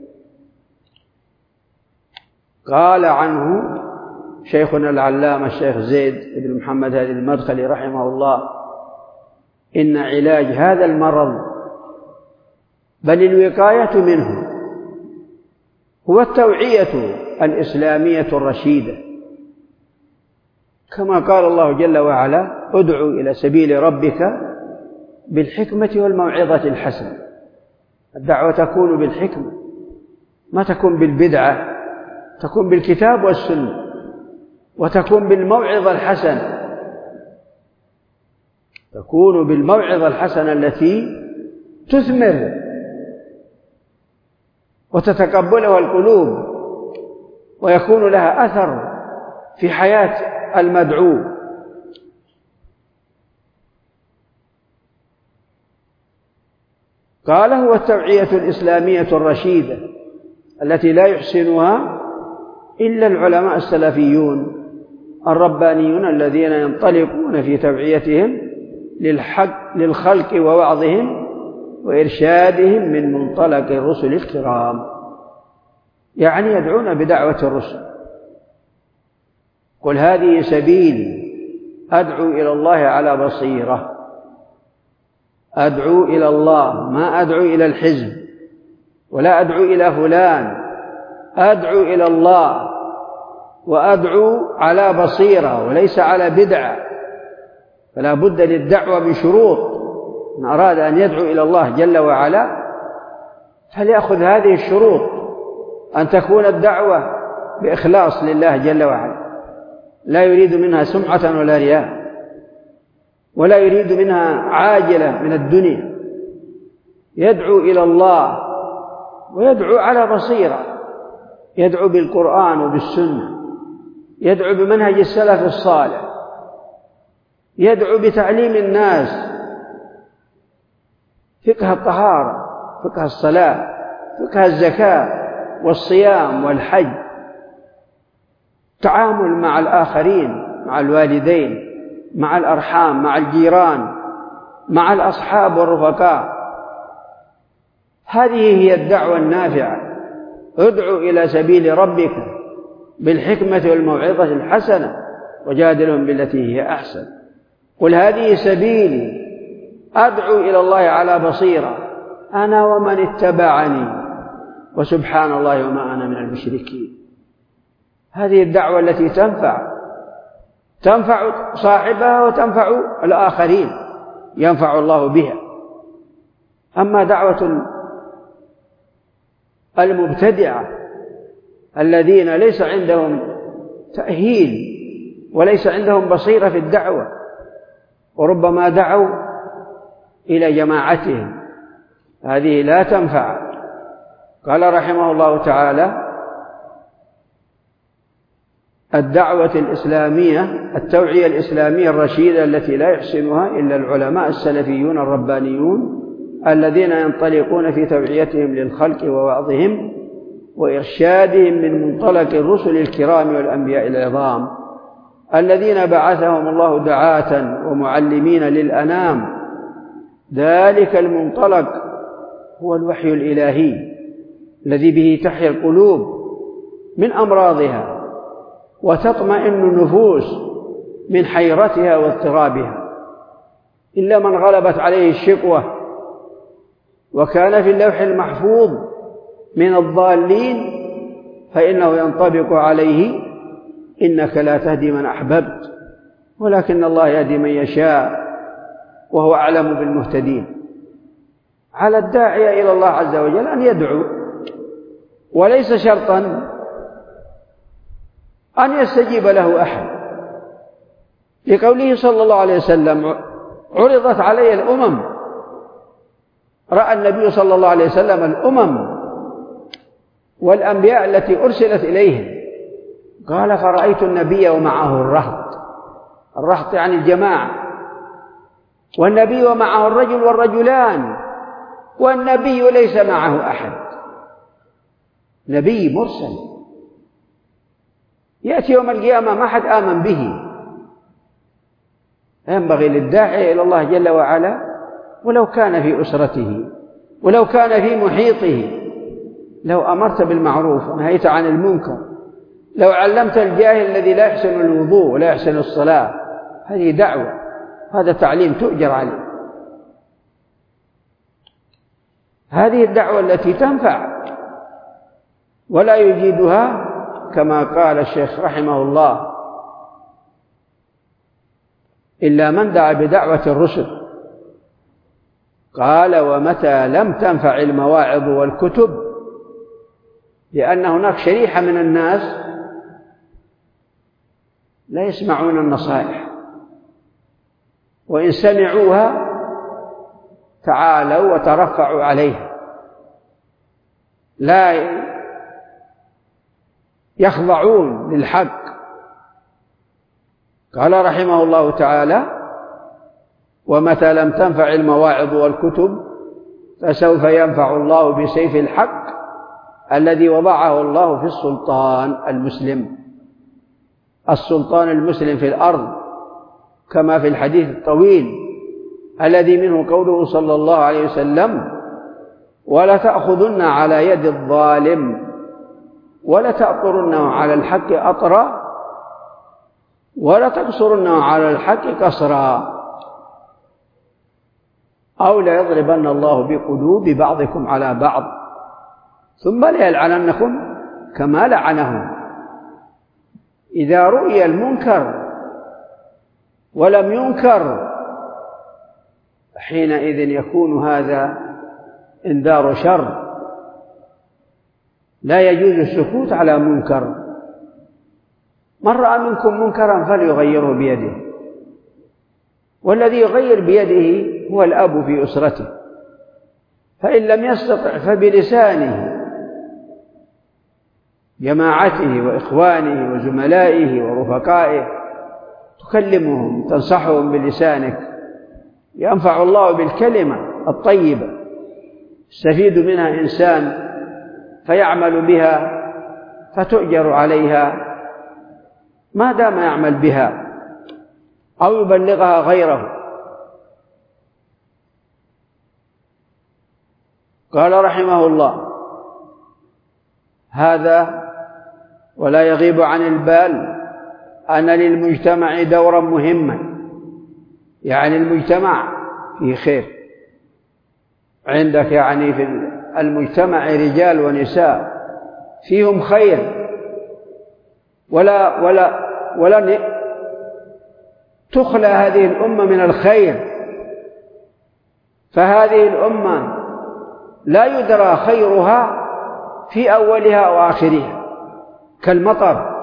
قال عنه شيخنا العلامة الشيخ زيد بن محمد هادي المدخلي رحمه الله: إن علاج هذا المرض بل الوقاية منه هو التوعية الإسلامية الرشيدة، كما قال الله جل وعلا: ادعو إلى سبيل ربك بالحكمة والموعظة الحسنة. الدعوة تكون بالحكمة، ما تكون بالبدعة، تكون بالكتاب والسنة، وتكون بالموعظة الحسنة، تكون بالموعظة الحسنة التي تثمر وتتقبلها القلوب ويكون لها أثر في حياة المدعو. قال: هو التوعية الإسلامية الرشيدة التي لا يحسنها إلا العلماء السلفيون الربانيون الذين ينطلقون في توعيتهم للحق للخلق ووعظهم وإرشادهم من منطلق الرسل الكرام، يعني يدعون بدعوة الرسل. قل هذه سبيلي أدعو إلى الله على بصيرة، أدعو إلى الله، ما أدعو إلى الحزب ولا أدعو إلى فلان، أدعو إلى الله وأدعو على بصيرة وليس على بدعة. فلا بد للدعوة من شروط، من أراد أن يدعو إلى الله جل وعلا فليأخذ هذه الشروط: أن تكون الدعوة بإخلاص لله جل وعلا، لا يريد منها سمعة ولا رياء، ولا يريد منها عاجلة من الدنيا، يدعو إلى الله ويدعو على بصيرة، يدعو بالقرآن وبالسنة، يدعو بمنهج السلف الصالح، يدعو بتعليم الناس فقه الطهارة، فقه الصلاة، فقه الزكاة والصيام والحج، تعامل مع الآخرين، مع الوالدين، مع الأرحام، مع الجيران، مع الأصحاب والرفقاء. هذه هي الدعوة النافعة. ادعو إلى سبيل ربك بالحكمة والموعظة الحسنة وجادلهم بالتي هي أحسن. قل هذه سبيلي أدعو إلى الله على بصيرة أنا ومن اتبعني وسبحان الله وما أنا من المشركين. هذه الدعوة التي تنفع تنفع صاحبها وتنفع الآخرين، ينفع الله بها. أما دعوة المبتدعة الذين ليس عندهم تأهيل وليس عندهم بصيرة في الدعوة، وربما دعوا إلى جماعتهم، هذه لا تنفع. قال رحمه الله تعالى: الدعوة الإسلامية، التوعية الإسلامية الرشيدة التي لا يحسنها إلا العلماء السلفيون الربانيون الذين ينطلقون في توعيتهم للخلق ووعظهم وإرشادهم من منطلق الرسل الكرام والأنبياء العظام الذين بعثهم الله دعاة ومعلمين للأنام. ذلك المنطلق هو الوحي الإلهي الذي به تحيا القلوب من أمراضها وتطمئن النفوس من حيرتها واضطرابها. إلا من غلبت عليه الشقوة وكان في اللوح المحفوظ من الضالين فإنه ينطبق عليه: إنك لا تهدي من أحببت ولكن الله يهدي من يشاء وهو أعلم بالمهتدين. على الداعية إلى الله عز وجل أن يدعو، وليس شرطا أن يستجيب له أحد، لقوله صلى الله عليه وسلم: عرضت علي الأمم. رأى النبي صلى الله عليه وسلم الأمم والأنبياء التي أرسلت إليهم، قال: فرأيت النبي ومعه الرهط. الرهط يعني الجماعة، والنبي ومعه الرجل والرجلان، والنبي ليس معه أحد، نبي مرسل يأتي يوم القيامة ما حد آمن به. ينبغي للداعي إلى الله جل وعلا ولو كان في أسرته ولو كان في محيطه، لو أمرت بالمعروف ونهيت عن المنكر، لو علمت الجاهل الذي لا يحسن الوضوء ولا يحسن الصلاة، هذه دعوة، هذا تعليم تؤجر عليه. هذه الدعوة التي تنفع ولا يجيدها كما قال الشيخ رحمه الله: إلا من دعا بدعوة الرسل. قال: ومتى لم تنفع المواعظ والكتب، لأن هناك شريحة من الناس لا يسمعون النصائح، وإن سمعوها تعالوا وترفعوا عليها، لا يخضعون للحق. قال رحمه الله تعالى: ومتى لم تنفع المواعظ والكتب فسوف ينفع الله بسيف الحق الذي وضعه الله في السلطان المسلم. السلطان المسلم في الأرض، كما في الحديث الطويل الذي منه قوله صلى الله عليه وسلم: ولا تأخذن على يد الظالم ولا تأطرن على الحق أطرا ولا تقصرن على الحق قصرا، أو لا يضربن الله بقلوب بعضكم على بعض ثم لا يلعننكم كما لعنهم. إذا رؤي المنكر ولم ينكر حينئذ يكون هذا انذار شر. لا يجوز السكوت على منكر. من رأى منكم منكرا فليغيره بيده، والذي يغير بيده هو الأب في أسرته، فإن لم يستطع فبلسانه جماعته وإخوانه وزملائه ورفقائه، تكلمهم تنصحهم بلسانك، ينفع الله بالكلمة الطيبة يستفيد منها إنسان فيعمل بها فتؤجر عليها ما دام يعمل بها أو يبلغها غيره. قال رحمه الله: هذا ولا يغيب عن البال أن للمجتمع دورا مهما، يعني المجتمع فيه خير، عندك يعني في المجتمع رجال ونساء فيهم خير، ولا ولا ولن تخلى هذه الأمة من الخير، فهذه الأمة لا يدرى خيرها في أولها وآخرها كالمطر،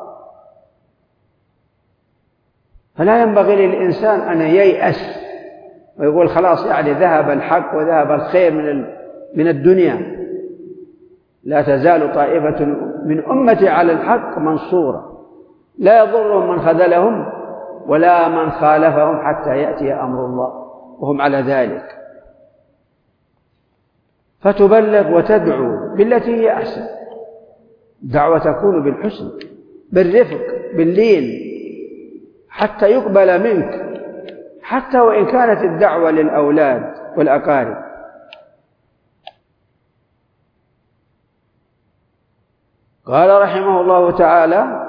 فلا ينبغي للإنسان أن ييأس ويقول خلاص يعني ذهب الحق وذهب الخير من من الدنيا. لا تزال طائفة من أمتي على الحق منصورة، لا يضرهم من خذلهم ولا من خالفهم حتى يأتي أمر الله وهم على ذلك. فتبلغ وتدعو بالتي هي أحسن، دعوة تكون بالحسن بالرفق باللين حتى يقبل منك، حتى وإن كانت الدعوة للأولاد والأقارب. قال رحمه الله تعالى: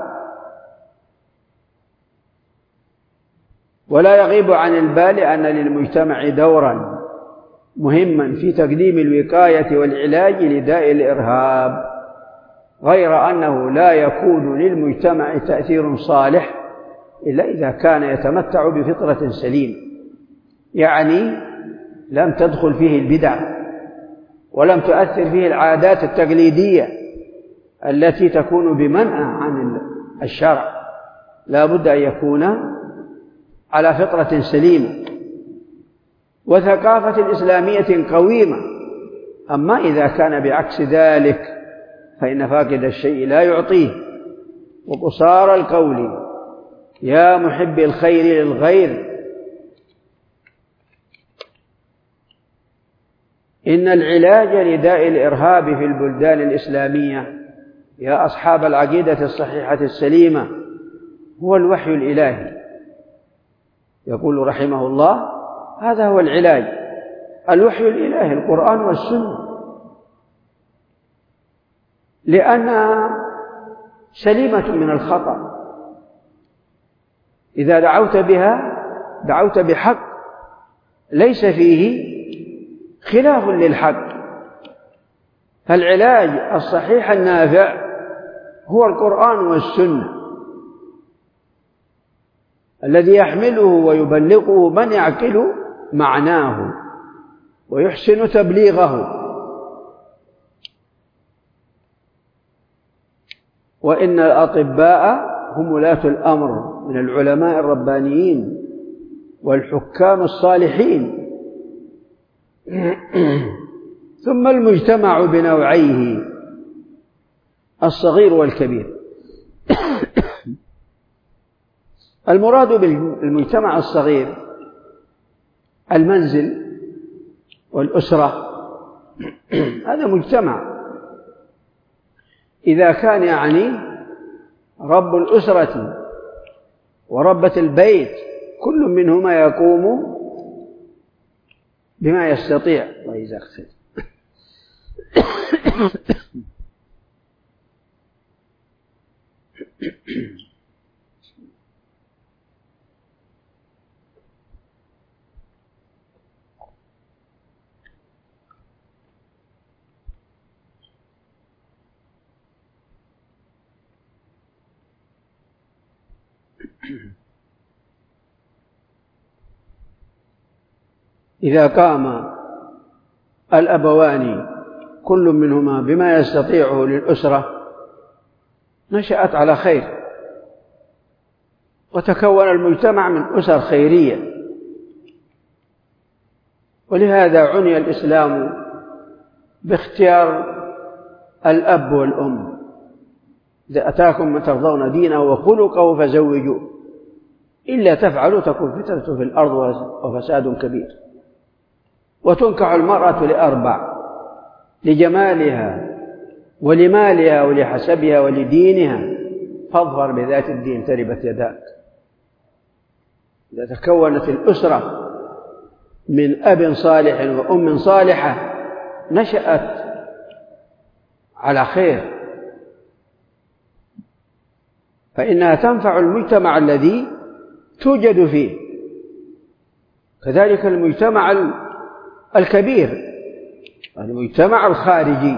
ولا يغيب عن البال أن للمجتمع دورا مهما في تقديم الوقاية والعلاج لداء الإرهاب، غير أنه لا يكون للمجتمع تأثير صالح إلا إذا كان يتمتع بفطرة سليمة، يعني لم تدخل فيه البدع ولم تؤثر فيه العادات التقليدية التي تكون بمنع عن الشرع، لا بد أن يكون على فطرة سليمة وثقافة إسلامية قويمة. أما إذا كان بعكس ذلك فإن فاقد الشيء لا يعطيه، وقصار القول يا محب الخير للغير إن العلاج لداء الإرهاب في البلدان الإسلامية يا أصحاب العقيدة الصحيحة السليمة هو الوحي الإلهي. يقول رحمه الله: هذا هو العلاج، الوحي الإلهي القرآن والسنة، لأنها سليمة من الخطأ. إذا دعوت بها دعوت بحق ليس فيه خلاف للحق، فالعلاج الصحيح النافع هو القرآن والسنة الذي يحمله ويبلغه من يعقل معناه ويحسن تبليغه. وإن الأطباء هم ولاة الأمر من العلماء الربانيين والحكام الصالحين. ثم المجتمع بنوعيه الصغير والكبير. المراد بالمجتمع الصغير المنزل والأسرة، هذا مجتمع إذا كان يعني رب الأسرة وربة البيت كل منهما يقوم بما يستطيع. الله يجزاك خير. إذا قام الأبوان كل منهما بما يستطيعه للأسرة نشأت على خير، وتكون المجتمع من أسر خيرية. ولهذا عني الإسلام باختيار الأب والأم إذا أتاكم من ترضون دينه وخلقه فزوجوه، إلا تفعلوا تكون فتنة في الأرض وفساد كبير. وتنكح المرأة لأربع: لجمالها ولمالها ولحسبها ولدينها، فاظفر بذات الدين تربت يداك. إذا تكونت الأسرة من أب صالح وأم صالحة نشأت على خير، فإنها تنفع المجتمع الذي توجد فيه. كذلك المجتمع الكبير، المجتمع الخارجي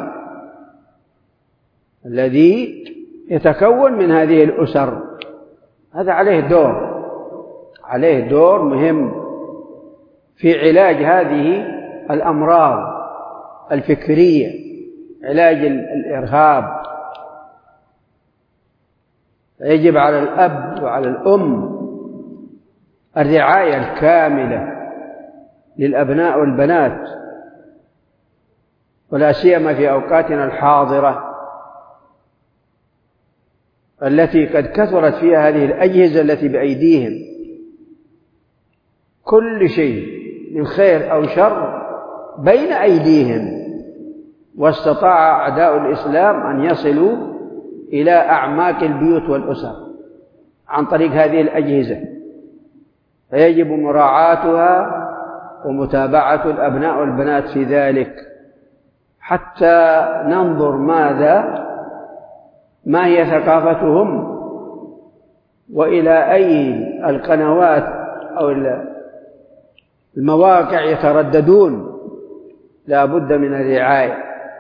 الذي يتكون من هذه الأسر، هذا عليه دور عليه دور مهم في علاج هذه الأمراض الفكرية، علاج الإرهاب. يجب على الأب وعلى الأم الرعاية الكاملة للأبناء والبنات، ولا سيما في أوقاتنا الحاضرة التي قد كثرت فيها هذه الأجهزة التي بأيديهم. كل شيء من خير أو شر بين أيديهم، واستطاع أعداء الإسلام أن يصلوا إلى أعماق البيوت والأسر عن طريق هذه الأجهزة، فيجب مراعاتها ومتابعة الأبناء والبنات في ذلك، حتى ننظر ماذا ما هي ثقافتهم، وإلى أي القنوات أو المواقع يترددون. لا بد من الرعاية.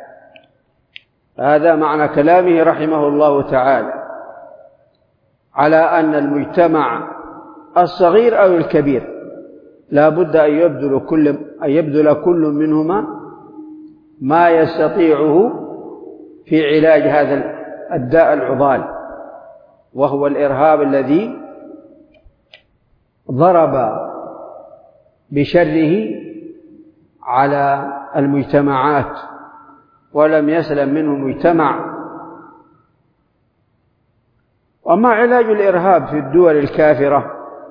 هذا معنى كلامه رحمه الله تعالى على أن المجتمع الصغير أو الكبير لا بد أن يبذل كل أن يبذل كل منهما ما يستطيعه في علاج هذا الداء العضال، وهو الإرهاب الذي ضرب بشره على المجتمعات، ولم يسلم منه مجتمع. وما علاج الإرهاب في الدول الكافرة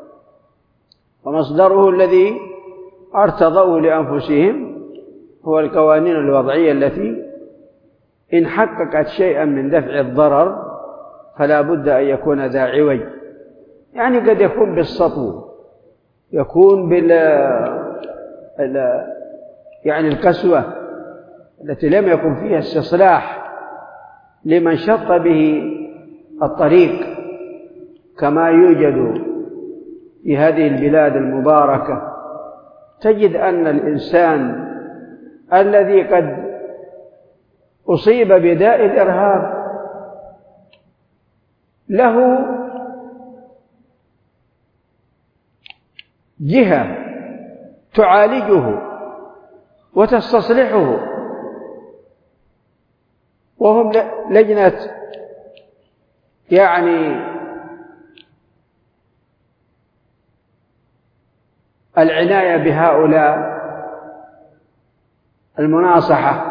ومصدره الذي ارتضوه لأنفسهم هو القوانين الوضعية التي إن حققت شيئا من دفع الضرر فلا بد أن يكون ذا عوج. يعني قد يكون بالسطو، يكون بال يعني القسوة التي لم يكن فيها استصلاح لمن شط به الطريق، كما يوجد في هذه البلاد المباركة. تجد أن الإنسان الذي قد أصيب بداء الإرهاب له جهة تعالجه وتستصلحه، وهم لجنة يعني العناية بهؤلاء، المناصحة.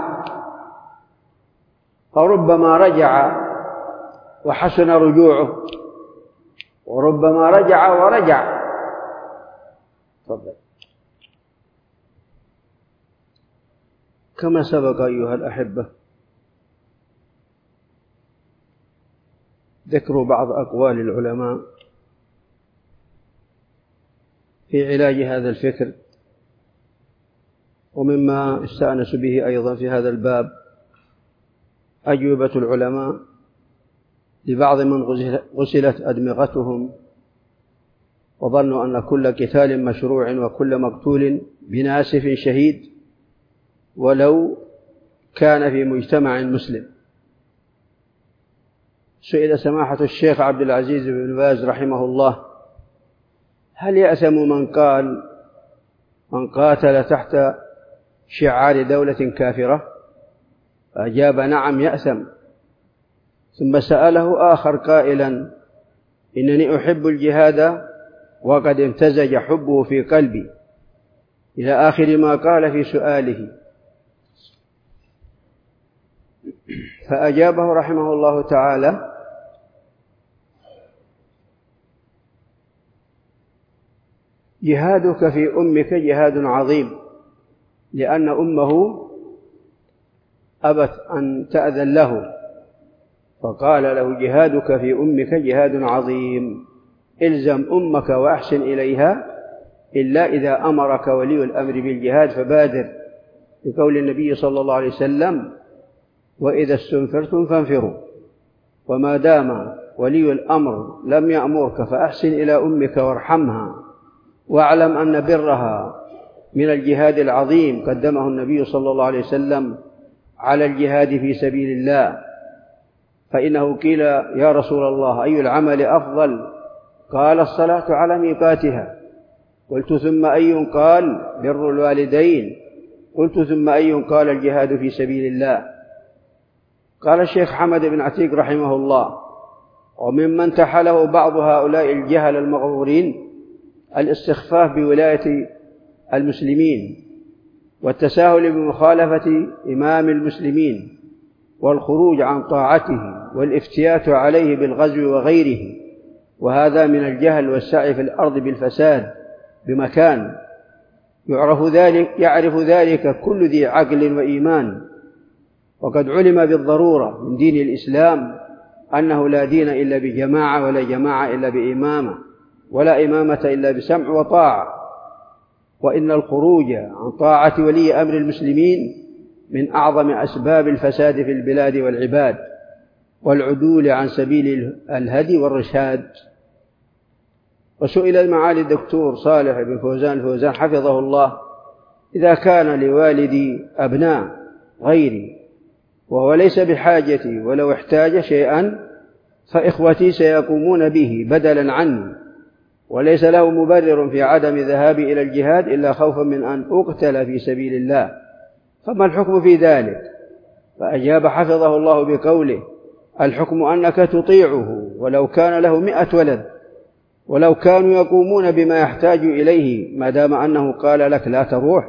فربما رجع وحسن رجوعه، وربما رجع ورجع. تفضل. كما سبق أيها الأحبة ذكر بعض أقوال العلماء في علاج هذا الفكر، ومما استأنس به أيضا في هذا الباب أجوبة العلماء لبعض من غسلت أدمغتهم وظنوا أن كل قتال مشروع وكل مقتول بناسف شهيد ولو كان في مجتمع مسلم. سئل سماحة الشيخ عبد العزيز بن باز رحمه الله: هل يأثم من قال من قاتل تحت شعار دولة كافرة؟ فأجاب: نعم يأثم. ثم سأله آخر قائلا: إنني أحب الجهاد وقد امتزج حبه في قلبي، إلى آخر ما قال في سؤاله. فأجابه رحمه الله تعالى جهادك في أمك جهاد عظيم، لأن أمه أبت أن تأذن له، فقال له جهادك في أمك جهاد عظيم، إلزم أمك وأحسن إليها، إلا إذا أمرك ولي الأمر بالجهاد فبادر، بقول النبي صلى الله عليه وسلم: وإذا استنفرتم فانفروا. وما دام ولي الأمر لم يأمرك فأحسن إلى أمك وارحمها، واعلم أن برها من الجهاد العظيم، قدمه النبي صلى الله عليه وسلم على الجهاد في سبيل الله. فإنه قيل: يا رسول الله أي العمل أفضل؟ قال: الصلاة على ميقاتها. قلت: ثم أي؟ قال: بر الوالدين. قلت: ثم أي؟ قال: الجهاد في سبيل الله. قال الشيخ حمد بن عتيق رحمه الله: وممن تحله بعض هؤلاء الجهل المغرورين الاستخفاف بولاية المسلمين، والتساهل بمخالفة إمام المسلمين، والخروج عن طاعته، والافتيات عليه بالغزو وغيره، وهذا من الجهل والسعي في الأرض بالفساد بمكان يعرف ذلك يعرف ذلك كل ذي عقل وإيمان. وقد علم بالضرورة من دين الإسلام أنه لا دين إلا بجماعة، ولا جماعة إلا بإمامة، ولا إمامة إلا بسمع وطاعة، وإن الخروج عن طاعة ولي أمر المسلمين من أعظم أسباب الفساد في البلاد والعباد، والعدول عن سبيل الهدي والرشاد. وسئل المعالي الدكتور صالح بن فوزان الفوزان حفظه الله: إذا كان لوالدي أبناء غيري وهو ليس بحاجتي، ولو احتاج شيئا فإخوتي سيقومون به بدلا عني، وليس له مبرر في عدم ذهابي إلى الجهاد إلا خوفا من أن أقتل في سبيل الله، فما الحكم في ذلك؟ فأجاب حفظه الله بقوله: الحكم أنك تطيعه ولو كان له مئة ولد، ولو كانوا يقومون بما يحتاج إليه، ما دام أنه قال لك لا تروح،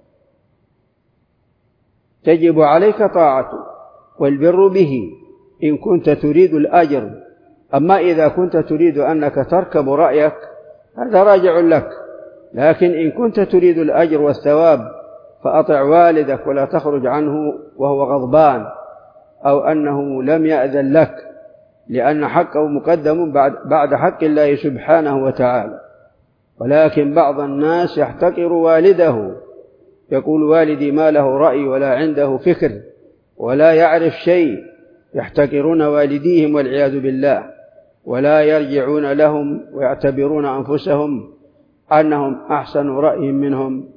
تجب عليك طاعته والبر به إن كنت تريد الأجر. أما إذا كنت تريد أنك تركب رأيك هذا راجع لك، لكن إن كنت تريد الأجر والثواب فأطع والدك ولا تخرج عنه وهو غضبان، أو أنه لم يأذن لك، لأن حقه مقدم بعد حق الله سبحانه وتعالى. ولكن بعض الناس يحتقر والده، يقول: والدي ما له رأي ولا عنده فكر ولا يعرف شيء، يحتقرون والديهم والعياذ بالله، ولا يرجعون لهم ويعتبرون أنفسهم أنهم أحسن رأي منهم.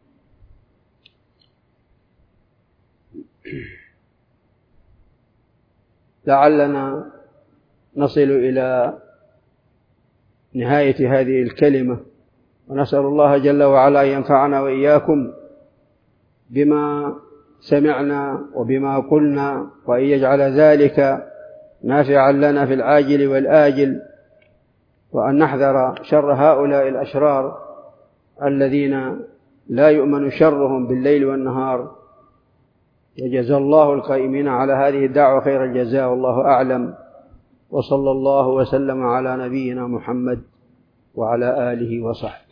لعلنا نصل إلى نهاية هذه الكلمة، ونسأل الله جل وعلا أن ينفعنا وإياكم بما سمعنا وبما قلنا، وأن يجعل ذلك نافعا لنا في العاجل والآجل، وأن نحذر شر هؤلاء الأشرار الذين لا يؤمن شرهم بالليل والنهار. وجزى الله القائمين على هذه الدعوة خير الجزاء، والله أعلم، وصلى الله وسلم على نبينا محمد وعلى آله وصحبه.